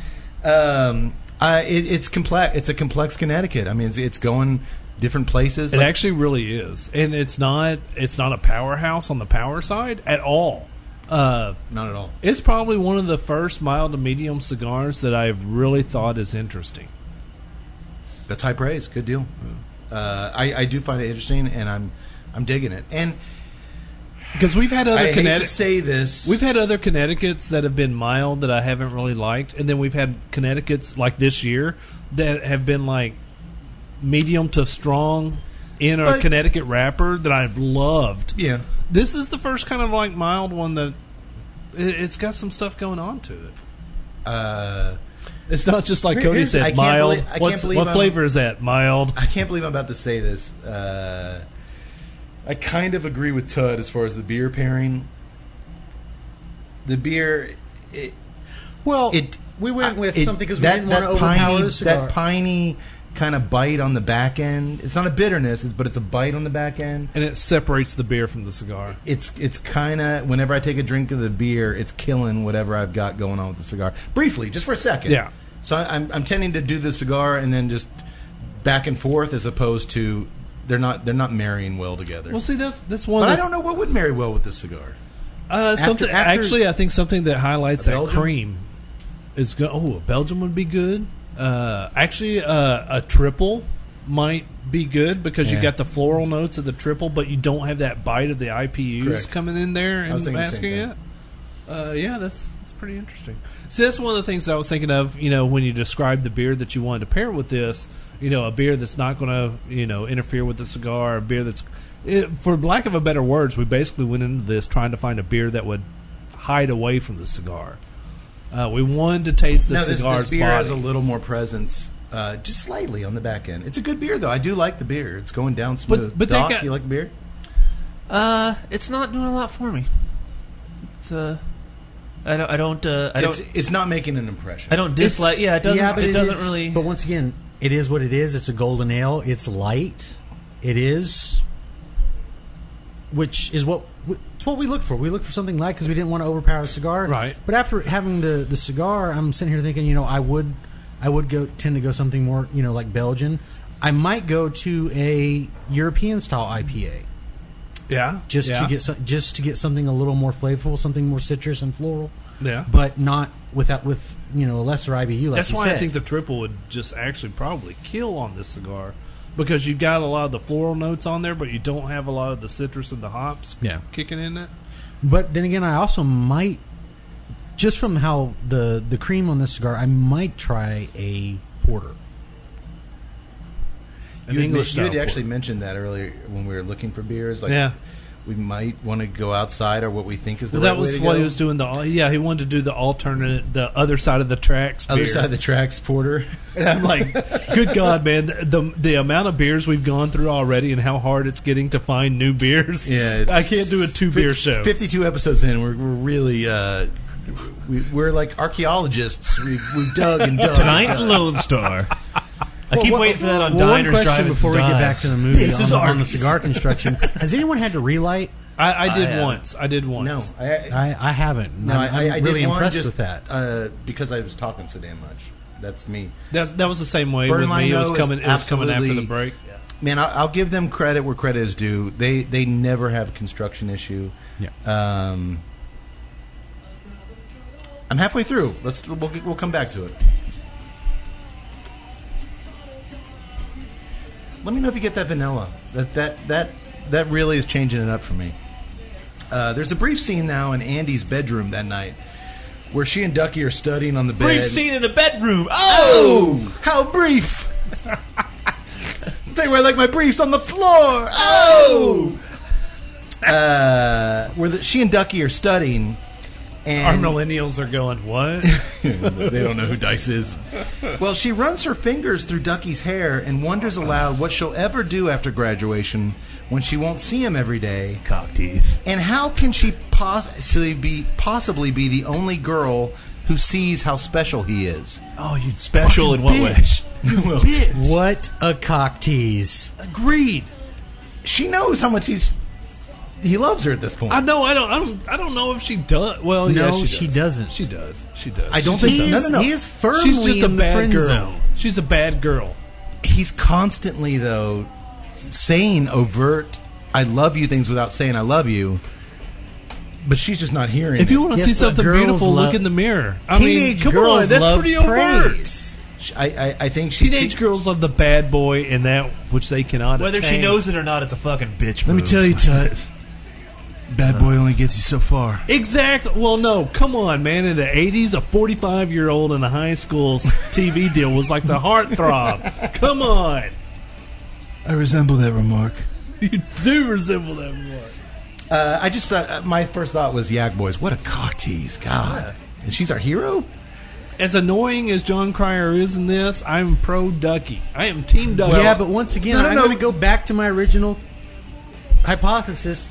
Um, uh, it, it's complex. It's a complex Connecticut. I mean, it's, it's going different places. It Like- actually really is, and it's not. It's not a powerhouse on the power side at all. Uh, not at all. it's probably one of the first mild to medium cigars that I've really thought is interesting. That's high praise. Good deal. Uh, I, I do find it interesting, and I'm I'm digging it. And Because we've had I other hate to Connecticut, say this, we've had other Connecticut's that have been mild that I haven't really liked, and then we've had Connecticut's like this year that have been like medium to strong in a But- Connecticut wrapper that I've loved. yeah. This is the first kind of like mild one that it, it's got some stuff going on to it. Uh, It's not just like Here- Cody here's- I said, can't mild. believe- I can't What's, believe what I'm- flavor is that? Mild. I can't believe I'm about to say this. Uh, I kind of agree with Tud as far as the beer pairing. The beer, it, Well, it we went with it- something because we that- didn't want to that overpower piney, the cigar. That piney kind of bite on the back end. It's not a bitterness, but it's a bite on the back end. And it separates the beer from the cigar. It's it's kind of, whenever I take a drink of the beer, it's killing whatever I've got going on with the cigar. Briefly, just for a second. Yeah. So I, I'm I'm tending to do the cigar and then just back and forth, as opposed to they're not they're not marrying well together. Well, see, that's that's one. but that, I don't know what would marry well with this cigar. Uh, something after- actually, I think something that highlights A that Belgian? cream is go. Oh, a Belgian would be good. Uh, actually, uh, a triple might be good because you Yeah. got the floral notes of the triple, but you don't have that bite of the I P Us Correct. coming in there I was and thinking the same masking thing. it. Uh, yeah, that's that's pretty interesting. See, that's one of the things that I was thinking of. You know, when you described the beer that you wanted to pair with this, you know, a beer that's not going to you know interfere with the cigar, a beer that's, it, for lack of a better words, we basically went into this trying to find a beer that would hide away from the cigar. Uh, we wanted to taste the no, this, cigar's this beer body. has a little more presence, uh, just slightly on the back end. It's a good beer, though. I do like the beer. It's going down smooth. but they Doc, got- you like the beer? Uh, it's not doing a lot for me. It's uh, I don't, I don't, uh, I It's don't, it's not making an impression. I don't dislike. Yeah, it doesn't. yeah, but it, doesn't is- really. But once again, it is what it is. It's a golden ale. It's light. It is, which is what it's what we look for. We look for something light because we didn't want to overpower the cigar. Right. But after having the the cigar, I'm sitting here thinking, you know, I would I would go tend to go something more, you know, like Belgian. I might go to a European style I P A yeah, just yeah, to get some, just to get something a little more flavorful, something more citrus and floral, yeah. but not without with you know a lesser I B U. Like That's you why said. I think the triple would just actually probably kill on this cigar because you got a lot of the floral notes on there, but you don't have a lot of the citrus and the hops Yeah. kicking in it. But then again, I also might, just from how the the cream on this cigar, I might try a porter. An You had, English you had style actually porter. mentioned that earlier when we were looking for beers. Like, Yeah. we might want to go outside, or what we think is the Well, that right was way to what go. he was doing. The yeah, he wanted to do the alternate, the other side of the tracks. Other beer. side of the tracks, porter. And I'm like, good God, man! The, the the amount of beers we've gone through already, and how hard it's getting to find new beers. Yeah, it's- I can't do a two beer show. Fifty-two episodes in, we're, we're really uh, we, we're like archaeologists. We, we've dug and dug. Tonight and in dug. Lone Star. I keep Well, waiting for that on well, Diners, one question Drive-Ins, before we and get back Dives. to the movie This on, is the, on the Arby's. cigar construction. Has anyone had to relight? I, I did I haven't. once. I did once. No, I, I, I haven't. no, I'm, I, I, I'm I really did one impressed just, with that. uh, because I was talking so damn much. That's me. That's, that was the same way Burn with Line, me. It was though, is coming. It was coming after the absolutely- break. Man, I'll, I'll give them credit where credit is due. They they never have a construction issue. Yeah. Um, I'm halfway through. Let's we'll, we'll come back to it. Let me know if you get that vanilla. That that that that really is changing it up for me. Uh, there's a brief scene now in Andy's bedroom that night where she and Ducky are studying on the bed. Brief scene in the bedroom. Oh! Oh, how brief! They were like my briefs on the floor. Oh! Uh, where the, she and Ducky are studying, Our and millennials are going, what? they don't know who Dice is. Well, she runs her fingers through Ducky's hair and wonders aloud what she'll ever do after graduation when she won't see him every day. Cock teeth. And how can she possibly be possibly be the only girl who sees how special he is? Oh, you special in what way? Well, What a cock tease! Agreed. she knows how much he's he loves her at this point. I know. I don't. I don't. I don't know if she does. Well, yeah, No, she, she does. doesn't. She does. She does. I don't She think- just no, does. no, no. He is firmly She's just a in the bad friend girl. zone. She's a bad girl. He's constantly though saying overt "I love you" things without saying "I love you," but she's just not hearing. If you it. want to Yes, see but something girls beautiful, love- look in the mirror. I Teenage mean, come girls on, that's love pretty overt. praise. I, I, I think she Teenage girls love the bad boy and that which they cannot. Whether she attain. knows it or not, it's a fucking bitch. Let me move. tell you, Tut. Bad boy only gets you so far. Exactly. Well, no, come on, man. In the eighties, a forty-five-year-old in a high school T V deal was like the heartthrob. Come on. I resemble that remark. You do resemble that remark. Uh, I just thought uh, my first thought was Yak Boys. What a cock tease, God! And she's our hero. As annoying as John Cryer is in this, I'm pro Ducky. I am Team Ducky. yeah, but once again, No, no, I'm no. going to go back to my original hypothesis.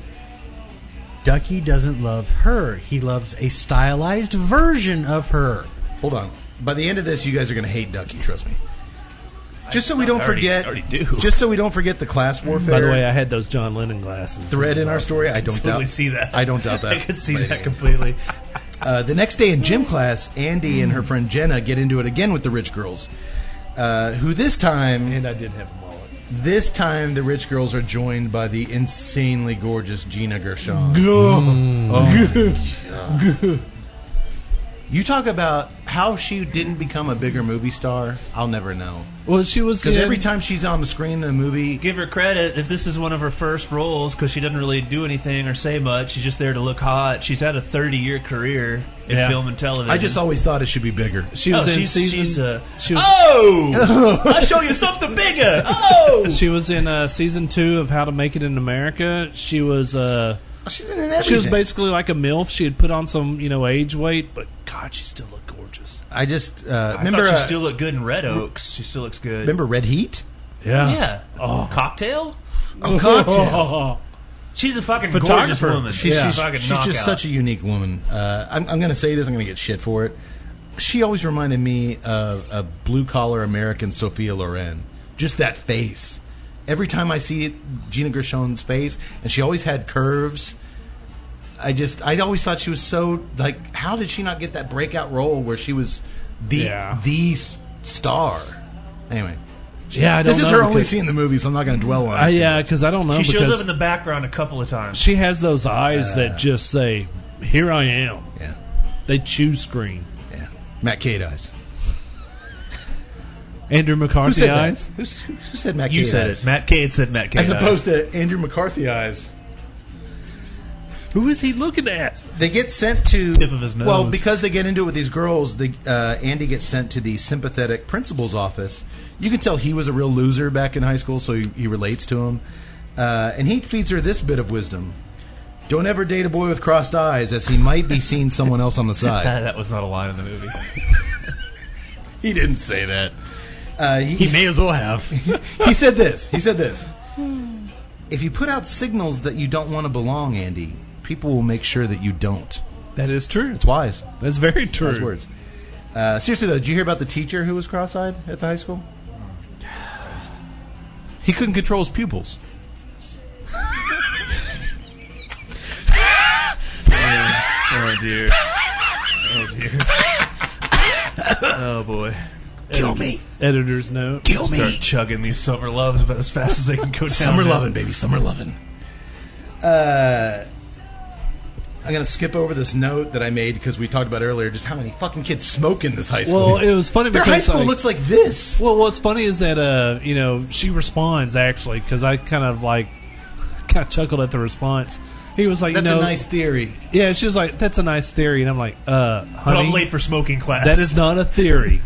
Ducky doesn't love her. He loves a stylized version of her. Hold on. By the end of this, you guys are going to hate Ducky. Trust me. Just so we I don't already- forget. already do. Just so we don't forget the class warfare. By the way, I had those John Lennon glasses. thread in our story. I don't Totally doubt. see that. I don't doubt that. I could see by that any- completely. Uh, the next day in gym class, Andy and her friend Jenna get into it again with the rich girls, uh, who this time, And I did have a mullet. this time the rich girls are joined by the insanely gorgeous Gina Gershon. Oh. You talk about how she didn't become a bigger movie star. I'll never know, Well, she was because in- every time she's on the screen in the movie, Give her credit if this is one of her first roles because she doesn't really do anything or say much. She's just there to look hot. She's had a thirty-year career in Yeah. film and television. I just always thought it should be bigger. She was oh, in she's, season. she's, uh, she was. oh, I'll show you something bigger. Oh, She was in uh, season two of How to Make It in America. She was. Uh, She's in everything. she was basically like a MILF. She had put on some, you know, age weight, but God, she still looked gorgeous. I just uh, I remember. thought she uh, still looked good in Red Oaks. She still looks good. remember Red Heat? Yeah. Oh, cocktail. Oh, Cocktail. She's a fucking gorgeous Photographer. woman. She's, She's, she's, a fucking she's knockout. just such a unique woman. Uh, I'm, I'm going to say this. I'm going to get shit for it. She always reminded me of a blue collar American Sophia Loren. Just that face. Every time I see Gina Gershon's face, and she always had curves. I just, I always thought she was so like. How did she not get that breakout role where she was the Yeah. the s- star? Anyway, Yeah, I don't this is know her only because- scene in the movie, so I'm not going to dwell on it. Uh, too yeah, much. because I don't know She shows because up in the background a couple of times. she has those eyes that just say, "Here I am." yeah, They choose screen. yeah. Matt Cade eyes. Andrew Who McCarthy said eyes. that? Who's, who who said Matt You Cade said eyes? it. Matt Cade said Matt Cade. As opposed to Andrew McCarthy eyes. Who is he looking at? They get sent to Tip of his nose. Well, because they get into it with these girls, the, uh, Andy gets sent to the sympathetic principal's office. You can tell he was a real loser back in high school, so he, he relates to him. Uh, and he feeds her this bit of wisdom: don't ever date a boy with crossed eyes, as he might be seeing someone else on the side. That was not a line in the movie. He didn't say that. Uh, he, He may as well have. he said this. He said this. If you put out signals that you don't want to belong, Andy, people will make sure that you don't. That is true. It's wise. That's very true. Wise words. Uh, seriously, though, did you hear about the teacher who was cross-eyed at the high school? He couldn't control his pupils. Oh, dear. Oh, dear. Oh, boy. Kill me. Editor's note. Kill Start me. chugging these summer loves about as fast as they can go down. Summer now. lovin', baby. Summer lovin'. Uh, I'm going to skip over this note that I made because we talked about earlier just how many fucking kids smoke in this high school. Well, it was funny Their because high school like, looks like this. Well, what's funny is that uh, you know, she responds actually because I kind of like kind of chuckled at the response. He was like, That's you know, a nice theory. yeah. She was like, "That's a nice theory," and I'm like, "Uh, But honey, I'm late for smoking class. that is not a theory."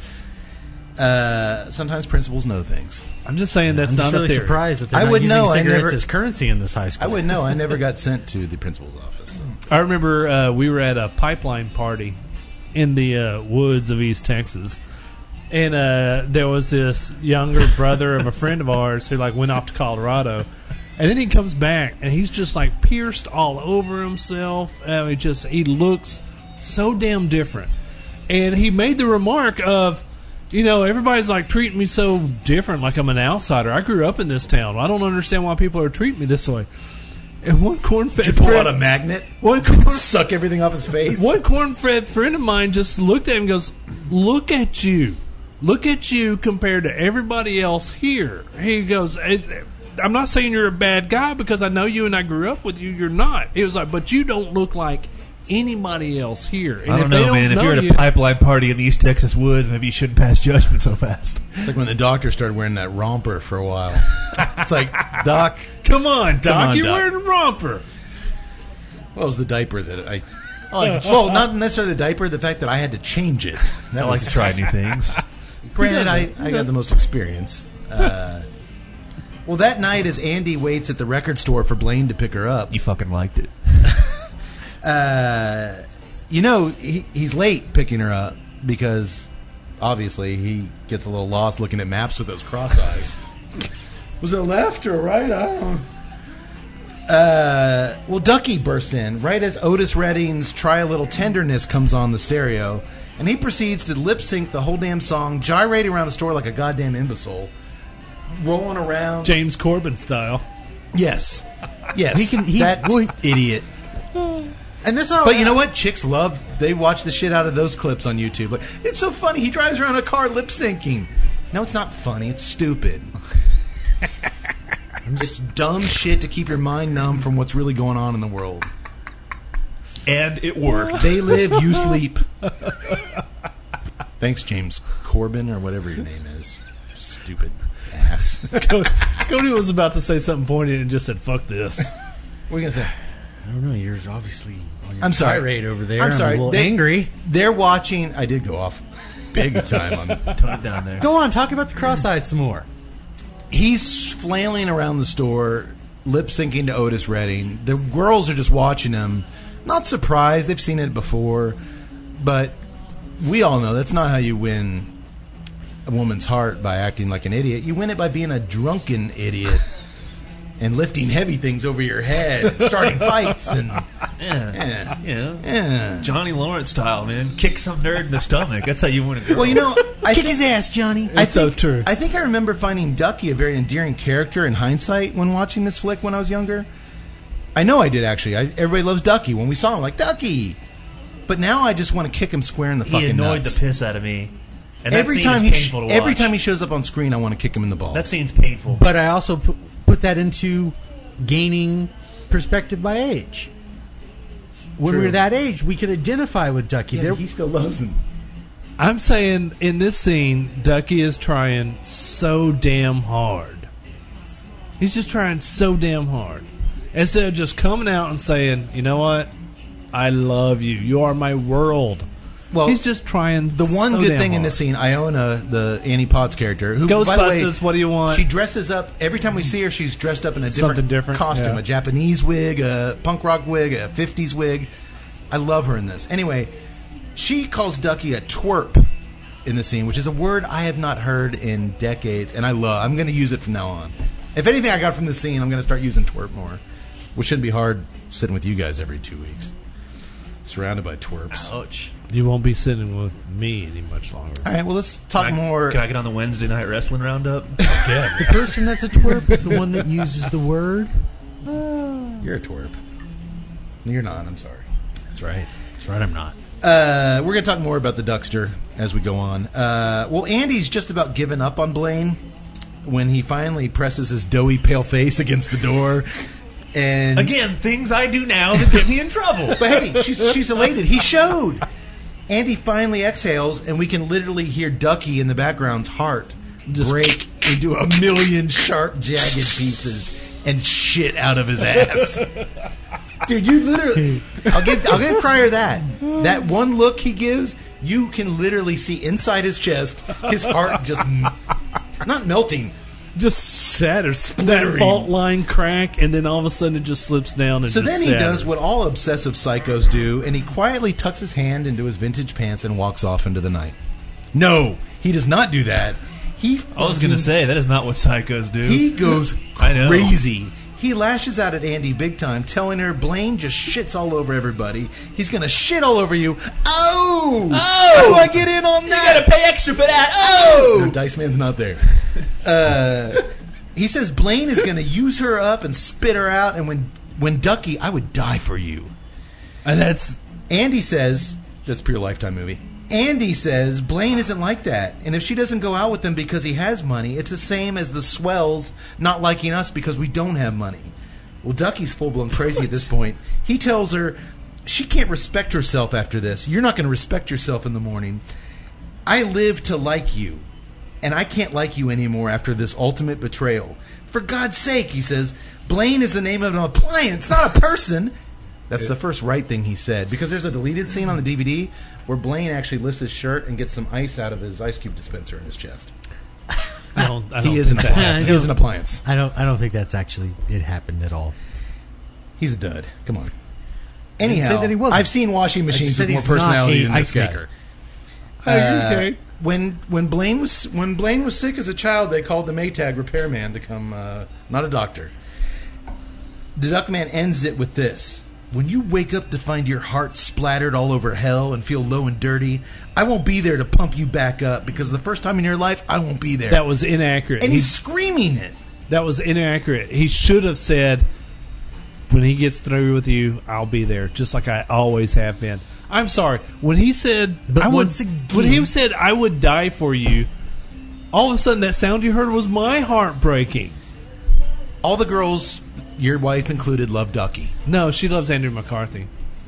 Uh, sometimes principals know things. I'm just saying that's I'm just not really a theory. surprised that they're I not would using know, I cigarettes never- as currency in this high school. I wouldn't know. I never got sent to the principal's office. So. I remember uh, we were at a pipeline party in the uh, woods of East Texas, and uh, there was this younger brother of a friend of ours who like went off to Colorado, and then he comes back and he's just like pierced all over himself. I mean, just he looks so damn different, and he made the remark of, you know, everybody's like treating me so different, like I'm an outsider. I grew up in this town. I don't understand why people are treating me this way. And one corn-fed Did you pull friend, out a magnet? one corn, Suck everything off his face? one corn-fed friend of mine just looked at him and goes, "Look at you. Look at you compared to everybody else here." He goes, "I'm not saying you're a bad guy because I know you and I grew up with you. You're not." He was like, "But you don't look like anybody else here." And I don't if they know, man. If know you're at you- a pipeline party in the East Texas woods, maybe you shouldn't pass judgment so fast. It's like when the doctor started wearing that romper for a while. It's like, Doc, Come on, Doc, on, you're Doc. wearing a romper. what was the diaper that I... I like, to, Well, not necessarily the diaper, the fact that I had to change it. That I like was, to try new things. Granted, I, I got the most experience. Uh, well, that night as Andy waits at the record store for Blaine to pick her up, You fucking liked it. uh, you know, he, he's late picking her up because obviously he gets a little lost looking at maps with those cross eyes. Was it left or right? I don't know. Uh, well, Ducky bursts in right as Otis Redding's Try a Little Tenderness comes on the stereo, and he proceeds to lip sync the whole damn song, gyrating around the store like a goddamn imbecile, rolling around. James Corbin style. Yes. Yes. He can- he- that well, idiot. And this all, But you know what? Chicks love, they watch the shit out of those clips on YouTube. Like, it's so funny. He drives around a car lip syncing. No, it's not funny. It's stupid. It's dumb shit to keep your mind numb from what's really going on in the world. And it worked. They live, you sleep. Thanks, James Corbin, or whatever your name is. Stupid ass. Cody was about to say something pointed and just said, "Fuck this." What are you going to say? I don't know. You're obviously on your I'm sorry. tirade over there. I'm sorry. a little They- angry. They're watching. I did go off big time on Tone it down there. Go on, talk about the cross-eyed some more. He's flailing around the store, lip syncing to Otis Redding. The girls are just watching him. Not surprised. They've seen it before. But we all know that's not how you win a woman's heart, by acting like an idiot. You win it by being a drunken idiot and lifting heavy things over your head, starting fights. and Yeah. yeah, Yeah. yeah. Johnny Lawrence style, man. Kick some nerd in the stomach. That's how you win a girl. Well, you know, I Kick think, his ass, Johnny. I It's so think- true. I think I remember finding Ducky a very endearing character in hindsight when watching this flick when I was younger. I know I did, actually. I, everybody loves Ducky. When we saw him, like, Ducky! But now I just want to kick him square in the he fucking annoyed nuts. the piss out of me. And that every scene time is he sh- painful to every watch. time he shows up on screen, I want to kick him in the balls. That scene's painful. But I also put, put that into gaining perspective by age. When True. we were that age, we could identify with Ducky. yeah, There- he still loves him. I'm saying in this scene, Ducky is trying so damn hard. He's just trying so damn hard. Instead of just coming out and saying, you know what, I love you. You are my world. Well, he's just trying. The one so good damn thing in hard. this scene, Iona, the Annie Potts character, who Ghostbusters, by the way, what do you want? She dresses up every time we see her. She's dressed up in a different, Something different, costume, yeah. a Japanese wig, a punk rock wig, a fifties wig. I love her in this. Anyway, she calls Ducky a twerp in the scene, which is a word I have not heard in decades, and I love. I'm going to use it from now on. If anything I got from this scene, I'm going to start using twerp more, which shouldn't be hard sitting with you guys every two weeks, surrounded by twerps. Ouch. You won't be sitting with me any much longer. All right, well, let's talk Can I, more. Can I get on the Wednesday night wrestling roundup? Yeah. The person that's a twerp is the one that uses the word. You're a twerp. You're not. I'm sorry. That's right. That's right. I'm not. Uh, we're going to talk more about the Duckster as we go on. Uh, well, Andy's just about given up on Blaine when he finally presses his doughy pale face against the door. And Again, things I do now that get me in trouble. But hey, she's, she's elated. He showed. Andy finally exhales, and we can literally hear Ducky in the background's heart just break into a million sharp, jagged pieces and shit out of his ass. Dude, you literally... I'll give, I'll give Cryer that. That one look he gives, you can literally see inside his chest, his heart just... Not melting. Just shatters. That Splittering. fault line crack, and then all of a sudden it just slips down and So just then he shatters. does what all obsessive psychos do, and he quietly tucks his hand into his vintage pants and walks off into the night. No, he does not do that. He I was going to say, that is not what psychos do. He goes I know. crazy. He lashes out at Andy big time, telling her Blaine just shits all over everybody. He's going to shit all over you. Oh! Oh! How do I get in on You that? got to pay extra for that. Oh! No, Dice Man's not there. Uh, he says Blaine is going to use her up and spit her out, and when, when Ducky, I would die for you. And that's Andy says, that's Pure Lifetime movie. Andy says Blaine isn't like that, and if she doesn't go out with him because he has money, it's the same as the swells not liking us because we don't have money. Well, Ducky's full-blown crazy at this point. He tells her she can't respect herself after this. You're not going to respect yourself in the morning. I live to like you, and I can't like you anymore after this ultimate betrayal. For God's sake, he says, Blaine is the name of an appliance, not a person. That's the first right thing he said, because there's a deleted scene on the D V D where Blaine actually lifts his shirt and gets some ice out of his ice cube dispenser in his chest. I don't. I don't He is an think that appliance. He is an appliance. I don't. I don't think that's actually it happened at all. He's a dud. Come on. didn't Anyhow, say that he wasn't. I've seen washing I just machines said with more he's not personality a than this ice guy. maker. Uh, okay. When when Blaine was when Blaine was sick as a child, they called the Maytag repairman to come, uh, not a doctor. The Duckman ends it with this: when you wake up to find your heart splattered all over hell and feel low and dirty, I won't be there to pump you back up because the first time in your life, I won't be there. That was inaccurate. and He- he's screaming it. that was inaccurate. He should have said, "When he gets through with you, I'll be there, just like I always have been." I'm sorry. When he said, But "I would," once again- when he said, "I would die for you," all of a sudden that sound you heard was my heart breaking. All the girls, your wife included, love Ducky. No, she loves Andrew McCarthy.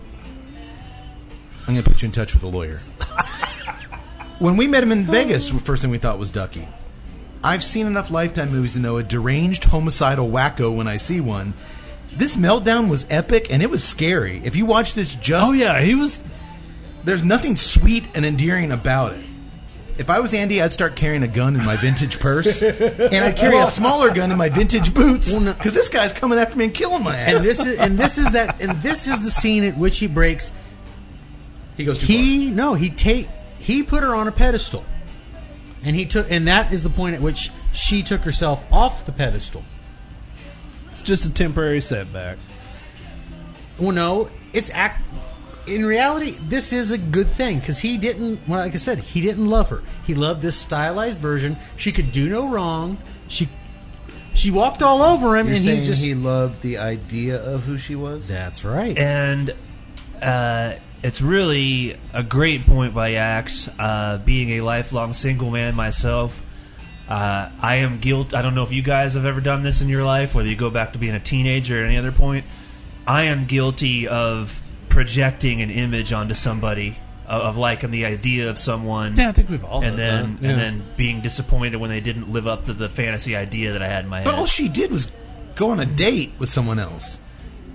I'm going to put you in touch with a lawyer. When we met him in Vegas, the first thing we thought was Ducky. I've seen enough Lifetime movies to know a deranged homicidal wacko when I see one. This meltdown was epic, and it was scary. If you watch this just... Oh yeah, he was. There's nothing sweet and endearing about it. If I was Andy, I'd start carrying a gun in my vintage purse, and I'd carry a smaller gun in my vintage boots, Well, no- because this guy's coming after me and killing my ass. And this is and this is that and this is the scene at which he breaks. he goes too He no, he take he put her on a pedestal, and he took and that is the point at which she took herself off the pedestal. It's just a temporary setback. Well, no, it's act. In reality, this is a good thing because he didn't. Well, like I said, he didn't love her. He loved this stylized version. She could do no wrong. She she walked all over him, You're and saying he just. he loved the idea of who she was? That's right. And uh, it's really a great point by Axe. Uh, being a lifelong single man myself, uh, I am guilt. I don't know if you guys have ever done this in your life, whether you go back to being a teenager or any other point. I am guilty of projecting an image onto somebody of, of liking the idea of someone. Yeah, I think we've all and done then that. Yeah. and then being disappointed when they didn't live up to the fantasy idea that I had in my head. But all she did was go on a date with someone else.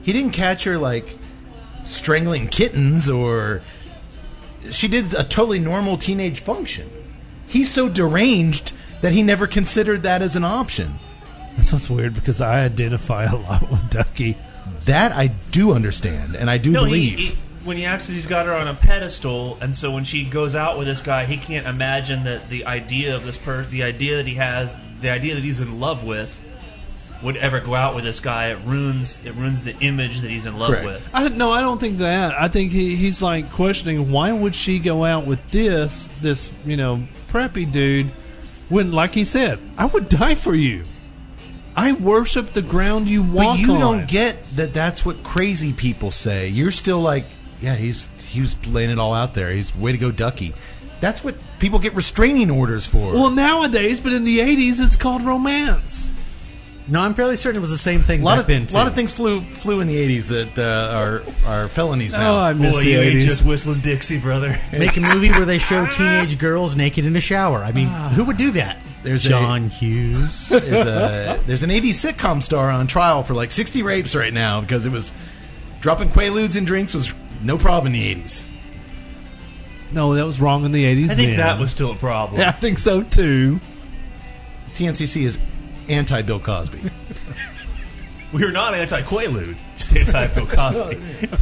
He didn't catch her like strangling kittens, or she did a totally normal teenage function. He's so deranged that he never considered that as an option. That's what's weird because I identify a lot with Ducky. That I do understand, and I do No, believe. he, he, when he actually he's got her on a pedestal, and so when she goes out with this guy, he can't imagine that the idea of this per the idea that he has, the idea that he's in love with, would ever go out with this guy. It ruins it ruins the image that he's in love Correct. with. I no, I don't think that. I think he, he's like questioning why would she go out with this this you know preppy dude when, like he said, I would die for you. I worship the ground you walk But you on. don't get that that's what crazy people say. You're still like, yeah, he's he was laying it all out there. He's way to go, Ducky. That's what people get restraining orders for. Well, nowadays, but in the eighties, it's called romance. No, I'm fairly certain it was the same thing a lot back of then, a too. lot of things flew flew in the eighties that uh, are are felonies now. Oh, I miss Boy, the you ain't eighties. just whistling Dixie, brother. Make a movie where they show teenage girls naked in a shower. I mean, who would do that? There's a- John Hughes. there's, a, there's an eighties sitcom star on trial for like sixty rapes right now because it was dropping Quaaludes in drinks was no problem in the eighties. No, that was wrong in the eighties. I think then. that was still a problem. Yeah, I think so too. T N C C is anti Bill Cosby. We are not anti-Quaalude, just anti-Bill Cosby.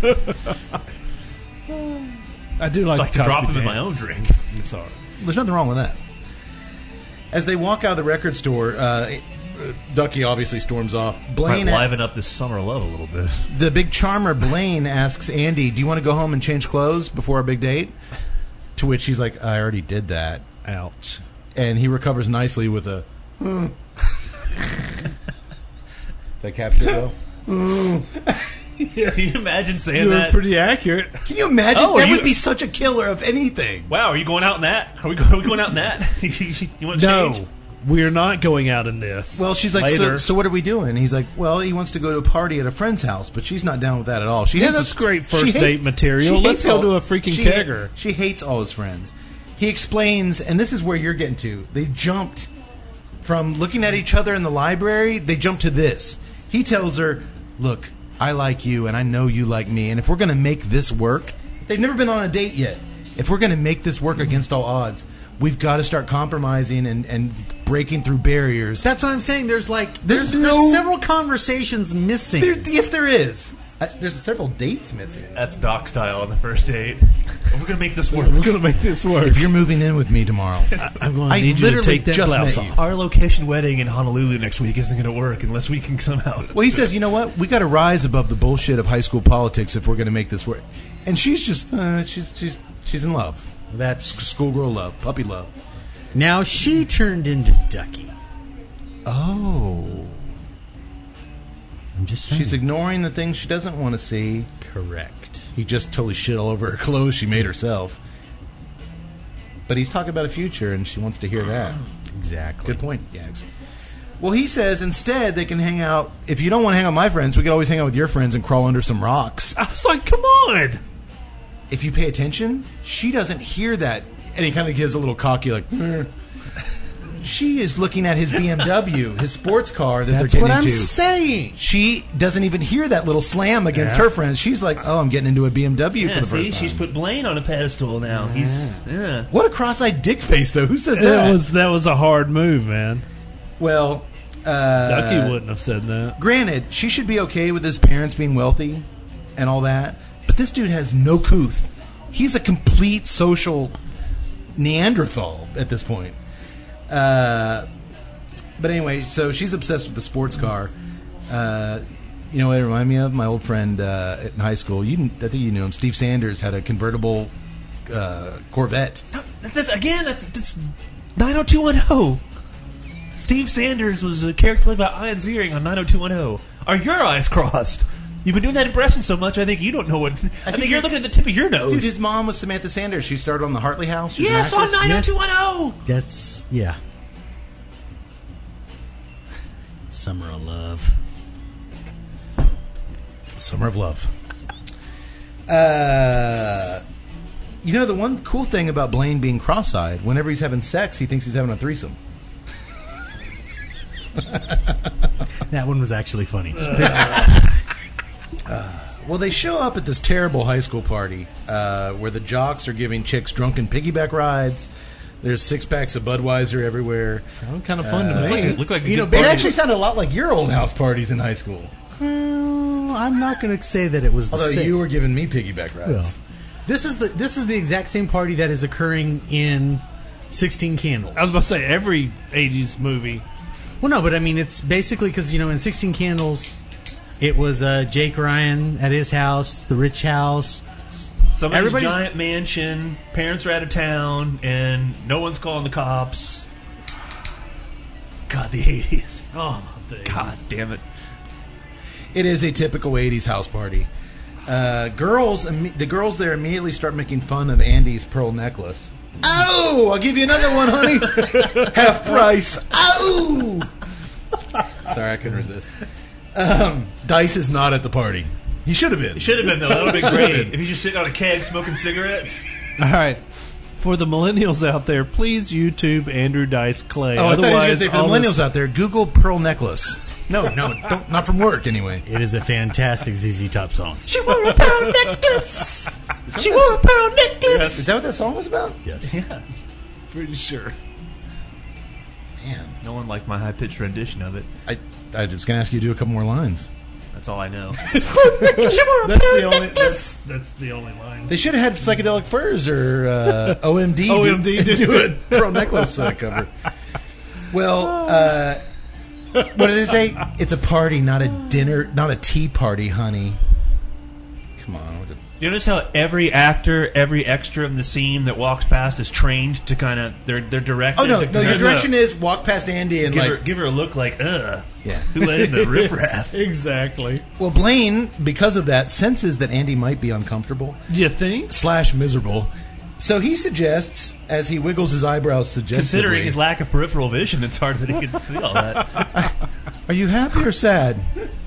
I do like, I'd like the to drop Cosby him in my dance. own drink. I'm sorry. There's nothing wrong with that. As they walk out of the record store, uh, Ducky obviously storms off. Might Blaine, liven up this summer love a little bit. the big charmer Blaine, asks Andy, "Do you want to go home and change clothes before our big date?" To which he's like, "I already did that." Ouch. And he recovers nicely with a. Did I capture it though? Can you imagine saying You were that? pretty accurate. Can you imagine? Oh, that you- would be such a killer of anything. Wow, are you going out in that? Are we, are we going out in that? You want to change? No, we're not going out in this. Well, she's like, so, Later. so what are we doing? And he's like, well, he wants to go to a party at a friend's house, but she's not down with that at all. She Yeah, hates that's his- great first she hate- date material. she Let's hates go to a freaking she, kegger. She hates all his friends. He explains, and this is where you're getting to. They jumped from looking at each other in the library. They jumped to this. He tells her, look, I like you, and I know you like me, and if we're going to make this work, they've never been on a date yet. If we're going to make this work against all odds, we've got to start compromising and, and breaking through barriers. That's what I'm saying. There's like There's there's, no- there's several conversations missing. There, yes, there is. Uh, there's several dates missing. That's Doc style on the first date. We're going to make this work. We're going to make this work. If you're moving in with me tomorrow, I'm going I to need you to literally take that just blouse met you. off. Our location wedding in Honolulu next week isn't going to work unless we can somehow. well, he says, you know what? We got to rise above the bullshit of high school politics if we're going to make this work. And she's just, uh, she's she's she's in love. That's Schoolgirl love, puppy love. now she turned into Ducky. Oh, I'm just saying. she's ignoring the things she doesn't want to see. correct. He just totally shit all over her clothes she made herself. But he's talking about a future, and she wants to hear that. Exactly. Good point, Yags. Well, he says instead they can hang out. If you don't want to hang out with my friends, we could always hang out with your friends and crawl under some rocks. I was like, come on. If you pay attention, she doesn't hear that. And he kind of gives a little cocky, like, "Eh." She is looking at his B M W, his sports car that That's they're what getting I'm into. saying. She doesn't even hear that little slam against Yeah. her friends. She's like, oh, I'm getting into a B M W Yeah, for the see, first time. she's put Blaine on a pedestal now. He's yeah. What a cross-eyed dick face, though. Who says that? That was that was a hard move, man. well, uh, Ducky wouldn't have said that. Granted, she should be okay with his parents being wealthy and all that, but this dude has no couth. He's a complete social Neanderthal at this point. Uh, but anyway, so she's obsessed with the sports car. Uh, you know what it reminded me of? My old friend uh, in high school. You, I think you knew him. Steve Sanders had a convertible uh, Corvette. That's again. That's that's nine oh two one oh. Steve Sanders was a character played by Ian Ziering on nine oh two one oh. Are your eyes crossed? You've been doing that impression so much, I think you don't know what. I, think, think you're you're- looking at the tip of your nose. Dude, his mom was Samantha Sanders. She started on the Hartley House. She was an yes, on actress. nine oh two one oh. That's yeah. Summer of Love. Summer of Love. Uh, you know, the one cool thing about Blaine being cross-eyed, whenever he's having sex, he thinks he's having a threesome. That one was actually funny. Well, they show up at this terrible high school party uh, where the jocks are giving chicks drunken piggyback rides. There's six packs of Budweiser everywhere. Sound kind of fun Uh, to me. Look like a You know, good it party. actually sounded a lot like your old house parties in high school. Well, I'm not going to say that it was the Although same. you were giving me piggyback rides. Well, this is the this is the exact same party that is occurring in sixteen Candles. I was about to say every eighties movie. Well, no, but I mean it's basically because you know in sixteen Candles, it was uh, Jake Ryan at his house, the rich house. Somebody's Everybody's- giant mansion, parents are out of town, and no one's calling the cops. God, the eighties. Oh, God damn it. It is a typical eighties house party. Uh, girls, imme- the girls there immediately start making fun of Andy's pearl necklace. Oh, I'll give you another one, honey. Half price. Oh. Sorry, I couldn't resist. Um, Dice is not at the party. He should have been. Should have been, though. That would have been great. If he's just sitting on a keg smoking cigarettes. all right. For the millennials out there, please YouTube Andrew Dice Clay. Oh, I thought he was going to Otherwise, say for the all millennials this- out there, Google pearl necklace. No, no, don't, not from work anyway. It is a fantastic Z Z Top song. She wore a pearl necklace. She wore a pearl necklace. Is that what that song was about? Yes. Yeah. Pretty sure. Man, No one liked my high-pitched rendition of it. I, I was going to ask you to do a couple more lines. That's all I know. That's the only. That's, that's the only line. They should have had Psychedelic Furs or uh, O M D. O M D do, did do a pearl necklace uh, cover. Well, uh, what did they say? It's a party, not a dinner, not a tea party, honey. Come on. What the, You notice how every actor, every extra in the scene that walks past is trained to kind of they're they're directed. oh no, to no. Your kinda direction is walk past Andy and give like, her give her a look like ugh. yeah. Who let in the riffraff? Exactly. Well, Blaine, because of that, senses that Andy might be uncomfortable You think? slash miserable. So he suggests, as he wiggles his eyebrows suggestively, Considering his lack of peripheral vision, it's hard that he can see all that. "Are you happy or sad?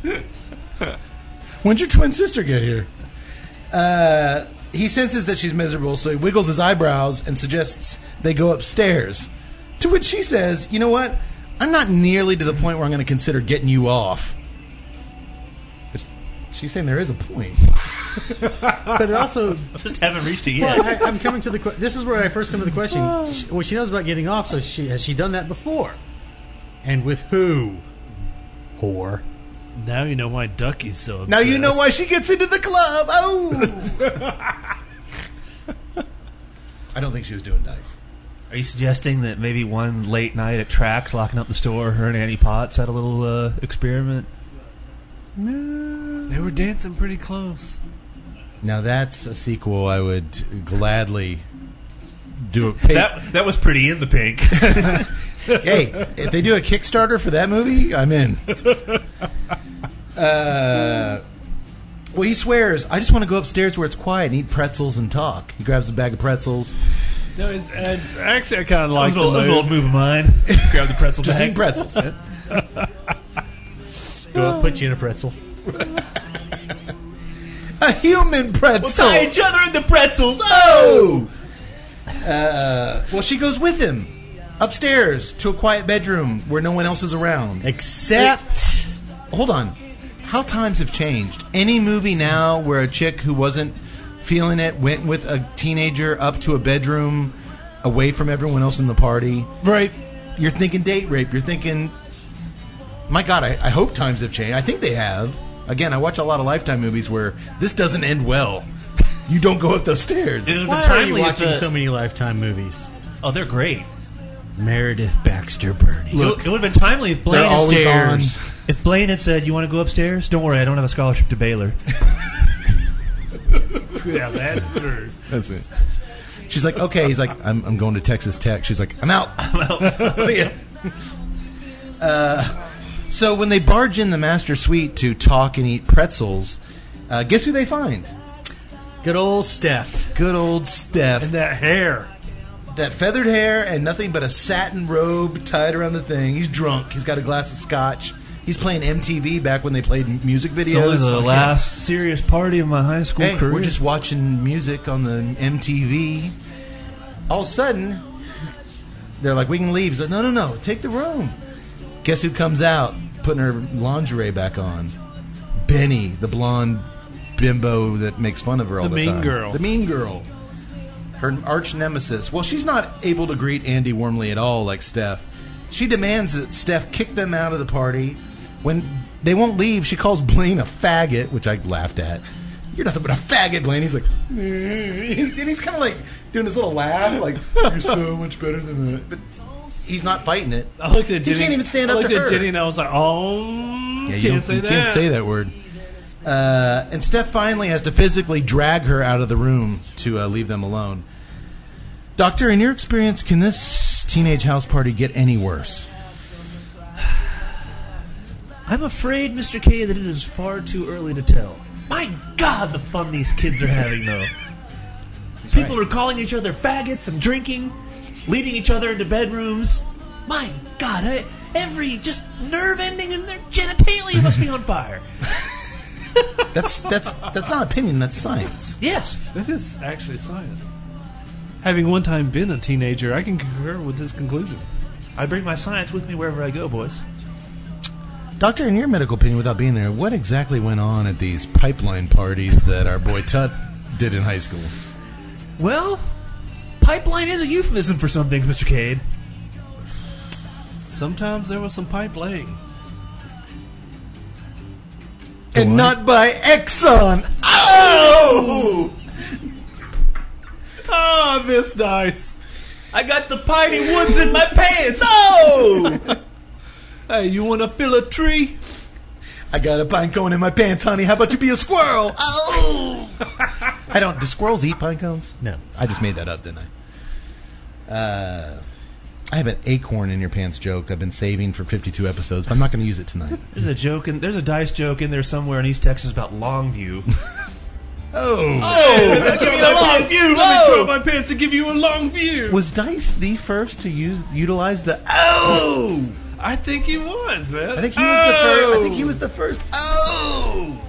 When'd your twin sister get here?" Uh, he senses that she's miserable, so he wiggles his eyebrows and suggests they go upstairs. To which she says, "You know what? I'm not nearly to the point where I'm going to consider getting you off." But she's saying there is a point. But it also, Just haven't reached it well, yet. I, I'm coming to the. que- This is where I first come to the question. She, well, she knows about getting off, so she has she done that before, and with who? Whore. Now you know why Ducky's so obsessed. Now you know why she gets into the club. Oh! I don't think she was doing dice. Are you suggesting that maybe one late night at Trax, locking up the store, her and Annie Potts had a little uh, experiment? They were dancing pretty close. Now that's a sequel I would gladly do. A pay- That that was pretty in the pink. hey, if they do a Kickstarter for that movie, I'm in. Uh, well, he swears, "I just want to go upstairs where it's quiet and eat pretzels and talk." He grabs a bag of pretzels. No, it's, uh, actually, I kind of That like was, an old, the that was an move. old move of mine. Grab the pretzel Just bag. eat pretzels. Go up, put you in a pretzel. A human We'll pretzel. tie each other in the pretzels. Oh! Uh, well, she goes with him upstairs to a quiet bedroom where no one else is around. Except, Hold on. How times have changed. Any movie now where a chick who wasn't feeling it went with a teenager up to a bedroom away from everyone else in the party, Right. you're thinking date rape. You're thinking, my God, I, I hope times have changed. I think they have. Again, I watch a lot of Lifetime movies where this doesn't end well. You don't go up those stairs. It would have why been are you timely if watching the- so many Lifetime movies? Oh, they're great. Meredith Baxter Burney. Look, it would have been timely if Blaine they're had always said- on. If Blaine had said, "You want to go upstairs? Don't worry, I don't have a scholarship to Baylor." Yeah, that's true. That's it. She's like, okay. He's like, I'm, I'm going to Texas Tech. She's like, I'm out. I'm out. See ya. Uh, so when they barge in the master suite to talk and eat pretzels, uh, guess who they find? Good old Steph. Good old Steph. And that hair. That feathered hair and nothing but a satin robe tied around the thing. He's drunk. He's got a glass of scotch. He's playing M T V back when they played music videos. It's only the Okay. last serious party of my high school Hey, career. we're just watching music on the M T V. All of a sudden, they're like, we can leave. He's like, no, no, no, take the room. Guess who comes out, putting her lingerie back on? Benny, the blonde bimbo that makes fun of her all The the, mean time. girl. The mean girl. Her arch nemesis. Well, she's not able to greet Andy warmly at all like Steph. She demands that Steph kick them out of the party. When they won't leave, she calls Blaine a faggot, which I laughed at. You're nothing but a faggot, Blaine. He's like, and he's kind of like doing this little laugh, like, you're so much better than that. But he's not fighting it. I looked at He Jenny. can't even stand I up looked to at her. Jenny and I was like, oh, Yeah, can't you, don't, say you that. can't say that word. Uh, and Steph finally has to physically drag her out of the room to uh, leave them alone. Doctor, in your experience, can this teenage house party get any worse? I'm afraid, Mister K, that it is far too early to tell. My God, the fun these kids are having, though. People right. are calling each other faggots and drinking, leading each other into bedrooms. My God, I, every just nerve ending in their genitalia must be on fire. That's that's that's not opinion. That's science. Yes. That is actually science. Having one time been a teenager, I can concur with this conclusion. I bring my science with me wherever I go, boys. Doctor, in your medical opinion, without being there, what exactly went on at these pipeline parties that our boy Tut did in high school? Well, pipeline is a euphemism for some things, Mister Cade. Sometimes there was some pipe laying. And not by Exxon. Oh! Oh, Miss Dice. I got the piney woods in my pants. Oh! Hey, you want to fill a tree? I got a pine cone in my pants, honey. How about you be a squirrel? Oh! I don't. Do squirrels eat pine cones? No. I just made that up, didn't I? Uh, I have an acorn in your pants joke I've been saving for fifty-two episodes, but I'm not going to use it tonight. There's a joke in, there's a Dice joke in there somewhere in East Texas about Longview. Oh! Oh, give me a long view. Let me throw my pants and give you a long view. Was Dice the first to use utilize the oh? I think he was, man. I think he was the first. I think he was the first. Oh!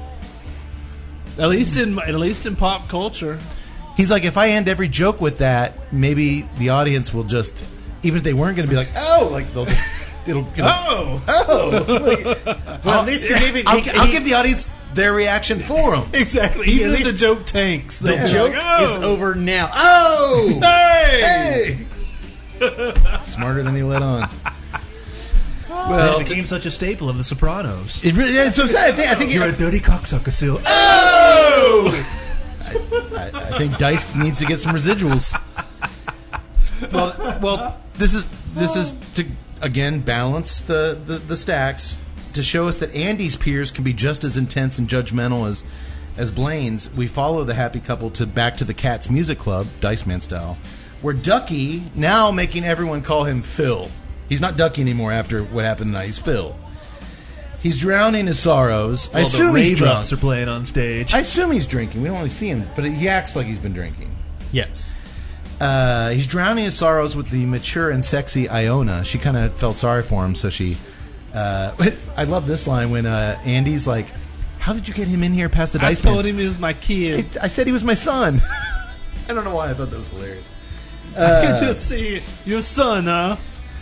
At least in at least in pop culture. He's like, if I end every joke with that, maybe the audience will just, even if they weren't going to be like, oh, like they'll just, it'll, it'll Oh, oh. Like, well, at least he gave it, I'll, he- I'll he- give the audience their reaction for them. exactly. He Even at if the least- joke tanks, The they'll be joke like, oh. is over now. Oh! Hey! Hey, smarter than he let on. Well, it became such a staple of The Sopranos. It really, yeah, it's so sad. I think, I think, You're a dirty cocksucker, Sil. oh! I, I think Dice needs to get some residuals. Well, well, this is this is to again balance the, the, the stacks to show us that Andy's peers can be just as intense and judgmental as as Blaine's. We follow the happy couple to back to the Cats Music Club, Dice Man style, where Ducky now making everyone call him Phil. He's not Ducky anymore after what happened tonight. He's Phil. He's drowning his sorrows. I Well, assume the he's drunk. raindrops are playing on stage. I assume he's drinking. We don't really see him, but he acts like he's been drinking. Yes. Uh, he's drowning his sorrows with the mature and sexy Iona. She kind of felt sorry for him, so she... Uh, I love this line when uh, Andy's like, how did you get him in here past the I dice told man? him he was my kid. I, I said he was my son. I don't know why I thought that was hilarious. I Uh, can just see it. Your son, huh?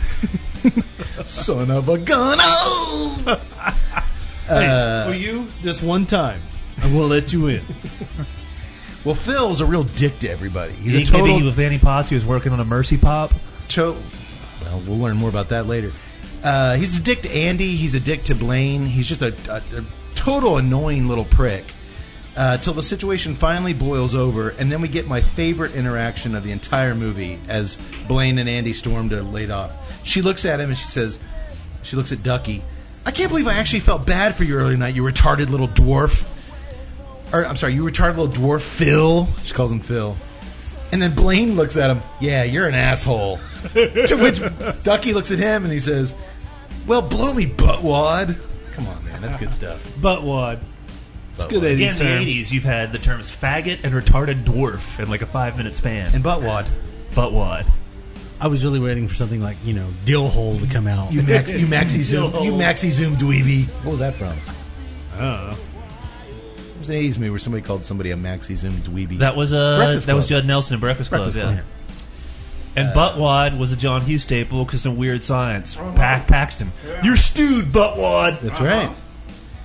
son of a gun. Oh! Hey, for you, just one time, and we'll let you in. Well, Phil's a real dick to everybody. He's You a think maybe total... with Vanny Potts, he was working on a Mercy Pop? Cho- well, we'll learn more about that later. Uh, he's a dick to Andy. He's a dick to Blaine. He's just a, a, a total annoying little prick. Uh, till the situation finally boils over, and then we get my favorite interaction of the entire movie as Blaine and Andy storm to laid off. She looks at him and she says, she looks at Ducky, I can't believe I actually felt bad for you earlier tonight, you retarded little dwarf. Or, I'm sorry, you retarded little dwarf, Phil. She calls him Phil. And then Blaine looks at him, yeah, you're an asshole. To which Ducky looks at him and he says, well, blow me, buttwad. Come on, man, that's good stuff. Buttwad. It's good Again, eighties in the term. eighties, you've had the terms faggot and retarded dwarf in like a five-minute span. And buttwad. Buttwad. I was really waiting for something like, you know, dill hole to come out. You, max, you maxi zoom, you maxi zoom dweeby. What was that from? I don't know. It was an eighties movie where somebody called somebody a maxi zoom dweeby. That was uh, Breakfast that was Club. Judd Nelson in Breakfast Club. Breakfast Yeah. Club. And Buttwad was a John Hughes staple because some weird science. Pa- Paxton, you're stewed, Buttwad. That's right.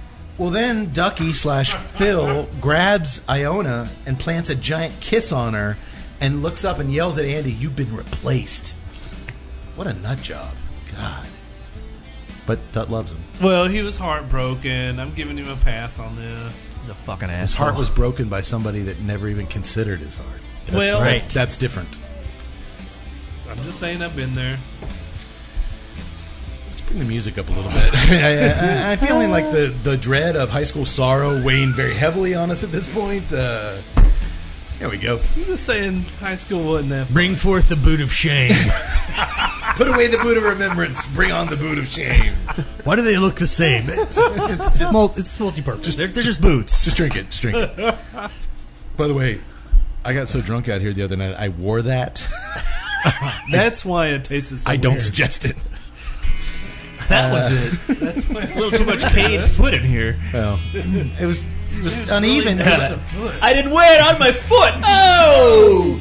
Well, then Ducky slash Phil grabs Iona and plants a giant kiss on her and looks up and yells at Andy, "You've been replaced." What a nut job. God. But Tut loves him. Well, he was heartbroken. I'm giving him a pass on this. He's a fucking asshole. His heart was broken by somebody that never even considered his heart. That's Well- right. Right. That's different. I'm just saying I've been there. Let's bring the music up a little bit. I, I, I'm feeling like the, the dread of high school sorrow weighing very heavily on us at this point. Uh, there we go. I'm just saying high school wasn't that fun. Bring forth the boot of shame. Put away the boot of remembrance. Bring on the boot of shame. Why do they look the same? It's, it's, mul- it's multi-purpose. They're, they're just boots. Just drink it. Just drink it. By the way, I got so drunk out here the other night, I wore that. That's why it tasted so I don't weird. suggest it. That was it. That's why A little too much paid foot in here. Well, it was it was uneven. Really 'cause bad. I- I didn't wear it on my foot. Oh!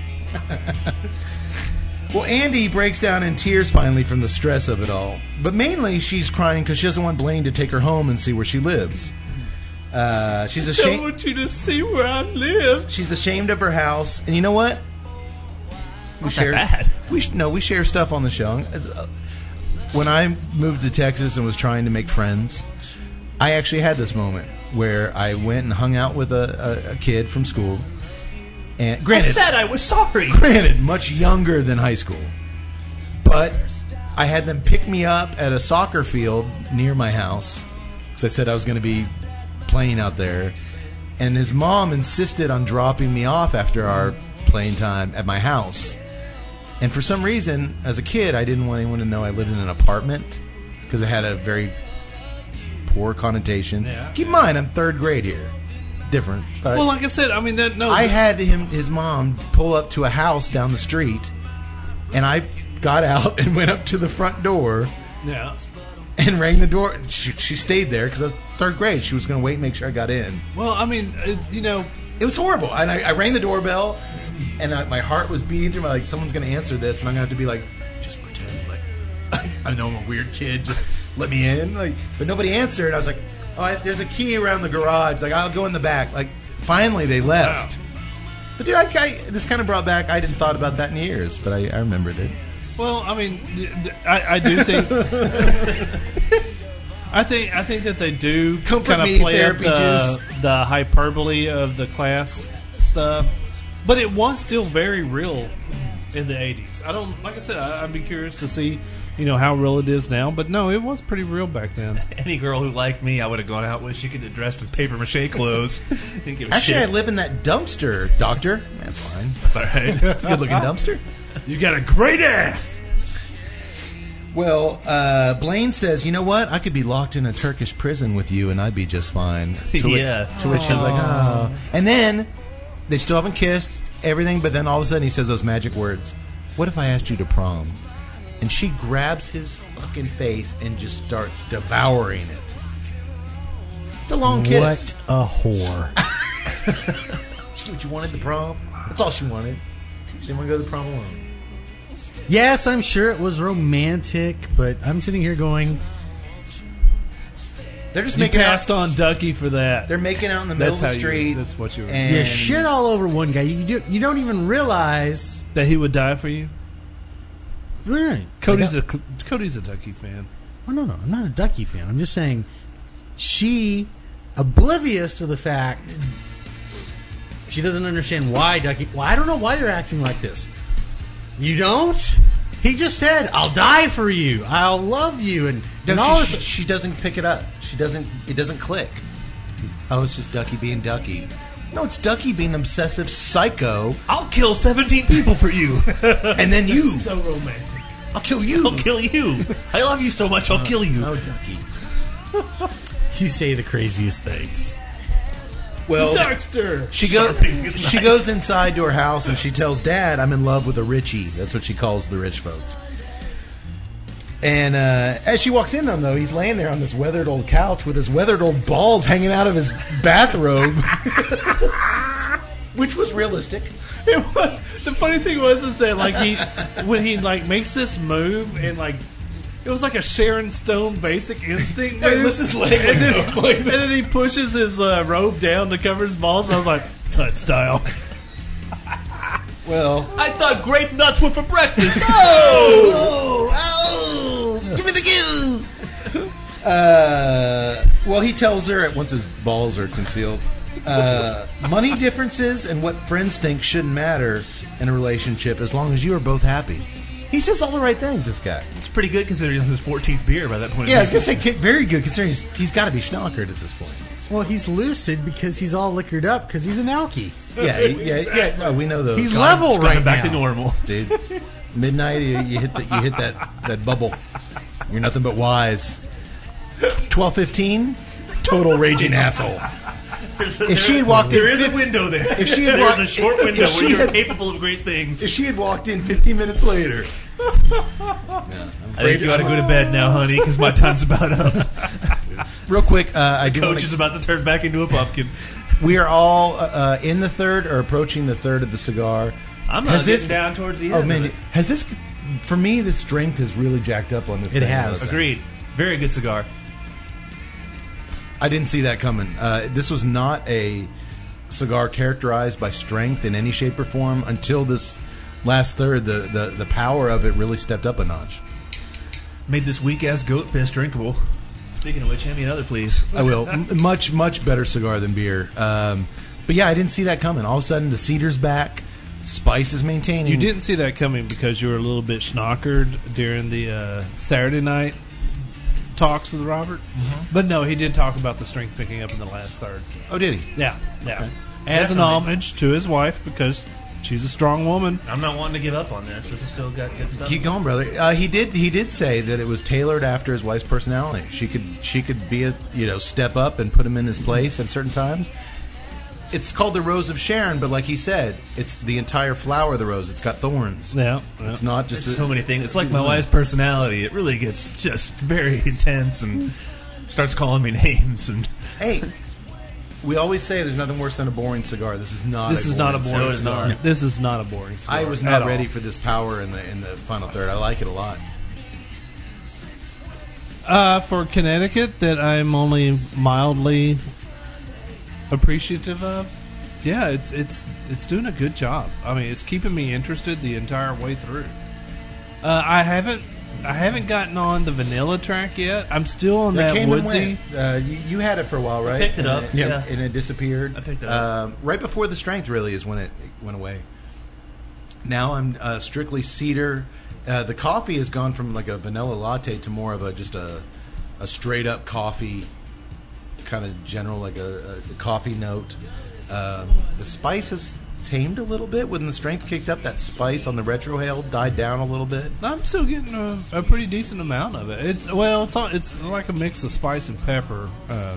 Well, Andy breaks down in tears finally from the stress of it all. But mainly she's crying because she doesn't want Blaine to take her home and see where she lives. Uh, she's I ashamed. want you to see where I live. She's ashamed of her house. And you know what? We Not that bad. We sh- no, we share stuff on the show. Uh, When I moved to Texas and was trying to make friends, I actually had this moment where I went and hung out with a, a, a kid from school. And I granted, said I was sorry. granted, much younger than high school. But I had them pick me up at a soccer field near my house because I said I was going to be playing out there. And his mom insisted on dropping me off after our playing time at my house. And for some reason, as a kid, I didn't want anyone to know I lived in an apartment because it had a very poor connotation. Yeah. Keep in mind, I'm third grade here. Different. But Well, like I said, I mean that. No, I had him, his mom, pull up to a house down the street, and I got out and went up to the front door yeah. and rang the door. She, she stayed there because I was third grade. She was going to wait and make sure I got in. Well, I mean, uh, you know, It was horrible. And I, I rang the doorbell, and I, my heart was beating through my, like, someone's going to answer this, and I'm going to have to be like, just pretend like, I know I'm a weird kid, just let me in. Like, but nobody answered. I was like, oh, I, there's a key around the garage. Like, I'll go in the back. Like, finally they left. But dude, I, I, this kind of brought back, I hadn't thought about that in years, but I, I remembered it. well, I mean, d- d- I, I do think. I think I think that they do Comfort kind of me, play up therapy the, juice. the hyperbole of the class stuff, but it was still very real in the eighties. I don't like I said. I, I'd be curious to see, you know, how real it is now. But no, it was pretty real back then. Any girl who liked me, I would have gone out with. She could have dressed in paper mache clothes. Didn't give a Actually, I shit. live in that dumpster, doctor. That's fine. That's all right. It's a good-looking dumpster. You got a great ass. Well, uh, Blaine says, you know what? I could be locked in a Turkish prison with you, and I'd be just fine. To which- Yeah. to which she's like, oh. And then they still haven't kissed, everything, but then all of a sudden he says those magic words. What if I asked you to prom? And she grabs his fucking face and just starts devouring it. It's a long kiss. What a whore. She, what you wanted, the prom? That's all she wanted. She didn't want to go to the prom alone. Yes, I'm sure it was romantic, but I'm sitting here going, They're just You making passed out. on Ducky for that. They're making out in the middle That's of how the you. street. That's what you. Were. and you shit all over one guy. You do, you don't even realize. That he would die for you. Right. Cody's Like, a Cody's a Ducky fan. Oh, no, no. I'm not a Ducky fan. I'm just saying she, oblivious to the fact, she doesn't understand why Ducky. Well, I don't know why you're acting like this. You don't? He just said, I'll die for you. I'll love you. And, No, and all she, this. she doesn't pick it up. She doesn't. It doesn't click. Oh, it's just Ducky being Ducky. No, it's Ducky being an obsessive psycho, I'll kill seventeen people for you. and then you. So romantic. I'll kill you. I'll kill you. I love you so much, I'll kill you. Oh, Ducky. You say the craziest things. Well, Dexter. she goes. Sharpening his She knife. goes inside to her house and she tells Dad, "I'm in love with a Richie." That's what she calls the rich folks. And uh, as she walks in on him, though, he's laying there on this weathered old couch with his weathered old balls hanging out of his bathrobe, which was realistic. It was the funny thing was is that like he when he like makes this move and like It was like a Sharon Stone Basic Instinct Hey, move. let's just let him and, then, go like and that. then he pushes his uh, robe down to cover his balls. And I was like, Tut style. Well, I thought grape nuts were for breakfast. oh, oh, give me the kill. Uh, well, he tells her once his balls are concealed. Uh, money differences and what friends think shouldn't matter in a relationship as long as you are both happy. He says all the right things, this guy. It's pretty good considering his fourteenth beer by that point. Yeah, I was going to say, kid, very good considering he's, he's got to be schnockered at this point. Well, he's lucid because he's all liquored up because he's an alky. Yeah, yeah, yeah. No, we know those. He's God, level It's right going back now. to normal. dude. Midnight, you, you hit the, you hit that, that bubble. You're nothing but wise. Twelve fifteen, total raging asshole. If she had walked in, there is a window there. If she had There's walked- a short window if she where you're had- capable of great things. If she had walked in fifteen minutes later, yeah, I'm I think you ought to go to bed now, honey, because my time's about up. real quick, uh, I do. Coach wanna- is about to turn back into a pumpkin. we are all uh, in the third or approaching the third of the cigar. I'm not Has getting this- down towards the end. Oh of man, it. has this? For me, the strength has really jacked up on this. It thing. has. Agreed. Very good cigar. I didn't see that coming. Uh, this was not a cigar characterized by strength in any shape or form until this last third. The, the, the power of it really stepped up a notch. Made this weak ass goat piss drinkable. Speaking of which, hand me another, please. I will. M- much, much better cigar than beer. Um, but yeah, I didn't see that coming. All of a sudden, the cedar's back. Spice is maintaining. You didn't see that coming because you were a little bit schnockered during the uh, Saturday night talks with Robert. But no, he did talk about the strength picking up in the last third. Oh, did he? Yeah, yeah. As an Definitely. homage to his wife because she's a strong woman. I'm not wanting to give up on this. This has still got good stuff. Keep going, brother. Uh, he did. He did say that it was tailored after his wife's personality. She could. She could be a you know step up and put him in his place at certain times. It's called the Rose of Sharon, but like he said, it's the entire flower of the rose. It's got thorns. Yeah, yeah. It's not just There's a, so many things. It's like my wife's personality. It really gets just very intense and starts calling me names. And Hey, we always say there's nothing worse than a boring cigar. This is not. This a is not a boring boring No, it's cigar. not. This is not a boring cigar. I was at not all. ready for this power in the in the final third. I like it a lot. Uh, for Connecticut, that I'm only mildly appreciative of. Yeah, it's it's it's doing a good job. I mean, it's keeping me interested the entire way through. Uh, I haven't I haven't gotten on the vanilla track yet. I'm still on That that came and woodsy. went. Uh, you, you had it for a while, right? picked it And up, yeah. and it disappeared. I picked it up. Um, right before the strength really is when it went away. Now I'm uh, strictly cedar. Uh, the coffee has gone from like a vanilla latte to more of a just a a straight up coffee kind of general like a, a coffee note. Um, the spice has tamed a little bit when the strength kicked up. That spice on the retrohale died down a little bit. I'm still getting a, a pretty decent amount of it. It's well, it's all, it's like a mix of spice and pepper. Uh,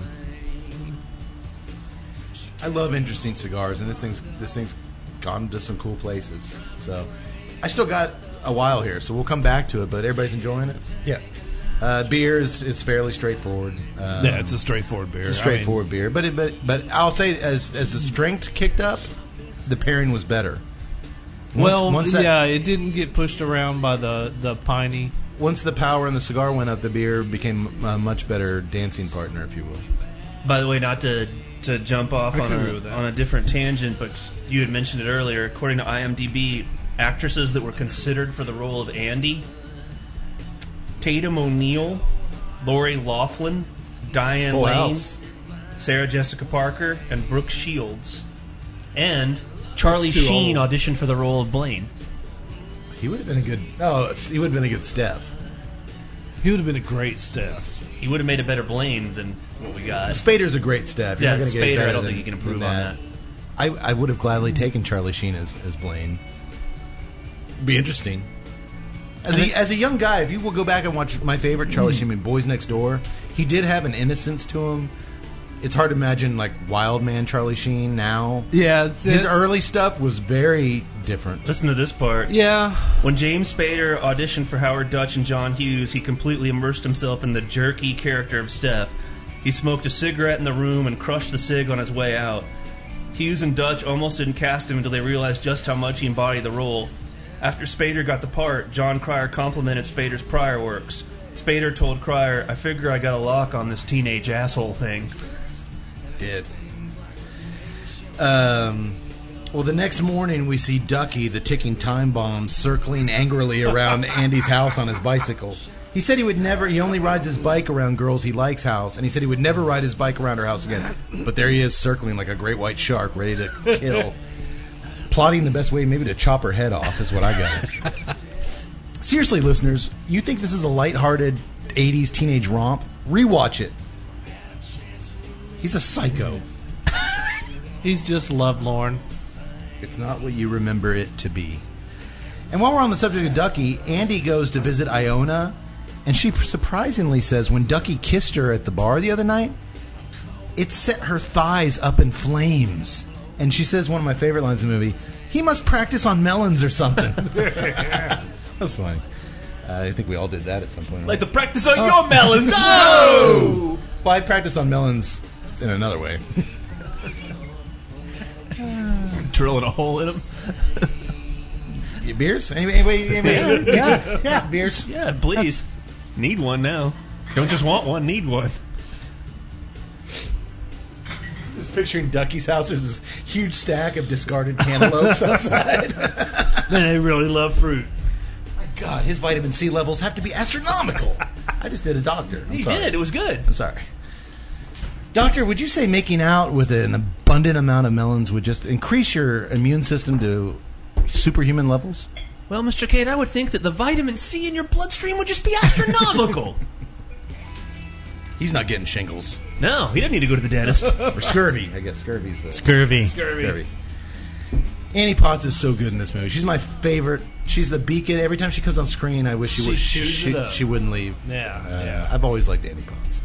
I love interesting cigars, and this thing's this thing's gone to some cool places. So I still got a while here, so we'll come back to it. But everybody's enjoying it. Yeah. Uh, beer is, is fairly straightforward. Um, yeah, it's a straightforward beer. it's a straightforward beer. But it, but but I'll say as as the strength kicked up, the pairing was better. Once- Well, once that, yeah, it didn't get pushed around by the the piney. once the power in the cigar went up, the beer became a much better dancing partner, if you will. by the way, not to to jump off I on can agree with a that. on a different tangent, but you had mentioned it earlier. According to IMDb, actresses that were considered for the role of Andy: Tatum O'Neal, Lori Loughlin, Diane Full Lane, house. Sarah Jessica Parker, and Brooke Shields. And Charlie That's too Sheen old. auditioned for the role of Blaine. He would have been a good. Oh, he would have been a good Steph. He would have been a great Steph. He would have made a better Blaine than what we got. Spader's a great Steph. You're Yeah, not gonna get Spader, better I don't than- think you can improve than on that. I, I would have gladly taken Charlie Sheen as, as Blaine. Be interesting. As a, as a young guy, if you will go back and watch my favorite Charlie Sheen, Boys Next Door, he did have an innocence to him. It's hard to imagine like Wild Man Charlie Sheen now. Yeah, it's, His it's- early stuff was very different. Listen to this part. Yeah, When James Spader auditioned for Howard Dutch and John Hughes, he completely immersed himself in the jerky character of Steph. He smoked a cigarette in the room and crushed the cig on his way out. Hughes and Dutch almost didn't cast him until they realized just how much he embodied the role. After Spader got the part, John Cryer complimented Spader's prior works. Spader told Cryer, I figure I got a lock on this teenage asshole thing. Did. Um, well, the next morning we see Ducky, the ticking time bomb, circling angrily around Andy's house on his bicycle. He said he would never, he only rides his bike around girls he likes' house, and he said he would never ride his bike around her house again. But there he is, circling like a great white shark, ready to kill. Plotting the best way maybe to chop her head off is what I got. Seriously, listeners, you think this is a lighthearted eighties teenage romp? Rewatch it. He's a psycho. He's just lovelorn. It's not what you remember it to be. And while we're on the subject of Ducky, Andy goes to visit Iona, and she surprisingly says when Ducky kissed her at the bar the other night, it set her thighs up in flames. And she says one of my favorite lines in the movie, he must practice on melons or something. That's funny. Uh, I think we all did that at some point. Like the practice on your melons. Oh! Well, I practiced on melons in another way. Drilling a hole in them. Beers? Anybody? anybody, anybody? Yeah, yeah, beers. Yeah, please. That's... Need one now. Don't just want one, need one. Just picturing Ducky's house. There's this huge stack of discarded cantaloupes outside. Man, they really love fruit. My God, his vitamin C levels have to be astronomical. I just did a doctor. I'm you sorry. did. It was good. I'm sorry. Doctor, would you say making out with an abundant amount of melons would just increase your immune system to superhuman levels? Well, Mister Cade, I would think that the vitamin C in your bloodstream would just be astronomical. He's not getting shingles. No, he doesn't need to go to the dentist. Or scurvy. I guess scurvy's the... Scurvy. Scurvy. Scurvy. Annie Potts is so good in this movie. She's my favorite. She's the beacon. Every time she comes on screen, I wish she, She would, chews she, it up. she wouldn't leave. Yeah, Uh, yeah. I've always liked Annie Potts.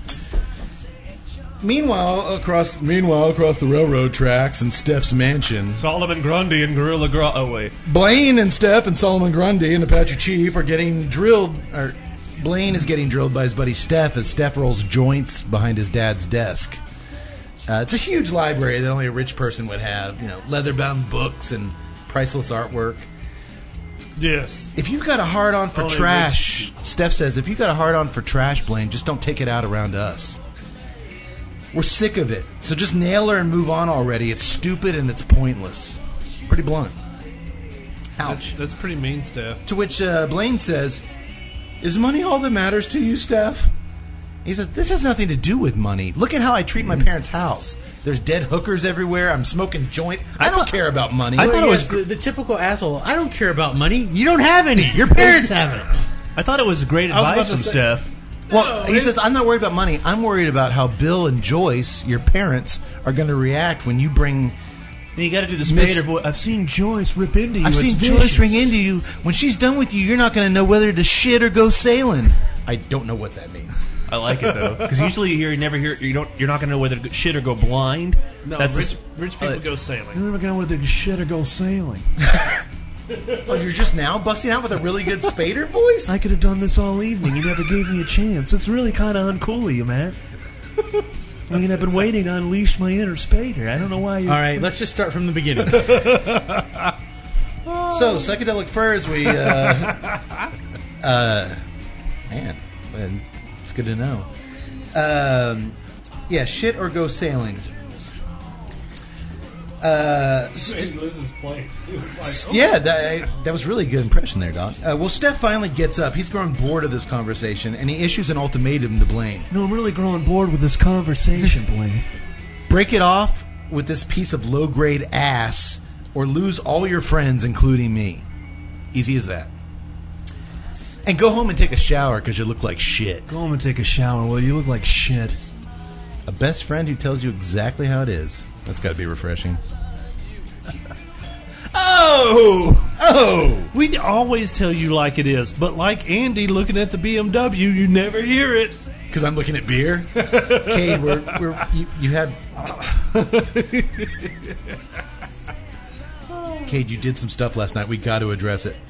Meanwhile, across meanwhile across the railroad tracks in Steph's mansion, Solomon Grundy and Gorilla Grodd. Oh, wait. Blaine and Steph and Solomon Grundy and Apache Chief are getting drilled. Or Blaine is getting drilled by his buddy Steph as Steph rolls joints behind his dad's desk. Uh, it's a huge library that only a rich person would have. You know, leather-bound books and priceless artwork. Yes. If you've got a hard-on for Only trash, Steph says, if you've got a hard-on for trash, Blaine, just don't take it out around us. We're sick of it. So just nail her and move on already. It's stupid and it's pointless. Pretty blunt. That's, Ouch. that's pretty mean, Steph. To which uh, Blaine says, is money all that matters to you, Steph? He says, this has nothing to do with money. Look at how I treat my parents' house. There's dead hookers everywhere. I'm smoking joint. I, I don't thought- care about money. I thought it was the, the typical asshole. I don't care about money. You don't have any. Your parents have it. I thought it was great I was advice about from to say- Steph. Well, he says, I'm not worried about money. I'm worried about how Bill and Joyce, your parents, are going to react when you bring... And you got to do the Miss- Spader voice. I've seen Joyce rip into you. I've It's seen vicious. Joyce ring into you. When she's done with you, you're not going to know whether to shit or go sailing. I don't know what that means. I like it though, because usually you hear, you never hear, you don't, you're not going to know whether to shit or go blind. No, That's rich, a, rich people uh, go sailing. You're never going to know whether to shit or go sailing. Oh, you're just now busting out with a really good Spader voice? I could have done this all evening. You never gave me a chance. It's really kind of uncool of you, man. I mean, I've been waiting to unleash my inner Spader. I don't know why you. All right, let's just start from the beginning. So, Psychedelic Furs, we... Uh, uh, man, man, it's good to know. Um, yeah, shit or go sailing. Uh, st- yeah, that, that was really a good impression there, Doc. Uh, well, Steph finally gets up. He's grown bored of this conversation, and he issues an ultimatum to Blaine. No, I'm really growing bored with this conversation, Blaine. Break it off with this piece of low-grade ass, or lose all your friends, including me. Easy as that. And go home and take a shower, because you look like shit. Go home and take a shower. Well, you look like shit. A best friend who tells you exactly how it is. That's got to be refreshing. Oh! Oh! We always tell you like it is, but like Andy looking at the B M W, you never hear it. Because I'm looking at beer? Cade, we're, we're, you, you had... Cade, you did some stuff last night. We got to address it.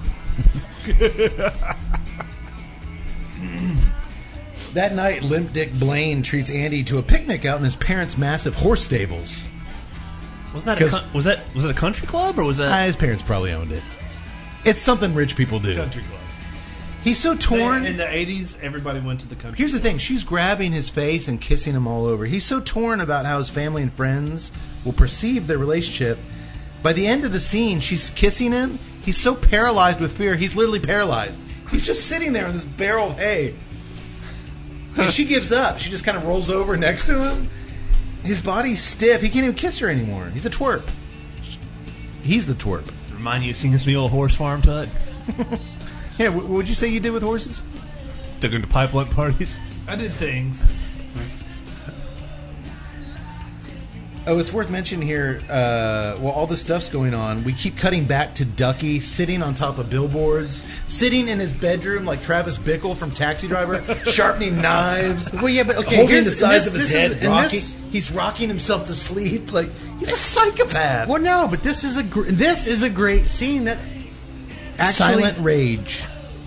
That night, Limp Dick Blaine treats Andy to a picnic out in his parents' massive horse stables. Wasn't that a 'Cause- con- was that was it a country club or was that? Ah, his parents probably owned it. It's something rich people do. Country club. He's so torn. In the eighties, everybody went to the country. Here's the thing. She's grabbing his face and kissing him all over. He's so torn about how his family and friends will perceive their relationship. By the end of the scene, she's kissing him. He's so paralyzed with fear. He's literally paralyzed. He's just sitting there in this barrel of hay. And she gives up. She just kind of rolls over next to him. His body's stiff. He can't even kiss her anymore. He's a twerp. He's the twerp. Remind you of seeing this old horse farm, Tut? Yeah, what would you say you did with horses? Took him to pipeline parties. I did things. Oh, it's worth mentioning here, uh, while all this stuff's going on, we keep cutting back to Ducky sitting on top of billboards, sitting in his bedroom like Travis Bickle from Taxi Driver, sharpening knives. Well, yeah, but okay, holding here's- the size this- of his this head, is- and rocking. this- He's rocking himself to sleep. Like, he's a psychopath. Well, no, but this is a gr- this is a great scene that actually. Silent rage.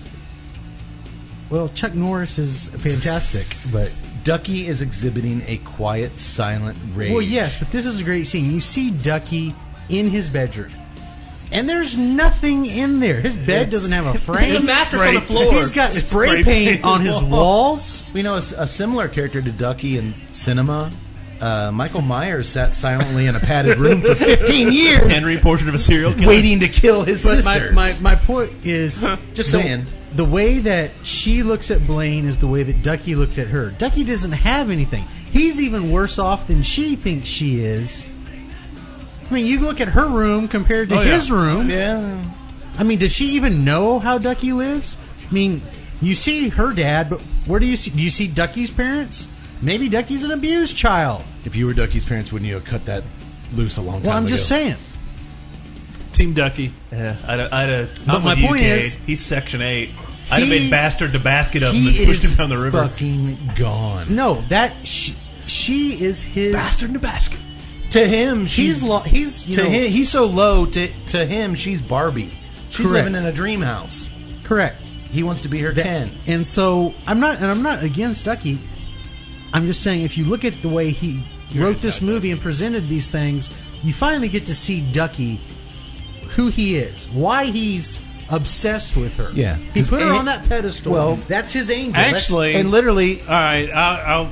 Well, Chuck Norris is fantastic, but Ducky is exhibiting a quiet, silent rage. well, yes, but this is a great scene. You see Ducky in his bedroom, and there's nothing in there. His bed doesn't have a frame. There's a mattress on the floor. He's got It's spray spray paint paint on his walls. We know a, a similar character to Ducky in cinema. Uh, Michael Myers sat silently in a padded room for fifteen years, Henry, portrait of a serial killer. waiting to kill his But my, sister. my, my point is, Just the, saying. the way that she looks at Blaine is the way that Ducky looks at her. Ducky doesn't have anything. He's even worse off than she thinks she is. I mean, you look at her room compared to Oh, yeah. his room. Yeah. I mean, does she even know how Ducky lives? I mean, you see her dad, but where do you see? Do you see Ducky's parents? Maybe Ducky's an abused child. If you were Ducky's parents, wouldn't you have cut that loose a long time Well, I'm ago? just saying. Team Ducky. Yeah, I'd, I'd, I'd, But I'm my with you, point Kay. is- He's Section eight. I'd have He- made bastard to basket of him He and pushed is him down the river. fucking gone. No, that she, she is his. Bastard to basket. To him, she's He's lo- he's you to know, him. He's so low. To to him, she's Barbie. She's Correct. living in a dream house. correct. He wants to be her That- Ken. And so I'm not, and I'm not against Ducky. I'm just saying, if you look at the way he wrote this movie and presented these things, you finally get to see Ducky, who he is, why he's obsessed with her. Yeah. he put her And- on that pedestal. well, that's his angel. Actually, And literally, all right, I'll, I'll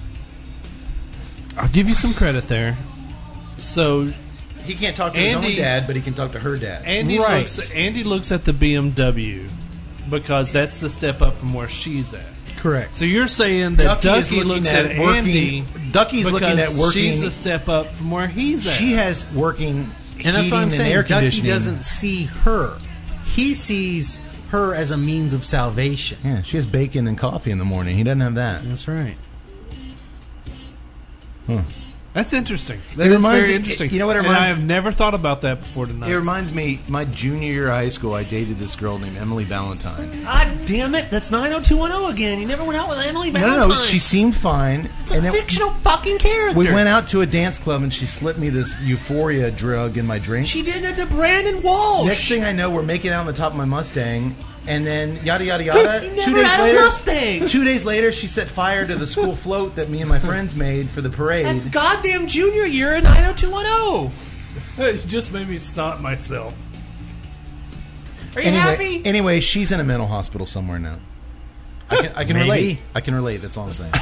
I'll give you some credit there. So he can't talk to his Andy- own dad, but he can talk to her dad. Andy Right. looks Andy looks at the B M W because that's the step up from where she's at. correct. So you're saying that Ducky is Ducky, looking looks at at, working- Andy Ducky's because looking at working- She's the step up from where he's at. She has working And that's heating what I'm and saying. air Ducky conditioning. doesn't see her. He sees her as a means of salvation. Yeah, she has bacon and coffee in the morning. He doesn't have that. That's right. Huh. That's interesting. That It is reminds very me- interesting. you know what it And reminds- I have never thought about that before tonight. It reminds me, my junior year of high school, I dated this girl named Emily Valentine. God damn it, that's nine oh two one oh again. You never went out with Emily No, Valentine. no, no, she seemed fine. It's a fictional fucking character. we went out to a dance club and she slipped me this euphoria drug in my drink. She did that to Brandon Walsh. Next thing I know, we're making out on the top of my Mustang, and then yada yada yada. You never two days had a later, Mustang. two days later, she set fire to the school float that me and my friends made for the parade. That's goddamn junior year in nine oh two one oh. It just made me stop myself. Are you anyway, happy? anyway, she's in a mental hospital somewhere now. I can, I can Maybe. relate. I can relate. That's all I'm saying.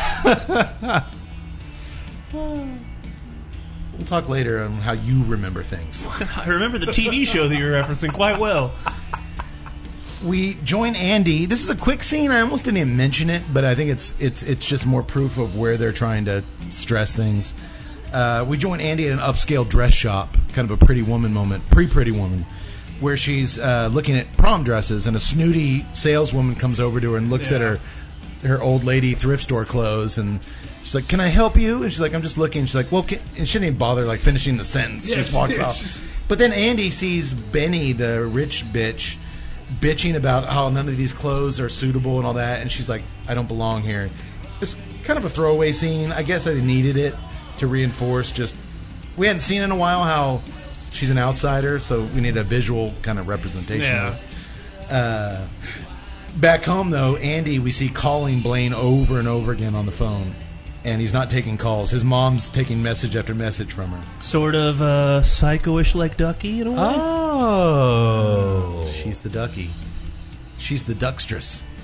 We'll talk later on how you remember things. I remember the T V show that you're referencing quite well. We join Andy. This is a quick scene. I almost didn't even mention it, but I think it's it's it's just more proof of where they're trying to stress things. Uh, we join Andy at an upscale dress shop, kind of a Pretty Woman moment, pre-Pretty Woman, where she's uh, looking at prom dresses, and a snooty saleswoman comes over to her and looks at Yeah. her her old lady thrift store clothes, and she's like, "Can I help you?" And she's like, "I'm just looking." She's like, "Well," can, and she didn't even bother like finishing the sentence. She Yeah, just walks she- off. she's- But then Andy sees Benny, the rich bitch, bitching about how none of these clothes are suitable and all that, and she's like, "I don't belong here." It's kind of a throwaway scene. I guess I needed it to reinforce just we hadn't seen in a while how she's an outsider, so we need a visual kind of representation Yeah. of it. Uh, back home, though, Andy we see calling Blaine over and over again on the phone, and he's not taking calls. His mom's taking message after message from her. Sort of uh, psycho-ish like Ducky in a way. Oh, she's the ducky. She's the duckstress.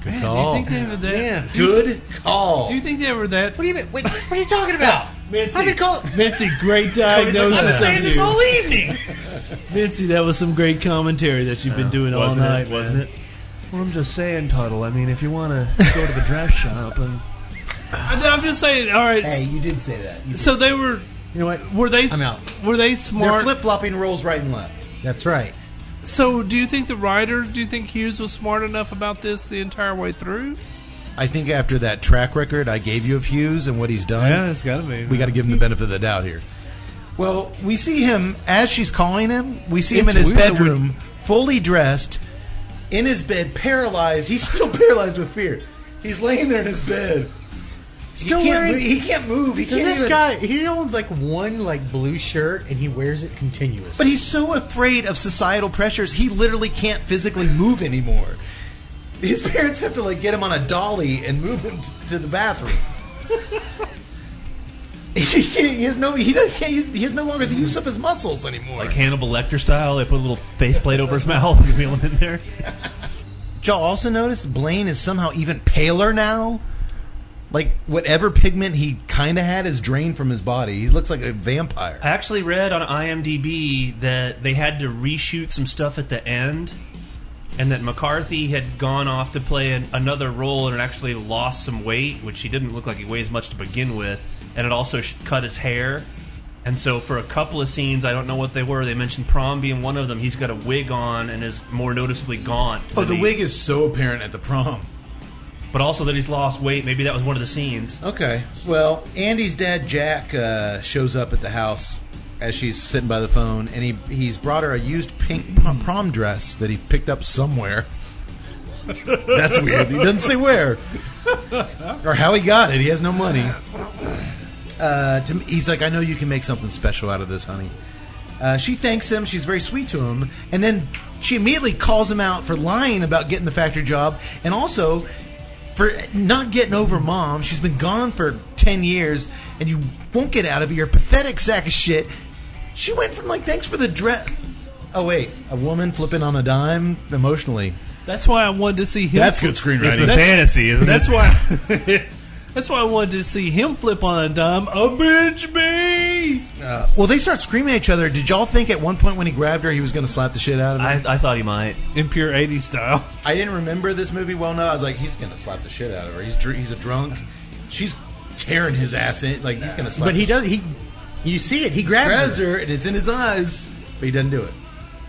Good Man, call. do you think they were that? Man, good call. Do you think they were that? What do you mean? Wait, what are you talking about? Mincy. I've been call- Mincy, great diagnosis. I've been saying of this you. all evening. Mincy, that was some great commentary that you've been doing all wasn't night, it? Wasn't it? Well, I'm just saying, Tuttle. I mean, if you want to go to the dress shop and I'm just saying. All right. Hey, you did say that. You So they were. You know what? Were they? I'm out. Were they They're smart? flip flopping rolls right and left. That's right. So, do you think the writer? Do you think Hughes was smart enough about this the entire way through? I think after that track record I gave you of Hughes and what he's done, it's got to be. we got to give him the benefit of the doubt here. Well, we see him as she's calling him. We see him It's in his weird that bedroom, fully dressed, in his bed, paralyzed. He's still paralyzed with fear. He's laying there in his bed. Still he, can't wearing- move, he can't move. He Does can't this even- guy? He owns like one like blue shirt, and he wears it continuously. But he's so afraid of societal pressures, he literally can't physically move anymore. His parents have to like get him on a dolly and move him t- to the bathroom. he, can't, he has no he, don't- can't use, he has no longer the use of his muscles anymore. Like Hannibal Lecter style, they put a little faceplate over his mouth. You feel him in there. Did y'all also notice Blaine is somehow even paler now? Like whatever pigment he kind of had is drained from his body. He looks like a vampire. I actually read on IMDb that they had to reshoot some stuff at the end, and that McCarthy had gone off to play an, another role and actually lost some weight, which he didn't look like he weighs much to begin with, and it also sh- cut his hair. And so for a couple of scenes, I don't know what they were, they mentioned prom being one of them, he's got a wig on and is more noticeably gaunt. Oh, than the he- wig is so apparent at the prom. But also that he's lost weight, maybe that was one of the scenes. Okay. Well, Andy's dad, Jack, uh, shows up at the house as she's sitting by the phone, and he he's brought her a used pink prom, prom dress that he picked up somewhere. That's weird. He doesn't say where or how he got it. He has no money. Uh, to, he's like, I know you can make something special out of this, honey. Uh, she thanks him. She's very sweet to him. And then she immediately calls him out for lying about getting the factory job, and also for not getting over mom. She's been gone for ten years, and you won't get out of it. You're a pathetic sack of shit. She went from, like, thanks for the dress. Oh, wait. A woman flipping on a dime emotionally. That's why I wanted to see him. That's good screenwriting. It's a fantasy, isn't That's it? why. That's why I wanted to see him flip on a dime. Avenge me! Uh, well, they start screaming at each other. Did y'all think at one point when he grabbed her, he was going to slap the shit out of her? I, I thought he might. In pure eighties style. I didn't remember this movie well enough. I was like, he's going to slap the shit out of her. He's dr- he's a drunk. She's tearing his ass in. Like, he's going to slap But he the does. He, you see it. He grabs, grabs her. her, and it's in his eyes, but he doesn't do it.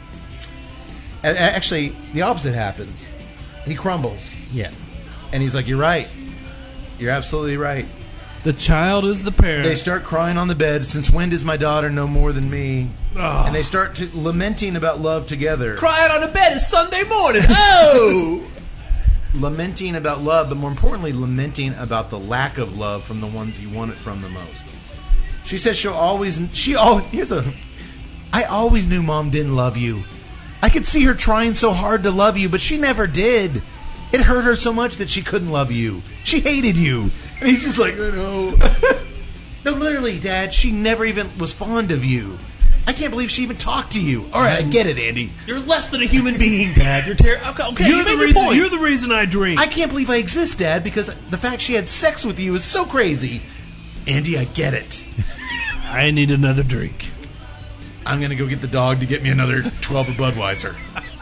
And actually, the opposite happens. He crumbles, Yeah. and he's like, "You're right. You're absolutely right." The child is the parent. They start crying on the bed. Since when does my daughter know more than me? Oh. And they start to, lamenting about love together. Crying on the bed is Sunday morning. Oh! Lamenting about love, but more importantly, lamenting about the lack of love from the ones you want it from the most. She says she'll always. She always. Here's the. I always knew Mom didn't love you. I could see her trying so hard to love you, but she never did. It hurt her so much that she couldn't love you. She hated you. And he's just like, I know. No, literally, Dad, she never even was fond of you. I can't believe she even talked to you. All right, I get it, Andy. You're less than a human being, Dad. You're ter- okay, okay, you're you the made your reason. point. You're the reason I drink. I can't believe I exist, Dad, because the fact she had sex with you is so crazy. Andy, I get it. I need another drink. I'm going to go get the dog to get me another twelve of Budweiser.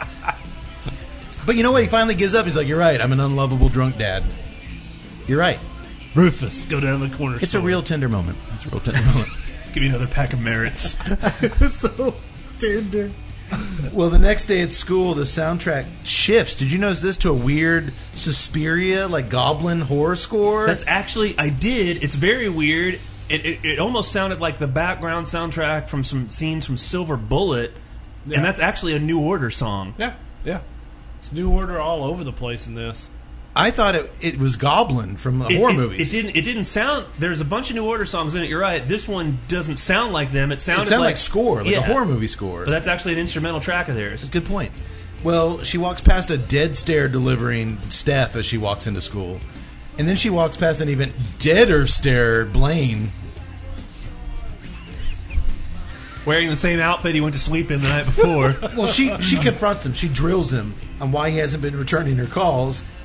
But you know what? He finally gives up. He's like, you're right. I'm an unlovable drunk dad. You're right. Rufus, go down the corner. It's a store. real tender moment. It's a real tender moment. Give me another pack of Merits. So tender. Well, the next day at school, the soundtrack shifts. Did you notice this to a weird Suspiria, like goblin horror score? That's actually, I did. It's very weird. It, it, it almost sounded like the background soundtrack from some scenes from Silver Bullet, Yeah. and that's actually a New Order song. Yeah, yeah. It's New Order all over the place in this. I thought it, it was Goblin from It, horror it, movies. It didn't. It didn't sound. There's a bunch of New Order songs in it. You're right. This one doesn't sound like them. It It sounded sounded like, like score, like yeah. a horror movie score. But that's actually an instrumental track of theirs. Good point. Well, she walks past a dead stare delivering Steph as she walks into school. And then she walks past an even deader stare Blaine. Wearing the same outfit he went to sleep in the night before. Well, she, she confronts him. She drills him on why he hasn't been returning her calls.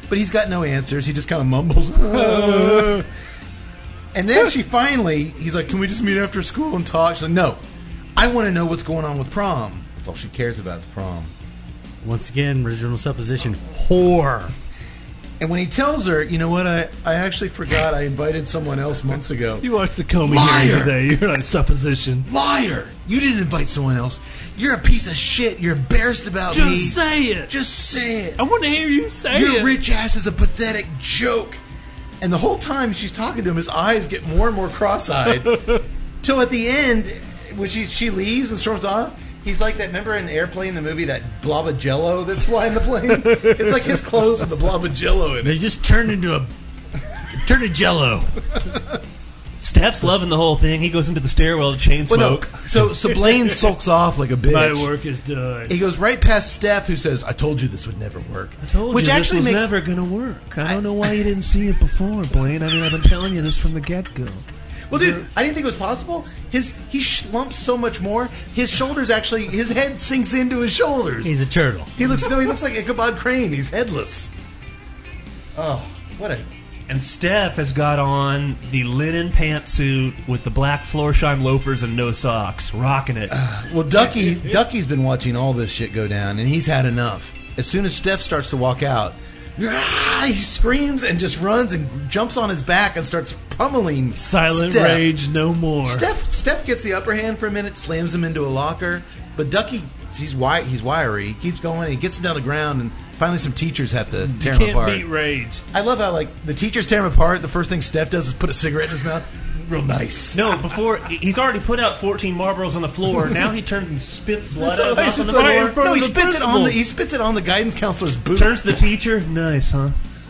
but he's got no answers. He just kind of mumbles. Uh. And then she finally, he's like, can we just meet after school and talk? She's like, no, I want to know what's going on with prom. That's all she cares about is prom. Once again, original supposition. Whore. And when he tells her, you know what, I, I actually forgot I invited someone else months ago. You watched the Comey Liar! hearing today. You're on supposition. Liar! You didn't invite someone else. You're a piece of shit. You're embarrassed about Just me. say it. Just say it. I want to hear you say Your it. rich ass is a pathetic joke. And the whole time she's talking to him, his eyes get more and more cross-eyed. Till at the end, when she, she leaves and storms off, he's like that, remember in Airplane, the movie, that blob of jello that's flying the plane? It's like his clothes with the blob of jello in it. They just turned into a... turned to jello. Steph's loving the whole thing. He goes into the stairwell to chain Well, no, smoke. so, so Blaine sulks off like a bitch. My work is done. He goes right past Steph, who says, I told you this would never work. I told Which you actually this was makes, never going to work. I don't know why you didn't see it before, Blaine. I mean, I've been telling you this from the get-go. Well, dude, I didn't think it was possible. His He slumps so much more. His shoulders actually, his head sinks into his shoulders. He's a turtle. He looks, no, he looks like Ichabod Crane. He's headless. Oh, what a... And Steph has got on the linen pantsuit with the black Florsheim loafers and no socks, rocking it. Well, Ducky, Ducky's been watching all this shit go down, and he's had enough. As soon as Steph starts to walk out, ah, he screams and just runs and jumps on his back and starts pummeling Silent Steph. rage no more. Steph, Steph gets the upper hand for a minute, slams him into a locker, but Ducky, he's wi- he's wiry. He keeps going, he gets him down the ground, and finally some teachers have to tear him Can't apart. beat rage. I love how, like, the teachers tear him apart. The first thing Steph does is put a cigarette in his mouth. Real nice. No, before he's already put out fourteen Marlboros on the floor. Now he turns and spits blood out He's on the just floor. like- no, he the spits it on principal. the he spits it on the guidance counselor's boot. Turns to the teacher. Nice, huh?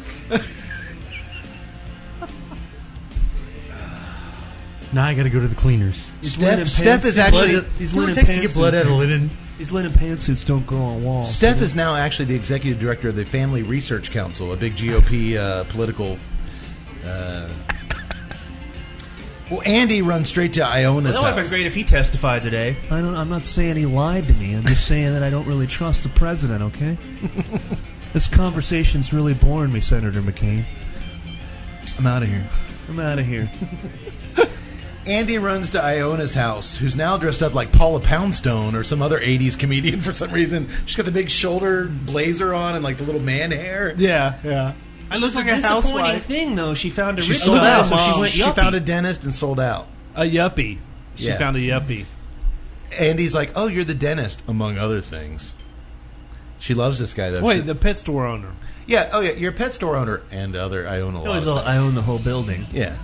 Now I got to go to the cleaners. Steph, Steph is actually. These Who linen takes to get pantsuits. blood out of linen? These linen pantsuits don't go on walls. Steph is now actually the executive director of the Family Research Council, a big G O P uh, political. Uh... Well, Andy runs straight to Iona's That would have house. been great if he testified today. I don't. I'm not saying he lied to me. I'm just saying that I don't really trust the president. Okay. This conversation's really boring me, Senator McCain. I'm out of here. I'm out of here. Andy runs to Iona's house, who's now dressed up like Paula Poundstone or some other eighties comedian for some reason. She's got the big shoulder blazer on and like the little man hair. Yeah, yeah. I look It's like a a disappointing housewife. thing, though. She found a She rich sold guy, out. so she She, went she yuppie. found a dentist and sold out. A yuppie. She Yeah. found a yuppie. Andy's like, oh, you're the dentist, among other things. She loves this guy, though. Wait, She- the pet store owner. yeah, oh yeah, you're a pet store owner and other Iona. It was laws. all, I own the whole building. Yeah.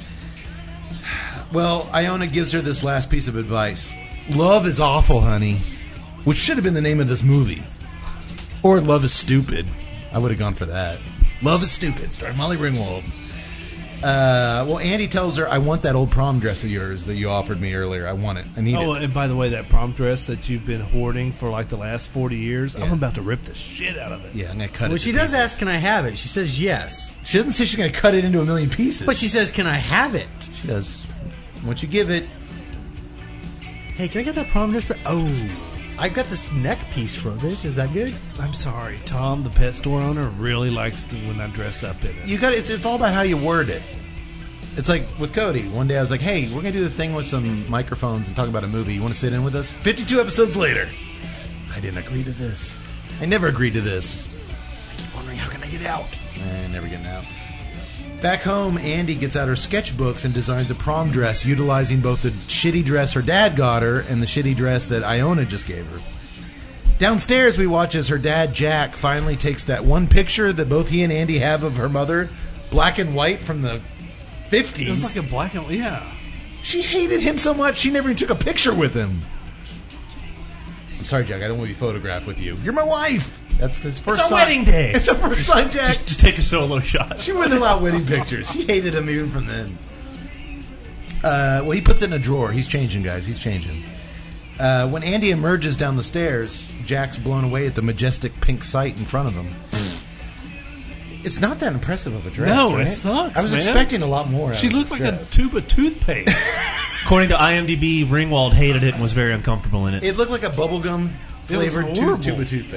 Well, Iona gives her this last piece of advice. Love is awful, honey. Which should have been the name of this movie. Or Love is Stupid. I would have gone for that. Love is Stupid, starring Molly Ringwald. Uh, well, Andy tells her, I want that old prom dress of yours that you offered me earlier. I want it. I need Oh, it. and by the way, that prom dress that you've been hoarding for like the last forty years, Yeah. I'm about to rip the shit out of it. Yeah, I'm going to cut Well, it. she to does pieces. ask, can I have it? She says yes. She doesn't say she's going to cut it into a million pieces. But she says, can I have it? She does. Once you give it, Hey, can I get that prom dress? Oh, I got this neck piece from it. Is that good? I'm sorry, Tom, the pet store owner, really likes to, when I dress up in it. you got it's, it's all about how you word it. It's like with Cody. One day I was like, hey, we're going to do the thing with some microphones and talk about a movie. You want to sit in with us? fifty-two episodes later. I didn't agree to this. I never agreed to this. I keep wondering, how can I get out? Eh, never getting out. Back home, Andy gets out her sketchbooks and designs a prom dress utilizing both the shitty dress her dad got her and the shitty dress that Iona just gave her. Downstairs, we watch as her dad, Jack, finally takes that one picture that both he and Andy have of her mother, black and white from the fifties. It was like a black and yeah. She hated him so much, she never even took a picture with him. I'm sorry, Jack, I don't want to be photographed with you. You're my wife. That's his first It's our sign. wedding day. It's the first sign, Jack. Just, just take a solo shot. She wouldn't allow wedding pictures. She hated him even from then. Uh, well, he puts it in a drawer. He's changing, guys. He's changing. Uh, when Andy emerges down the stairs, Jack's blown away at the majestic pink sight in front of him. It's not that impressive of a dress. No, it right? sucks, I was man. expecting a lot more. out She of looked this like dress. a tube of toothpaste. According to IMDb, Ringwald hated it and was very uncomfortable in it. It looked like a bubblegum It was flavored tube, horrible. tube of toothpaste.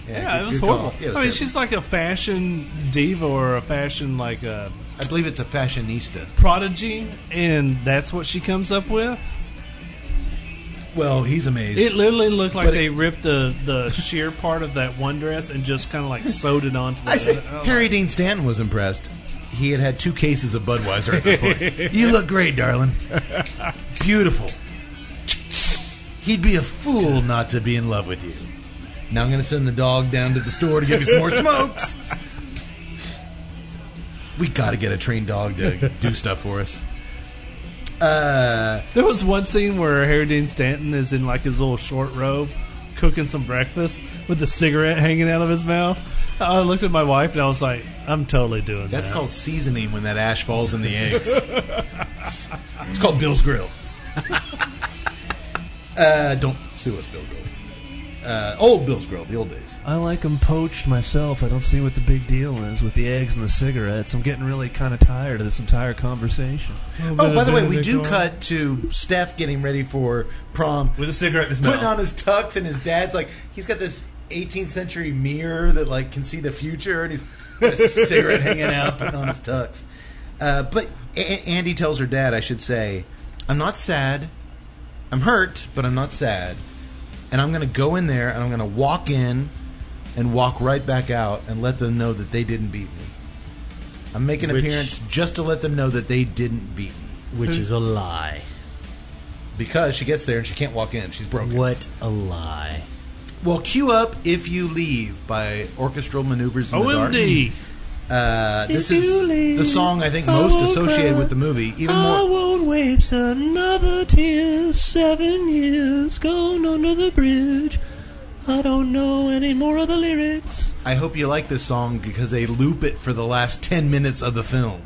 Yeah, good- it was good call. horrible. Yeah, it was I mean, terrible. she's like a fashion diva or a fashion like a I believe it's a fashionista. prodigy, and that's what she comes up with. Well, he's amazed. It literally looked like But they it- ripped the, the sheer part of that one dress and just kind of like sewed it onto the I say, other. Harry Dean Stanton was impressed. He had had two cases of Budweiser at this point. You look great, darling. Beautiful. He'd be a fool not to be in love with you. Now I'm going to send the dog down to the store to get me some more smokes. We got to get a trained dog to do stuff for us. Uh, There was one scene where Harry Dean Stanton is in like his little short robe cooking some breakfast with a cigarette hanging out of his mouth. I looked at my wife and I was like, I'm totally doing that's that. called seasoning when that ash falls in the eggs. It's called Bill's Grill. uh, don't sue us, Bill Grill. Uh, old Bill's Grill, the old days. I like them poached myself. I don't see what the big deal is with the eggs and the cigarettes. I'm getting really kind of tired of this entire conversation. Oh, by the way, we do cut to Steph getting ready for prom, With a cigarette in his putting mouth. on his tux, and his dad's like, he's got this eighteenth century mirror that like can see the future, and he's got a cigarette hanging out, putting on his tux. Uh, but a- Andy tells her dad, I should say, I'm not sad. I'm hurt, but I'm not sad. And I'm going to go in there, and I'm going to walk in and walk right back out and let them know that they didn't beat me. I'm making an Which- appearance just to let them know that they didn't beat me. Which is a lie. Because she gets there and she can't walk in. She's broken. What a lie. Well, cue up If You Leave by Orchestral Maneuvers in the O M Dark. D. Uh, this If is you leave, the song I think I most won't associated cry. with the movie. Even I more. won't waste another tear. Seven years gone under the bridge. I don't know any more of the lyrics. I hope you like this song because they loop it for the last ten minutes of the film.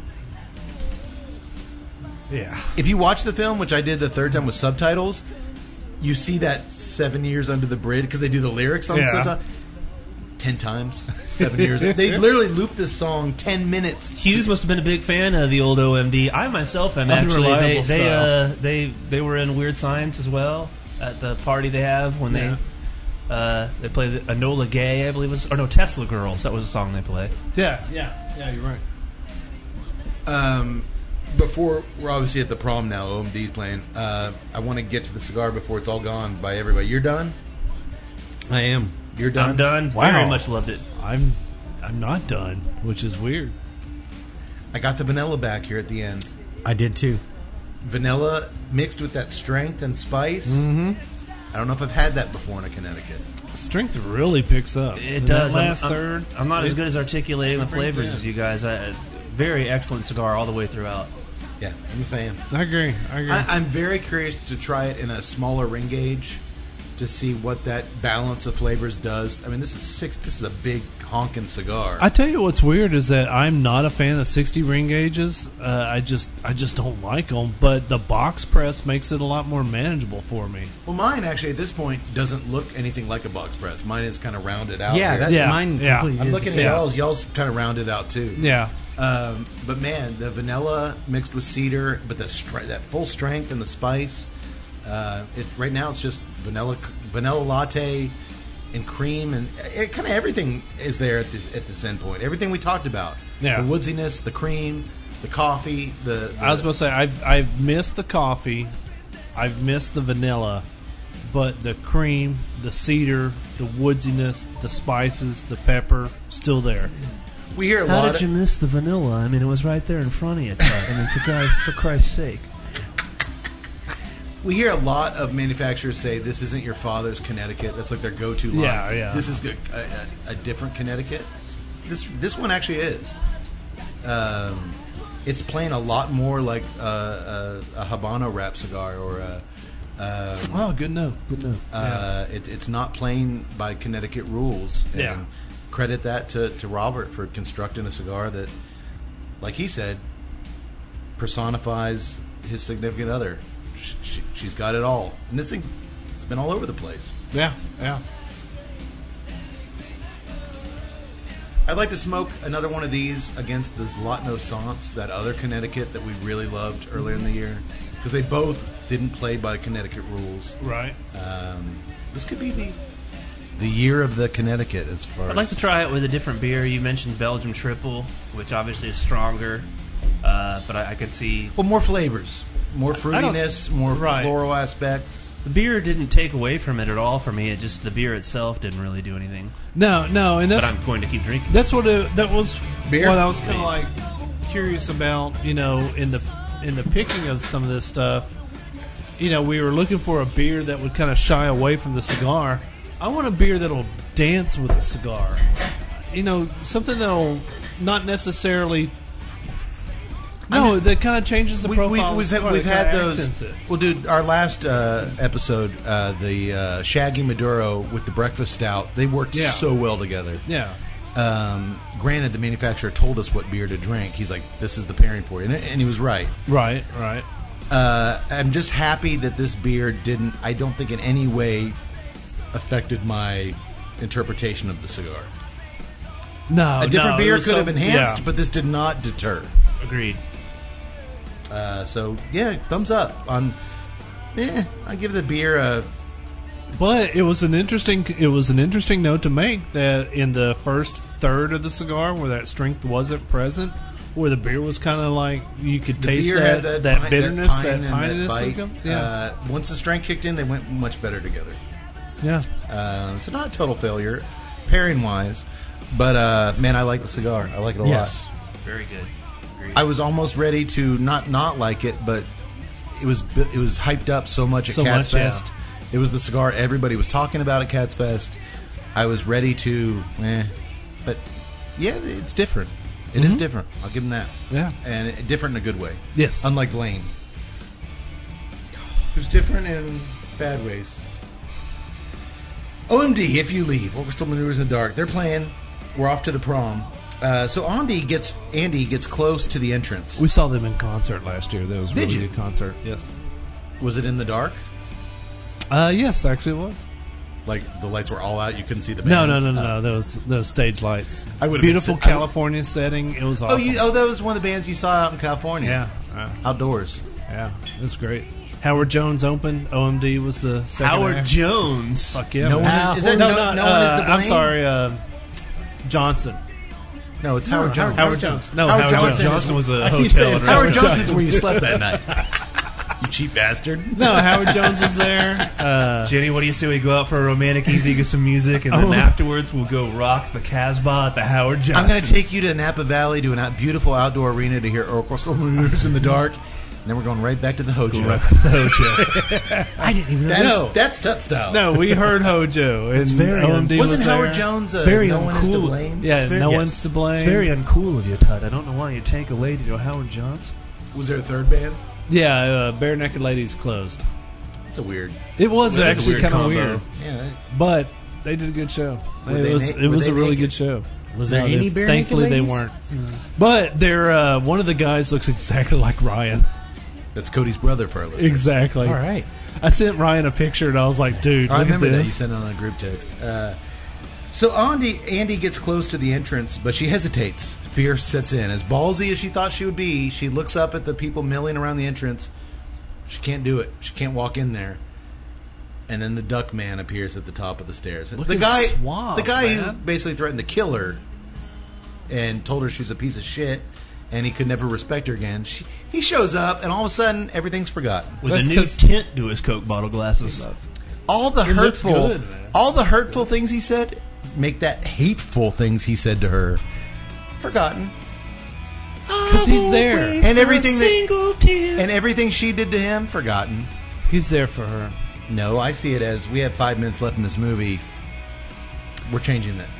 Yeah. If you watch the film, which I did the third time with subtitles, you see that seven years under the bridge because they do the lyrics on Yeah. the subtitles. Ten times, seven years. They literally looped this song ten minutes. Hughes must have been a big fan of the old O M D. I myself am actually. They Unreliable they, style. uh, they they were in Weird Science as well at the party they have when Yeah. they uh, they play the Enola Gay, I believe, was or no Tesla Girls. That was the song they play. Yeah, yeah, yeah, you're right. Um, before we're obviously at the prom now, O M D's playing. Uh, I want to get to the cigar before it's all gone by everybody. You're done. I am. You're done. I'm done. Wow. Very much loved it. I'm I'm not done, which is weird. I got the vanilla back here at the end. I did too. Vanilla mixed with that strength and spice. Mm-hmm. I don't know if I've had that before in a Connecticut. Strength really picks up. It And does. That I'm- last I'm, third. I'm not as it- good as articulating the it brings flavors it as in. you guys. I, very excellent cigar all the way throughout. Yeah, I'm a fan. I agree. I agree. I, I'm very curious to try it in a smaller ring gauge to see what that balance of flavors does. I mean, this is six. This is a big honking cigar. I tell you what's weird is that I'm not a fan of sixty ring gauges. Uh, I just I just don't like them. But the box press makes it a lot more manageable for me. well, mine actually at this point doesn't look anything like a box press. Mine is kind of rounded out. Yeah, here. that, Yeah, mine yeah. completely I'm is looking the at same. y'all's. Y'all's kind of rounded out too. Yeah. Um, but man, the vanilla mixed with cedar, but the stre- that full strength and the spice. Uh, it, right now, it's just vanilla vanilla latte and cream, and it, kind of everything is there at this at this end point. Everything we talked about. Yeah. The woodsiness, the cream, the coffee. The, the I was going to say I've I've missed the coffee, I've missed the vanilla, but the cream, the cedar, the woodsiness, the spices, the pepper, still there. we hear a How lot. did you Of, miss the vanilla? I mean, it was right there in front of you, Chuck. I mean, for, guy, for Christ's sake. we hear a lot of manufacturers say this isn't your father's Connecticut. That's like their go-to line. Yeah, yeah. This is a, a, a different Connecticut. This this one actually is. Um, it's playing a lot more like a, a, a Habano wrap cigar or a. Um, Oh, good note. Good note. uh, it, it's not playing by Connecticut rules. And Yeah. credit that to, to Robert for constructing a cigar that, like he said, personifies his significant other. She, she, she's got it all. And this thing, it's been all over the place. yeah, yeah. I'd like to smoke another one of these against the Zlatno Sans, that other Connecticut that we really loved earlier in the year. Because they both didn't play by Connecticut rules. Right. Um, this could be the the year of the Connecticut. As far I'd like as to try it with a different beer. You mentioned Belgium Triple, which obviously is stronger, uh, but I, I could see well, more flavors, more I don't- fruitiness, more Right. floral aspects. the beer didn't take away from it at all for me. It just the beer itself didn't really do anything. No, no, and But that's I'm going to keep drinking. that's what it, that was. Beer? What I was kind of like curious about, you know, in the in the picking of some of this stuff. You know, we were looking for a beer that would kind of shy away from the cigar. I want a beer that'll dance with the cigar. You know, something that'll not necessarily. No, mean, that kind of changes the We, profile. we've of the we've, had, cigar, we've that had kinda those. accents it. Well, dude, our last uh, episode, uh, the uh, Shaggy Maduro with the breakfast stout, they worked Yeah. so well together. Yeah. Um, granted, the manufacturer told us what beer to drink. He's like, "This is the pairing for you," and, and he was right. Right. Right. Uh, I'm just happy that this beer didn't. I don't think in any way affected my interpretation of the cigar. No, A different Oh, no, it beer was could have some- enhanced, yeah. but this did not deter. Agreed. Uh, so yeah, thumbs up on. Eh, I give the beer a. But it was an interesting. It was an interesting note to make that in the first third of the cigar, where that strength wasn't present, where the beer was kind of like you could The taste beer that had that, pine- bitterness, pine that and pininess. bite. that come- Yeah, Uh, once the strength kicked in, they went much better together. yeah. Uh, so not a total failure, pairing wise, but uh, man, I like the cigar. I like it a Yes. Very good. Agreed. lot. I was almost ready to not not like it, but it was it was hyped up so much at So Cats much, yeah. Fest. It was the cigar everybody was talking about at Cats Fest. I was ready to, eh, but yeah, it's different. It is Mhm. different. I'll give them that. Yeah. And it, different in a good way. Yes. Unlike Blaine, who's different in bad ways. O M D, If You Leave, Orchestral Maneuvers in the Dark. They're playing. We're off to the prom. Uh, so Andy gets Andy gets close to the entrance. We saw them in concert last year. That was a Did really you? good concert. Yes. Was it in the dark? Uh, yes, actually, it was. Like the lights were all out, you couldn't see the band. No, no, no, no, Uh, no. Those those stage lights. I would've Beautiful been si- I would- California setting. It was Oh, awesome. you, oh, that was one of the bands you saw out in California. yeah, uh, outdoors. yeah. It was great. Howard Jones opened. O M D was the second Howard act. Jones. Fuck yeah. No man. one is, is that no, no, no, no one is uh, to blame? I'm sorry, uh, Johnson. No, it's Howard Jones. Howard Jones. No, Howard Howard Johnson Jones. is- Johnson was a I keep hotel. saying in Howard Redmond. Jones is where you slept that night. You cheap bastard. No, Howard Jones was there. Uh, Jenny, what do you say we go out for a romantic evening, get some music, and then Oh. afterwards we'll go rock the Casbah at the Howard Johnson. I'm going to take you to Napa Valley to a out- beautiful outdoor arena to hear orchestral maneuvers in the dark. And then we're going right back to the Hojo. I didn't even know. That's, No. that's Tut style. no, we heard Hojo. And It's very O M D Wasn't was Howard there. Jones uh, It's very no one is to uncool. blame? Yeah, It's very- no yes. one's to blame. It's very uncool of you, Tut. I don't know why you take a lady to Howard Johnson. Was there a third band? Yeah, uh, Bare Naked Ladies closed. It's a weird. It was That is a actually weird kind of combo. weird, Yeah. but they did a good show. Were it they was na- it were was they a really naked? good show. Was there No, any they- Bare Thankfully, Naked they Ladies? weren't. But they're uh, one of the guys looks exactly like Ryan. That's Cody's brother for our listeners. Exactly. All right. I sent Ryan a picture and I was like, "Dude, I look remember at that you this." sent it on a group text. Uh, so Andy, Andy gets close to the entrance, but she hesitates. Fear sets in. As ballsy as she thought she would be, she looks up at the people milling around the entrance. She can't do it. She can't walk in there. And then the duck man appears at the top of the stairs. Look the at guy, Suave, the guy who man. basically threatened to kill her and told her she's a piece of shit, and he could never respect her again. She, he shows up, and all of a sudden, everything's forgotten. With That's a new 'cause- tint to his Coke bottle glasses. All the It looks hurtful, good, man. all the hurtful things he said, make that hateful things he said to her forgotten, Because he's there. and everything that, Single tear. and everything she did to him forgotten. He's there for her. No, I see it as we have five minutes left in this movie. We're changing that.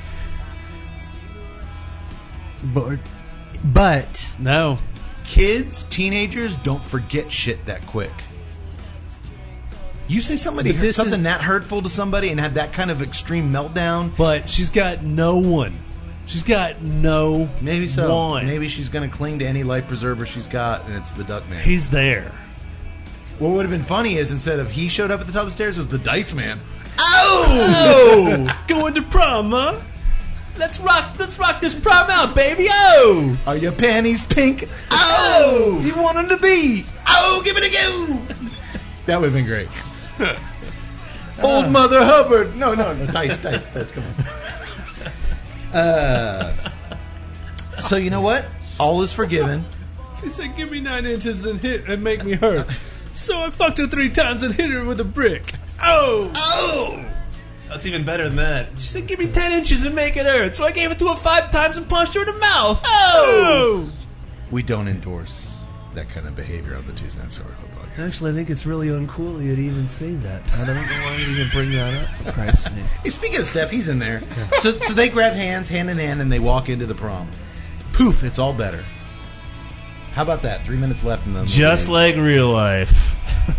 But, but No, Kids, teenagers don't forget shit that quick. You say somebody But this something is- that hurtful to somebody and have that kind of extreme meltdown. but she's got no one. She's got no Maybe so. one. Maybe she's going to cling to any life preserver she's got, and it's the duck man. He's there. What would have been funny is instead of he showed up at the top of the stairs, it was the dice man. Oh! Going to prom, huh? Let's rock! Let's rock this prom out, baby! Oh! Are your panties pink? Oh! Do you want them to be? Oh, give it a go! That would have been great. Old Mother Hubbard. No, no, no. Dice, dice, dice. Come on. Uh, so you know what? All is forgiven. She said, "Give me nine inches and hit and make me hurt." So I fucked her three times and hit her with a brick. Oh, Oh! That's even better than that. She said, give me ten inches and make it hurt. So I gave it to her five times and punched her in the mouth. Oh! We don't endorse that kind of behavior on the Tuesday Night Cigar Club podcast. Actually, I think it's really uncool of you to even say that. I don't know why you even bring that up, for Christ's sake. Hey, speaking of Steph, he's in there. So, so they grab hands, hand in hand, and they walk into the prom. Poof! It's all better. How about that? Three minutes left in the movie. Just like real life.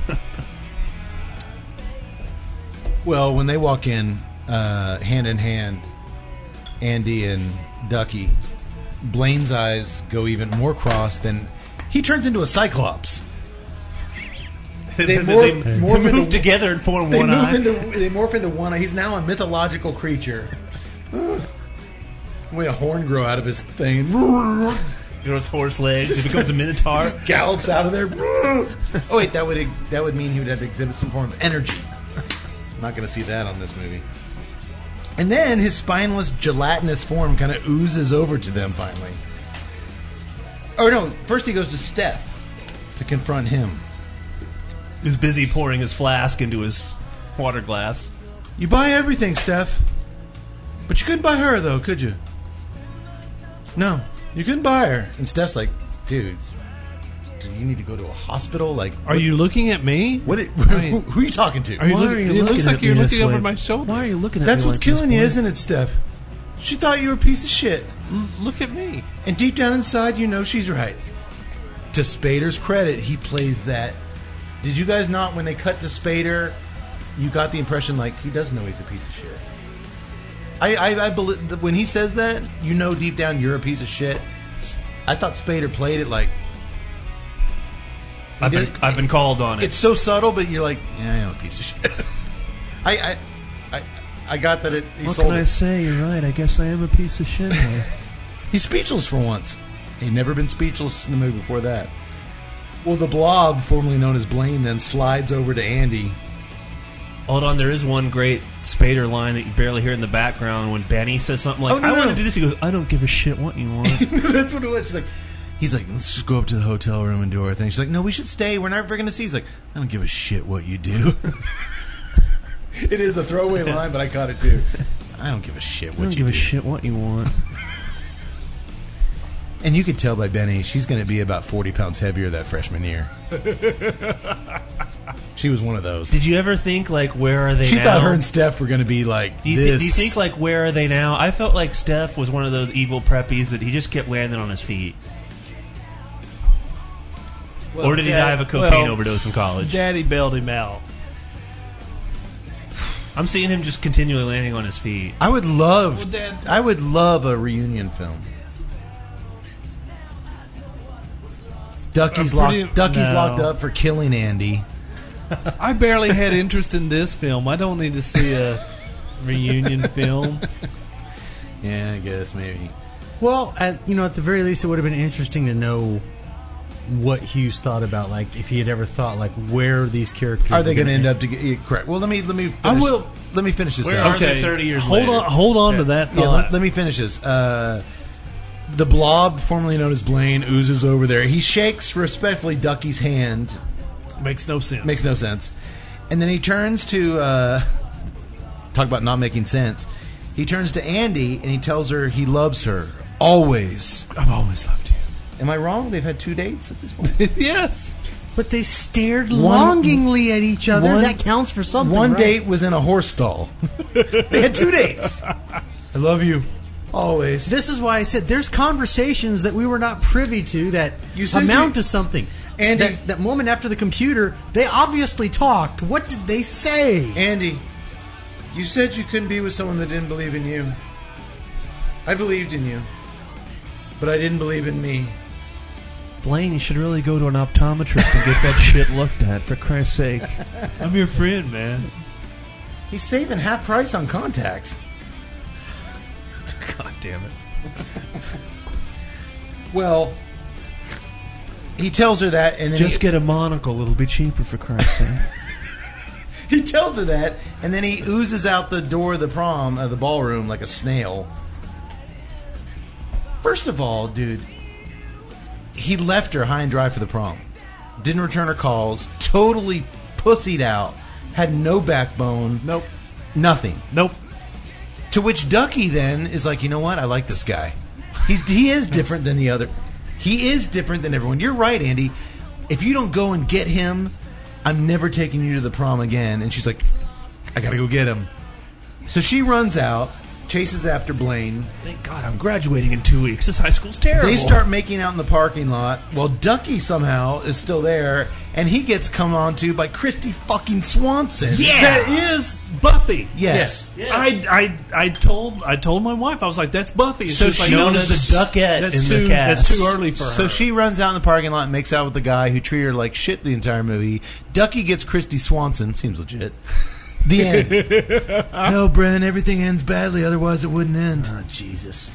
Well, when they walk in, uh, hand in hand, Andy and Ducky, Blaine's eyes go even more cross than he turns into a cyclops. They, they, morph, they morph move into, together and form they one move eye. into they morph into one eye. He's now a mythological creature. Wait, a horn grow out of his thing. Grows horse legs. He becomes a minotaur. Just gallops out of there. Oh wait, that would that would mean he would have to exhibit some form of energy. I'm not going to see that on this movie. And then his spineless, gelatinous form kind of oozes over to them finally. Oh no! First he goes to Steph to confront him. He's busy pouring his flask into his water glass. You buy everything, Steph, but you couldn't buy her though, could you? No, you couldn't buy her. And Steph's like, dude, do you need to go to a hospital? Like, are what, you looking at me? What? It, who, who are you talking to? Are you Why look, are you it looking looks at like me you're this looking over way? my shoulder. Why are you looking at That's me what's like this, killing you, boy? isn't it, Steph? She thought you were a piece of shit. L- Look at me. And deep down inside, you know she's right. To Spader's credit, he plays that. Did you guys not, when they cut to Spader, you got the impression like he does know he's a piece of shit? I, I, I believe when he says that, you know deep down you're a piece of shit. I thought Spader played it like I've been, did- I've been called on it. it's so subtle, but you're like, yeah, I am a piece of shit. I, I, I, I got that it. He What sold can I it. say? You're right. I guess I am a piece of shit. Boy. He's speechless for once. He'd never been speechless in the movie before that. Well, the Blob, formerly known as Blaine, then slides over to Andy. Hold on, there is one great Spader line that you barely hear in the background when Benny says something like, Oh, no, I no. want to do this. He goes, I don't give a shit what you want. That's what it was. She's like, he's like, let's just go up to the hotel room and do our thing. She's like, no, we should stay. We're never going to see. He's like, I don't give a shit what you do. It is a throwaway line, but I caught it too. I don't give a shit I what don't you give do. a shit what you want. And you could tell by Benny, she's going to be about forty pounds heavier that freshman year. She was one of those. Did you ever think, like, where are they She now? thought her and Steph were going to be like do you, this. thi- do you think, like, where are they now? I felt like Steph was one of those evil preppies that he just kept landing on his feet. or did he die of a cocaine well, overdose in college? Daddy bailed him out. I'm seeing him just continually landing on his feet. I would love, Well, Dad- I would love a reunion film. Ducky's A pretty- locked. Ducky's no. locked up for killing Andy. I barely had interest in this film. I don't need to see a reunion film. Yeah, I guess maybe. Well, at you know, at the very least, it would have been interesting to know what Hughes thought about, like, if he had ever thought, like, where these characters Are they were going to gonna end up to get yeah, correct? Well, let me let me. Finish, I will- Let me finish this. Where out. are they thirty years hold later? on, hold on to that Yeah, thought. let, let me finish this. Uh, the Blob, formerly known as Blaine, oozes over there. He shakes respectfully Ducky's hand. Makes no sense. Makes no sense. And then he turns to uh, talk about not making sense. He turns to Andy and he tells her he loves her always. I've always loved you. Am I wrong? They've had two dates at this point. Yes. But they stared One- longingly at each other. one- that counts for something. One right? date was in a horse stall. They had two dates. I love you always. This is why I said there's conversations that we were not privy to that You said amount you- to something. Andy- that, that moment after the computer, they obviously talked. What did they say? Andy, you said you couldn't be with someone that didn't believe in you. I believed in you, but I didn't believe in me. Blaine, you should really go to an optometrist and get that shit looked at, for Christ's sake. I'm your friend, man. He's saving half price on contacts. God damn it. Well, he tells her that, and then Just he, get a monocle. It'll be cheaper, for Christ's sake. he tells her that, and then he oozes out the door of the prom, of the ballroom, like a snail. First of all, dude, he left her high and dry for the prom. Didn't return her calls. Totally pussied out. Had no backbone. Nope. Nothing. Nope. To which Ducky then is like, you know what? I like this guy. He's he is different than the other. He is different than everyone. You're right, Andy. If you don't go and get him, I'm never taking you to the prom again. And she's like, I gotta go get him. So she runs out, chases after Blaine. Thank God I'm graduating in two weeks. This high school's terrible. They start making out in the parking lot while Ducky somehow is still there, and he gets come on to by Christy fucking Swanson. Yeah! That is Buffy. Yes. Yes. I, I I told I told my wife, I was like, that's Buffy. And So she was like, she- no, known as that's- the Duckette that's in too, the cast. That's too early for her. So she runs out in the parking lot and makes out with the guy who treated her like shit the entire movie. Ducky gets Christy Swanson. Seems legit. The end. No, Bren, everything ends badly, otherwise it wouldn't end. Oh, Jesus.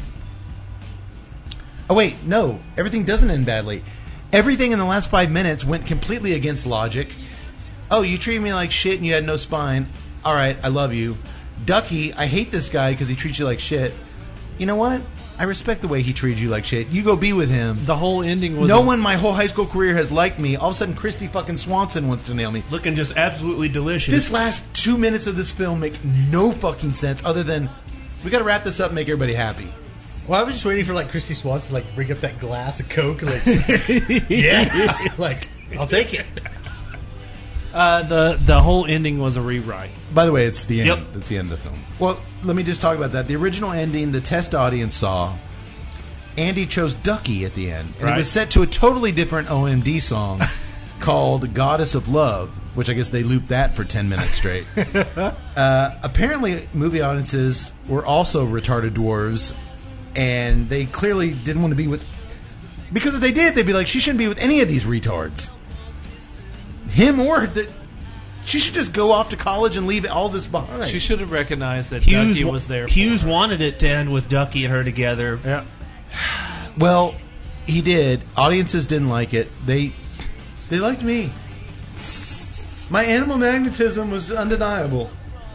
Oh, wait, no. Everything doesn't end badly. Everything in the last five minutes went completely against logic. Oh, you treated me like shit and you had no spine. All right, I love you. Ducky, I hate this guy because he treats you like shit. You know what? I respect the way he treated you like shit. You go be with him. the whole ending was No a- one my whole high school career has liked me. All of a sudden, Christy fucking Swanson wants to nail me. Looking just absolutely delicious. This last two minutes of this film make no fucking sense other than we got to wrap this up and make everybody happy. Well, I was just waiting for like Christy Swanson to like bring up that glass of Coke, like yeah, like I'll take it. uh, the the whole ending was a rewrite. By the way, it's the end. Yep. It's the end of the film. Well, let me just talk about that. The original ending, the test audience saw, Andy chose Ducky at the end. And Right. it was set to a totally different O M D song called Goddess of Love, which I guess they looped that for ten minutes straight. uh, apparently, movie audiences were also retarded dwarves, and they clearly didn't want to be with... Because if they did, they'd be like, she shouldn't be with any of these retards. Him or... The, she should just go off to college and leave all this behind. She should have recognized that Hughes, Ducky wa- was there. Hughes for her. wanted it to end with Ducky and her together. Yeah. Well, he did. Audiences didn't like it. They they liked me. My animal magnetism was undeniable.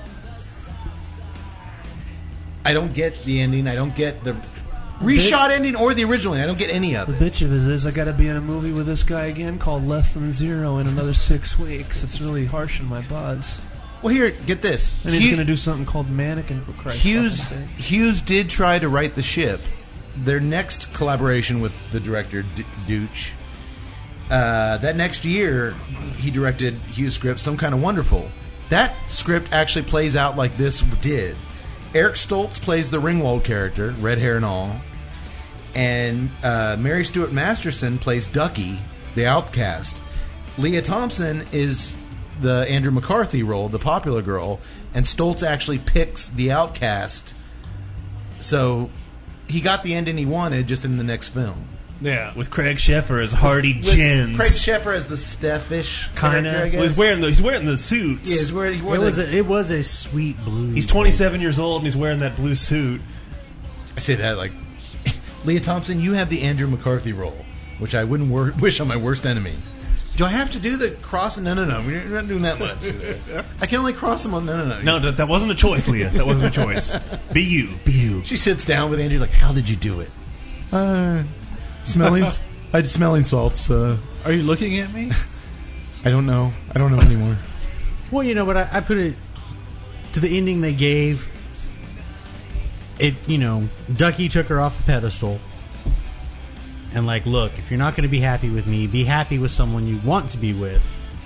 I don't get the ending. I don't get the reshot ending or the original ending. I don't get any of The it. bitch of it is I got to be in a movie with this guy again called Less Than Zero in another six weeks. It's really harsh in my buzz. Well, here, get this. And he's Hugh- going to do something called Mannequin, for Christ's Hughes fucking sake. Hughes did try to right the ship. Their next collaboration with the director D- Dooch. Uh, that next year, he directed Hughes' script, Some Kind of Wonderful. That script actually plays out like this did. Eric Stoltz plays the Ringwald character, red hair and all, and uh, Mary Stuart Masterson plays Ducky, the outcast. Leah Thompson is the Andrew McCarthy role, the popular girl, and Stoltz actually picks the outcast. So he got the ending he wanted just in the next film. Yeah. With Craig Sheffer as Hardy With Jins. Craig Sheffer as the Steffish Kind character, I of. guess. He's wearing the, he's wearing the suits. Yeah, he's wearing, he wore It the- was a, it was a sweet blue. He's twenty-seven years old and he's wearing that blue suit. I say that like Leah Thompson, you have the Andrew McCarthy role, which I wouldn't wor- wish on my worst enemy. Do I have to do the cross? No, no, no. We're not doing that much. I can only cross them on. No, no, no. No, that, that wasn't a choice, Leah. That wasn't a choice. Be you. Be you. She sits down with Andrew, like, how did you do it? Uh, smelling. I did smelling salts. Uh, Are you looking at me? I don't know. I don't know anymore. Well, you know, but I, I put it to the ending they gave. It, you know, Ducky took her off the pedestal. And, like, look, if you're not going to be happy with me, be happy with someone you want to be with.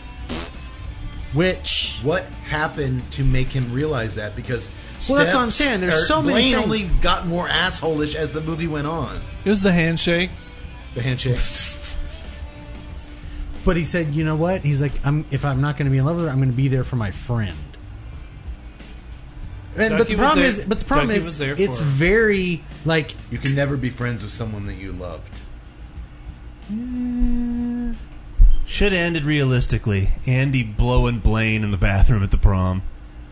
Which. What happened to make him realize that? Because Well, that's Steph- what I'm saying. There's or so many Blaine things. only got more assholish as the movie went on. It was the handshake. The handshake. But he said, you know what? He's like, I'm, if I'm not going to be in love with her, I'm going to be there for my friend. And, but Ducky the was problem there- is, but the problem Ducky is, was there for it's her. very like You can never be friends with someone that you loved. Should have ended realistically. Andy blowing Blaine in the bathroom at the prom.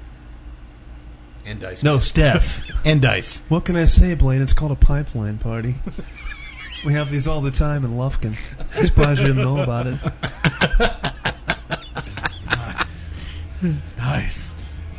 And dice. No, Steph. And dice. What can I say, Blaine? It's called a pipeline party. We have these all the time in Lufkin. I'm surprised you didn't know about it. Nice.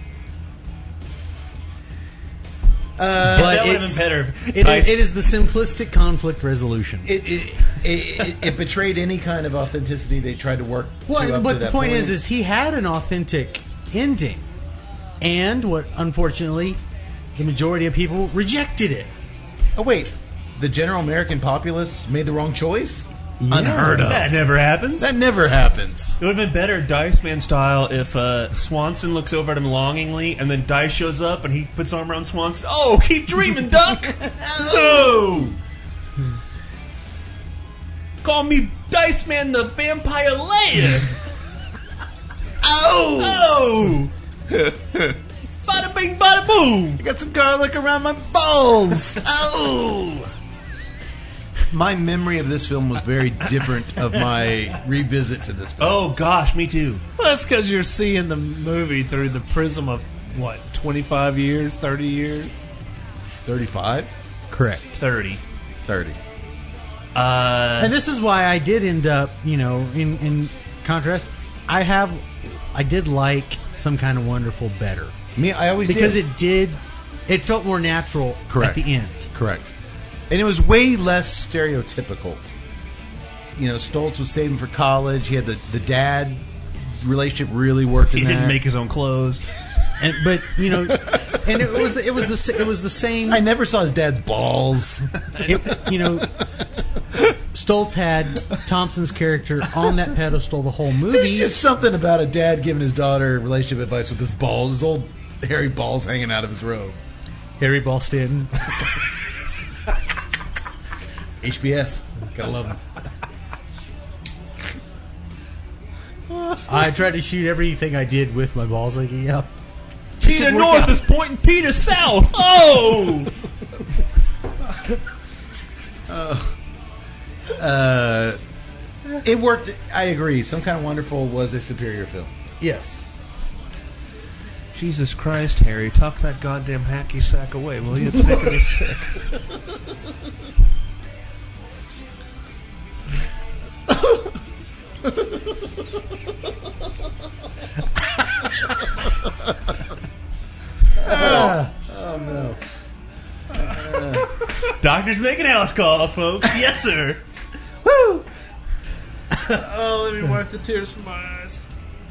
Uh, That would have it's- been better. It Dice- is, It is the simplistic conflict resolution. It it, it, it it betrayed any kind of authenticity they tried to work. to Well, up but to the that point is, is he had an authentic ending, and what unfortunately, the majority of people rejected it. oh wait, the general American populace made the wrong choice. Unheard of. That never happens. That never happens. It would have been better Dice Man style if uh, Swanson looks over at him longingly and then Dice shows up and he puts his arm around Swanson. Oh, keep dreaming, Duck! Oh! Call me Dice Man the Vampire Layer! Oh, Oh! Bada bing, bada boom! I got some garlic around my balls. Oh. My memory of this film was very different of my revisit to this film. Oh gosh, me too. Well, that's because you're seeing the movie through the prism of, what, twenty-five years, thirty years? thirty-five? Correct. thirty. thirty. Uh, And this is why I did end up, you know, in, in contrast, I have, I did like Some Kind of Wonderful better. Me, I always Because did. it did, it felt more natural Correct. at the end. Correct. And it was way less stereotypical. You know, Stoltz was saving for college. He had the, the dad relationship really worked in he didn't that. make his own clothes. And, but you know, and it was it was the sa- it was the same. I never saw his dad's balls. It, you know, Stoltz had Thompson's character on that pedestal the whole There's movie. just something about a dad giving his daughter relationship advice with his balls, his old hairy balls hanging out of his robe. Harry Ballston. H B S. Gotta love him. I tried to shoot everything I did with my balls hanging up. Peter didn't work North out. is pointing Peter South. Oh! Uh, it worked. I agree. Some Kind of Wonderful was a superior film. Yes. Jesus Christ, Harry, tuck that goddamn hacky sack away, will you? It's making me sick. Oh no! Doctor's making house calls, folks. Yes, sir. Oh, let me wipe the tears from my eyes.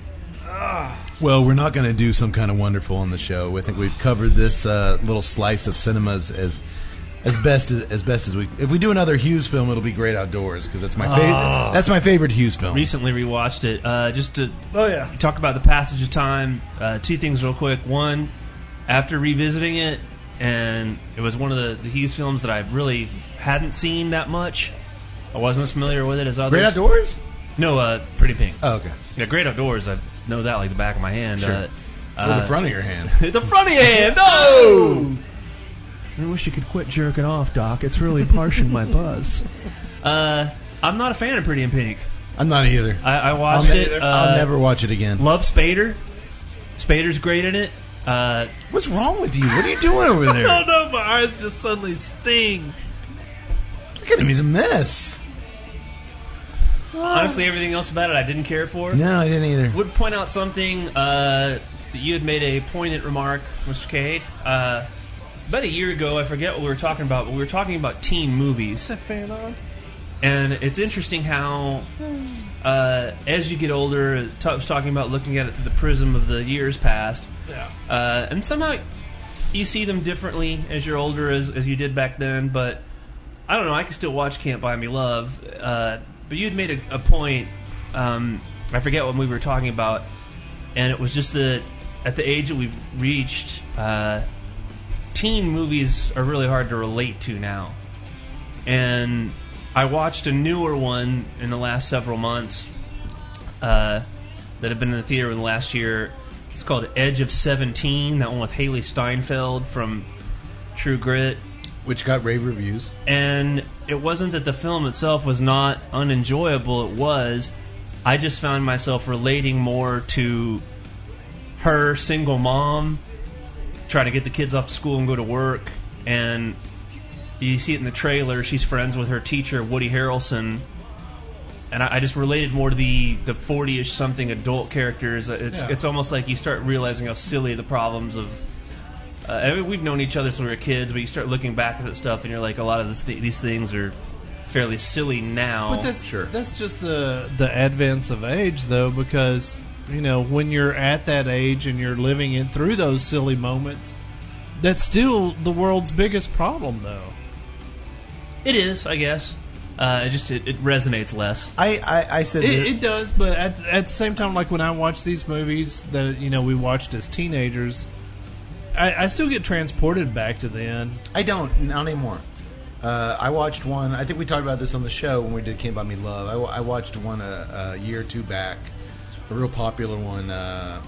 Well, we're not going to do Some Kind of Wonderful on the show. I think we've covered this uh, little slice of cinemas as as best as, as best as we. If we do another Hughes film, it'll be Great Outdoors because that's my favorite. That's my favorite Hughes film. Recently rewatched it. Uh, just to Oh, yeah. talk about the passage of time. Uh, two things real quick. One, after revisiting it, and it was one of the, the Hughes films that I really hadn't seen that much. I wasn't as familiar with it as others. Great Outdoors. No, uh, Pretty Pink. Oh, okay. Yeah, Great Outdoors. I know that like the back of my hand. Sure. Uh, Or uh, the front of your hand. the front of your hand. Oh! I wish you could quit jerking off, Doc. It's really parching my buzz. Uh, I'm not a fan of Pretty in Pink. I'm not either. I, I I'll, watched ne- it. Uh, I'll never watch it again. Love Spader. Spader's great in it. Uh, What's wrong with you? What are you doing over Oh, there? no, my eyes just suddenly sting. Look at him. He's a mess. honestly, everything else about it I didn't care for. No, I didn't either. Would point out something uh, that you had made a poignant remark, Mister Cade. Uh, about a year ago, I forget what we were talking about, but we were talking about teen movies. And it's interesting how, uh, as you get older, I was talking about looking at it through the prism of the years past. Yeah. Uh, and somehow you see them differently as you're older as, as you did back then. But I don't know, I can still watch Can't Buy Me Love. Uh, but you had made a, a point, um, I forget what we were talking about, and it was just that at the age that we've reached, uh, teen movies are really hard to relate to now. And I watched a newer one in the last several months uh, that have been in the theater in the last year. It's called Edge of seventeen, that one with Haley Steinfeld from True Grit. Which got rave reviews. And it wasn't that the film itself was not unenjoyable, it was. I just found myself relating more to her, single mom, trying to get the kids off to school and go to work. And you see it in the trailer, she's friends with her teacher, Woody Harrelson. and I, I just related more to the the forty-ish something adult characters. It's Yeah. it's almost like you start realizing how silly the problems of. Uh, I mean, we've known each other since we were kids, but you start looking back at that stuff, and you're like, a lot of this th- these things are fairly silly now. But that's Sure. that's just the the advance of age, though, because you know when you're at that age and you're living in through those silly moments, that's still the world's biggest problem, though. It is, I guess. Uh, it just it, it resonates less. I, I, I said It, that- it does, but at at the same time, like when I watch these movies that you know we watched as teenagers, I, I still get transported back to then. I don't, not anymore. Uh, I watched one, I think we talked about this on the show when we did Can't Buy Me Love. I, wa- I watched one a, a year or two back, a real popular one. Uh,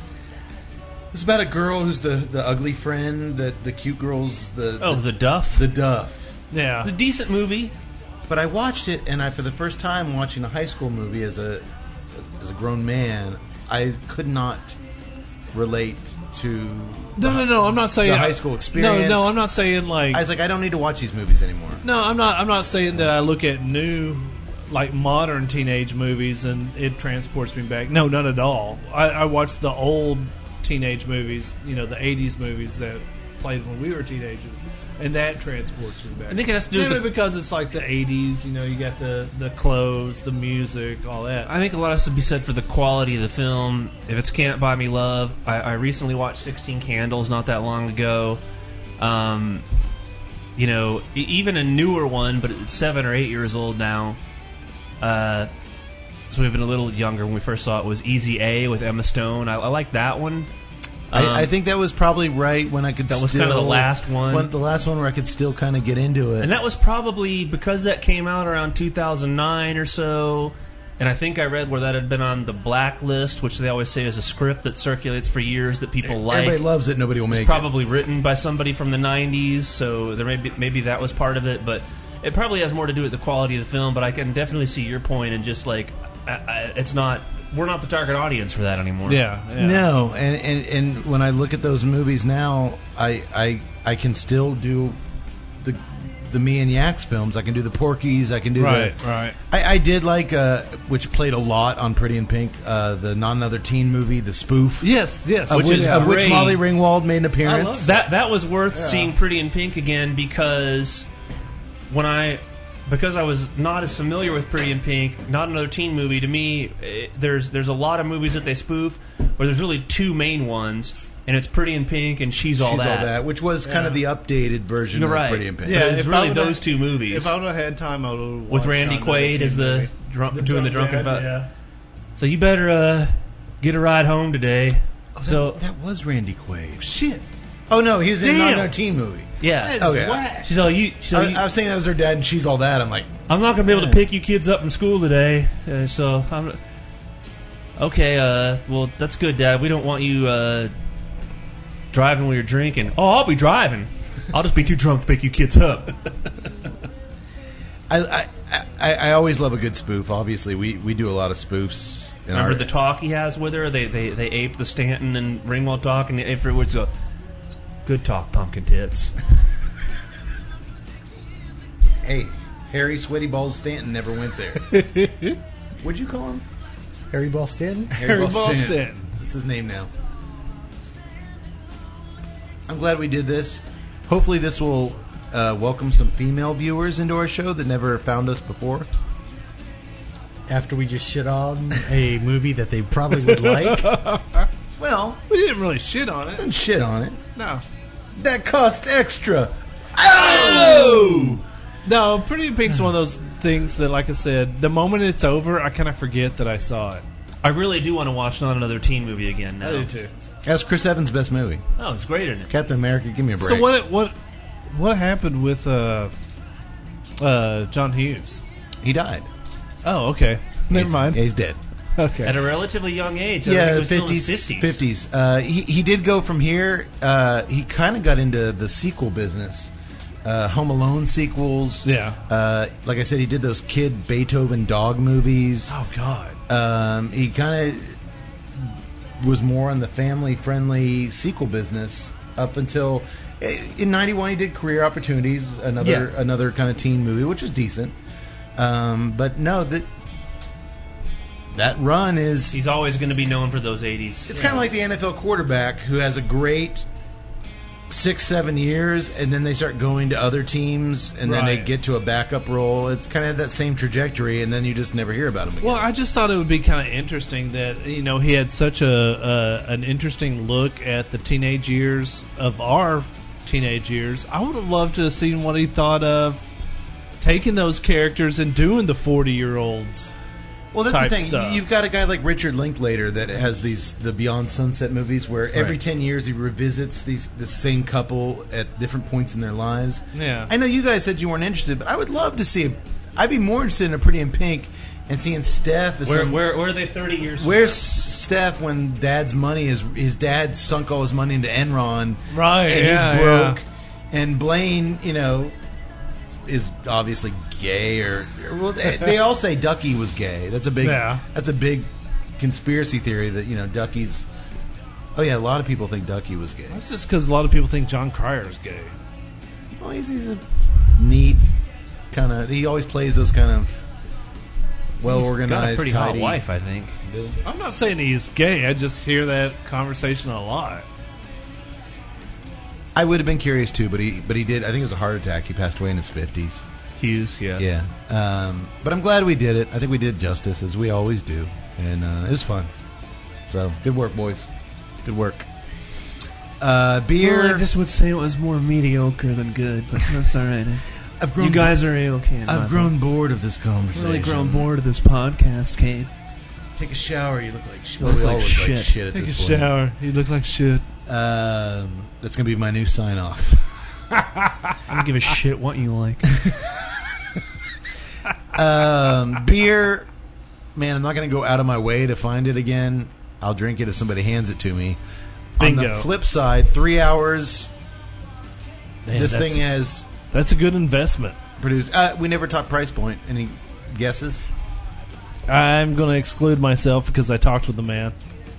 it was about a girl who's the, the ugly friend, that the cute girl's the, Oh, the, the Duff, the Duff. Yeah, the decent movie. But I watched it, and I, for the first time watching a high school movie as a as a grown man, I could not relate to no, no, no. I'm not saying the high school experience. No, no, I'm not saying like. I was like, I don't need to watch these movies anymore. No, I'm not. I'm not saying that I look at new, like modern teenage movies and it transports me back. No, not at all. I, I watched the old teenage movies, you know, the eighties movies that played when we were teenagers, and that transports me back. I think it has to do with Maybe the- because it's like the eighties. You know, you got the the clothes, the music, all that. I think a lot has to be said for the quality of the film. If it's Can't Buy Me Love, I, I recently watched sixteen Candles not that long ago. Um, you know, e- even a newer one, but it's seven or eight years old now. Uh, so we've been a little younger when we first saw it. Was Easy A with Emma Stone. I, I like that one. Um, I, I think that was probably right when I could. That was still, kind of the last one. when- the last one where I could still kind of get into it. And that was probably because that came out around two thousand nine or so. And I think I read where that had been on the blacklist, which they always say is a script that circulates for years that people like. Everybody loves it. Nobody will It was make probably written by somebody from the nineties, so there may be, maybe that was part of it. But it probably has more to do with the quality of the film. But I can definitely see your point, and just like I, I, it's not, we're not the target audience for that anymore. yeah, it. yeah. No, and, and and when I look at those movies now, I I I can still do the the Me and Yaks films. I can do the Porky's. I can do Right, the, right. I, I did like uh, which played a lot on Pretty in Pink, uh, the Not Another Teen movie, the spoof. Yes, yes. Of Which which, is of which great. Molly Ringwald made an appearance. That that was worth seeing Pretty in Pink again, because when I because I was not as familiar with Pretty in Pink, Not Another Teen movie, to me eh, there's there's a lot of movies that they spoof where there's really two main ones, and it's Pretty in Pink and She's All She's That. all that, which was kind of the updated version You're of right. Pretty in Pink. Yeah, it's if I really would've- those two movies. If I would have had time, I would have with Randy Quaid as the, drunk, doing the drunken dad, vow. yeah. So you better uh, get a ride home today. Oh, that, so that was Randy Quaid. Shit. Oh no, he was in Damn. Not Another Teen movie. yeah, Okay. whack. she's all you. She's all I, you I was thinking that was her dad, and She's All That. I'm like, I'm not going to be able to pick you kids up from school today, uh, so I'm. Okay, uh, well, that's good, Dad. We don't want you uh, driving when you're drinking. Oh, I'll be driving. I'll just be too drunk to pick you kids up. I, I, I, I always love a good spoof. Obviously, we, we do a lot of spoofs. In Remember our, the talk he has with her? They they, they ape the Stanton and Ringwald talk, and afterwards go, good talk, pumpkin tits. Hey, Harry Sweaty Balls Stanton never went there. What'd you call him? Harry Ball Stanton. Harry Ball Stanton. That's his name now. I'm glad we did this. Hopefully, this will uh, welcome some female viewers into our show that never found us before. After we just shit on a movie that they probably would like. Well, We didn't really shit on it. and shit on it. No. That cost extra. Oh! No, Pretty in Pink's one of those things that, like I said, the moment it's over, I kind of forget that I saw it. I really do want to watch Not Another Teen movie again now. too. That's Chris Evans' best movie. Oh, it's great in it. Captain America, give me a break. So what? What? What happened with uh, uh, John Hughes? He died. Oh, okay. Never He's- mind. yeah, he's dead. Okay. At a relatively young age. I think Yeah, it was still in his fifties. Fifties. Uh, he he did go from here. Uh, he kind of got into the sequel business. Uh, Home Alone sequels. Yeah. Uh, like I said, he did those kid Beethoven dog movies. Oh God. Um, he kind of was more in the family-friendly sequel business up until in ninety-one. He did Career Opportunities, another Yeah. another kind of teen movie, which was decent. Um, but no, that that run is... He's always going to be known for those eighties. It's kind of like the N F L quarterback who has a great six, seven years, and then they start going to other teams, and then they Right. get to a backup role. It's kind of that same trajectory, and then you just never hear about them again. Well, I just thought it would be kind of interesting that you know he had such a, a an interesting look at the teenage years of our teenage years. I would have loved to have seen what he thought of taking those characters and doing the forty year olds. Well, that's type the thing. stuff. You've got a guy like Richard Linklater that has these the Beyond Sunset movies, where every Right. ten years he revisits these the same couple at different points in their lives. Yeah. I know you guys said you weren't interested, but I would love to see. I'd be more interested in a Pretty in Pink and seeing Steph. As Where, some, where, where are they thirty years from Where's now? Steph when Dad's money is his dad sunk all his money into Enron, Right, And yeah, he's broke, yeah. and Blaine, you know, is obviously gay, or, or well, they, they all say Ducky was gay. That's a big, Yeah. that's a big conspiracy theory that you know Ducky's. Oh yeah, a lot of people think Ducky was gay. That's just because a lot of people think John Cryer is gay. Well, he's, he's a neat kind of. He always plays those kind of well organized, Got a pretty tidy. hot wife, I think. I'm not saying he's gay. I just hear that conversation a lot. I would have been curious too, but he but he did. I think it was a heart attack. He passed away in his fifties. Hughes, yeah. Yeah, um, but I'm glad we did it. I think we did justice, as we always do, and uh, it was fun. So good work, boys. Good work. Uh, beer. Well, I just would say it was more mediocre than good, but that's all right. I've grown. You guys are a-okay. in my I've grown board of this book. conversation. really grown bored of this podcast, Kate. Take a shower. You look like shit. You look we all like look like shit. shit at Take a this point. shower. You look like shit. Um, that's gonna be my new sign off. I don't give a shit what you like. um, beer. Man, I'm not going to go out of my way to find it again. I'll drink it if somebody hands it to me. On Bingo. the flip side, three hours. Man, this that's- thing has That's a good investment. produced. Uh, we never talked price point. Any guesses? I'm going to exclude myself because I talked with the man.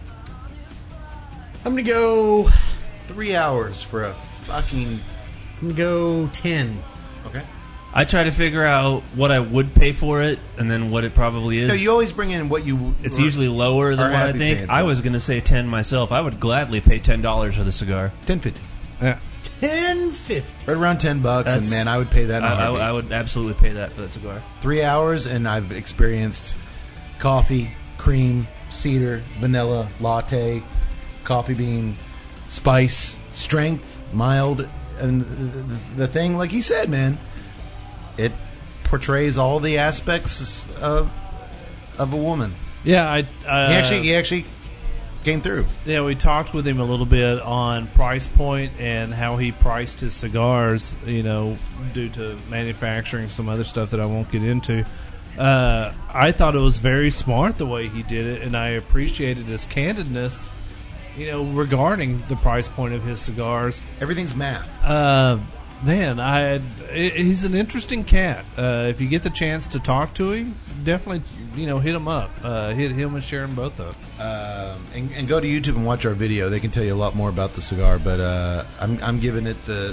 I'm gonna go. Three hours for a fucking. I'm gonna go ten. Okay. I try to figure out what I would pay for it, and then what it probably is. No, you always bring in what you. it's usually lower are than what I happy paying think. for I it. was going to say ten myself. I would gladly pay ten dollars for the cigar. ten fifty. Yeah. Ten fifty. Right around ten bucks, and That's- man, I would pay that. In a I, I, heartbeat. I would absolutely pay that for that cigar. Three hours, and I've experienced coffee, cream, cedar, vanilla, latte, coffee bean, spice, strength, mild, and the, the thing, like he said, man, it portrays all the aspects of of a woman. Yeah, I. Uh, He actually, he actually came through. Yeah, we talked with him a little bit on price point and how he priced his cigars, you know, due to manufacturing, some other stuff that I won't get into. Uh, I thought it was very smart the way he did it, and I appreciated his candidness, you know, regarding the price point of his cigars. Everything's math. Uh, man, I i- he's an interesting cat. Uh, if you get the chance to talk to him, definitely, you know, hit him up. Uh, hit him and Sharon both up. Um, and, and go to YouTube and watch our video. They can tell you a lot more about the cigar, but uh, I'm, I'm giving it the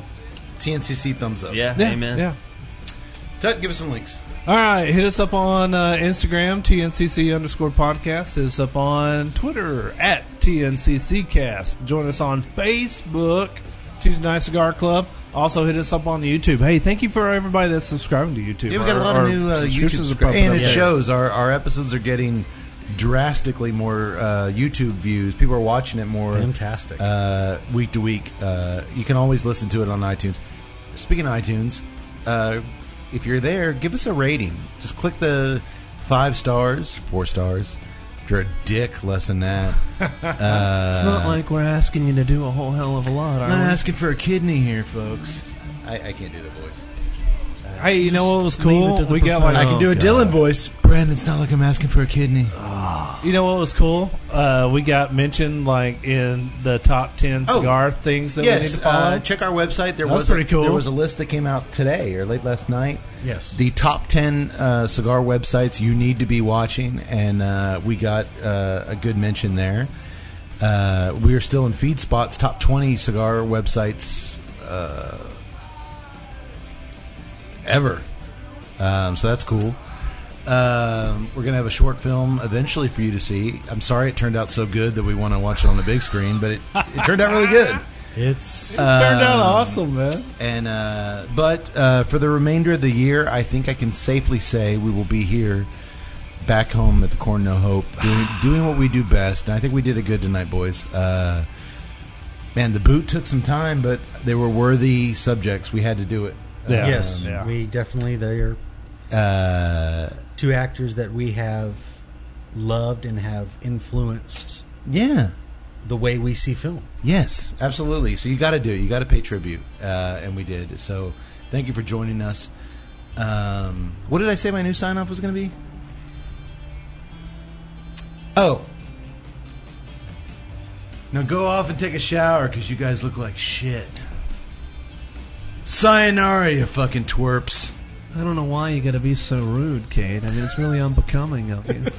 T N C C thumbs up. Yeah, Yeah, amen. yeah. Tut, give us some links. All right, hit us up on uh, Instagram, T N C C underscore podcast. Hit us up on Twitter, at T N C C cast. Join us on Facebook, Tuesday Night Cigar Club. Also, hit us up on YouTube. Hey, thank you for everybody that's subscribing to YouTube. Yeah, we got a Our- lot our of new uh, YouTube subscriptions are subscribers, popping and up. it shows our, our episodes are getting drastically more uh, YouTube views. People are watching it more Fantastic. uh, week to week. Uh, you can always listen to it on iTunes. Speaking of iTunes, uh, if you're there, give us a rating. Just click the five stars, four stars. If you're a dick, less than that. Uh, It's not like we're asking you to do a whole hell of a lot, are I'm not we? asking for a kidney here, folks. I, I can't do that voice. Hey, you know what was leave it cool? to the We got like I can do a God. Dylan voice. Brandon, it's not like I'm asking for a kidney. You know what was cool? Uh, we got mentioned like in the top ten Oh, cigar things that we need Yes, to follow. uh, check our website. There That's was a, pretty cool. There was a list that came out today or late last night. Yes. The top ten uh, cigar websites you need to be watching, and uh, we got uh, a good mention there. Uh, we are still in FeedSpot's top twenty cigar websites uh, ever, um, so that's cool. Um, we're going to have a short film eventually for you to see. I'm sorry it turned out so good that we want to watch it on the big screen, but it, it turned out really good. It's It turned out Um, awesome, man. And uh, but uh, for the remainder of the year, I think I can safely say we will be here, back home at the Corn No Hope, doing doing what we do best. And I think we did it good tonight, boys. Uh, man, the boot took some time, but they were worthy subjects. We had to do it. Yeah. yes, Yeah. we definitely they're Uh, two actors that we have loved and have influenced yeah. the way we see film. Yes, absolutely. So you got to do it. You got to pay tribute, uh, and we did. So thank you for joining us. Um, what did I say my new sign off was going to be? Oh, now go off and take a shower because you guys look like shit. Sayonara, you fucking twerps. I don't know why you gotta be so rude, Kate. I mean, it's really unbecoming of you.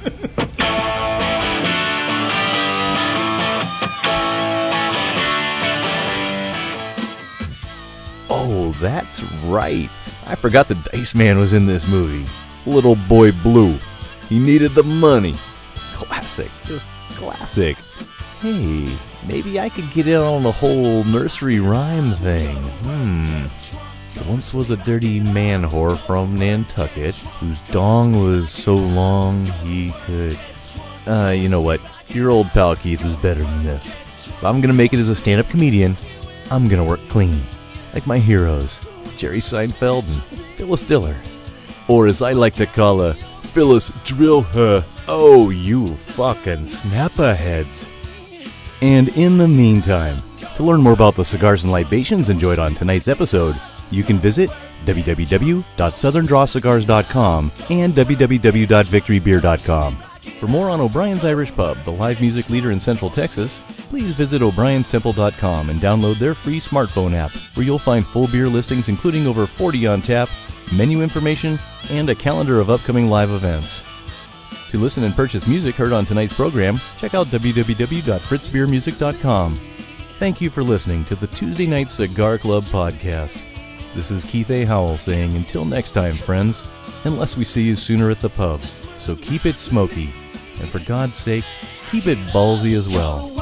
Oh, that's right. I forgot the Dice Man was in this movie. Little Boy Blue. He needed the money. Classic. Just classic. Hey, maybe I could get in on the whole nursery rhyme thing. Hmm. There once was a dirty man whore from Nantucket whose dong was so long he could... Uh, you know what? Your old pal Keith is better than this. If I'm gonna make it as a stand-up comedian, I'm gonna work clean. Like my heroes, Jerry Seinfeld and Phyllis Diller. Or as I like to call her, Phyllis Drill Her. Oh, you fucking snapper heads. And in the meantime, to learn more about the cigars and libations enjoyed on tonight's episode, you can visit w w w dot southern draw cigars dot com and w w w dot victory beer dot com. For more on O'Brien's Irish Pub, the live music leader in Central Texas, please visit o'briens temple dot com and download their free smartphone app, where you'll find full beer listings including over forty on tap, menu information, and a calendar of upcoming live events. To listen and purchase music heard on tonight's program, check out w w w dot fritz beer music dot com. Thank you for listening to the Tuesday Night Cigar Club podcast. This is Keith A. Howell saying until next time, friends, unless we see you sooner at the pub. So keep it smoky, and for God's sake, keep it ballsy as well.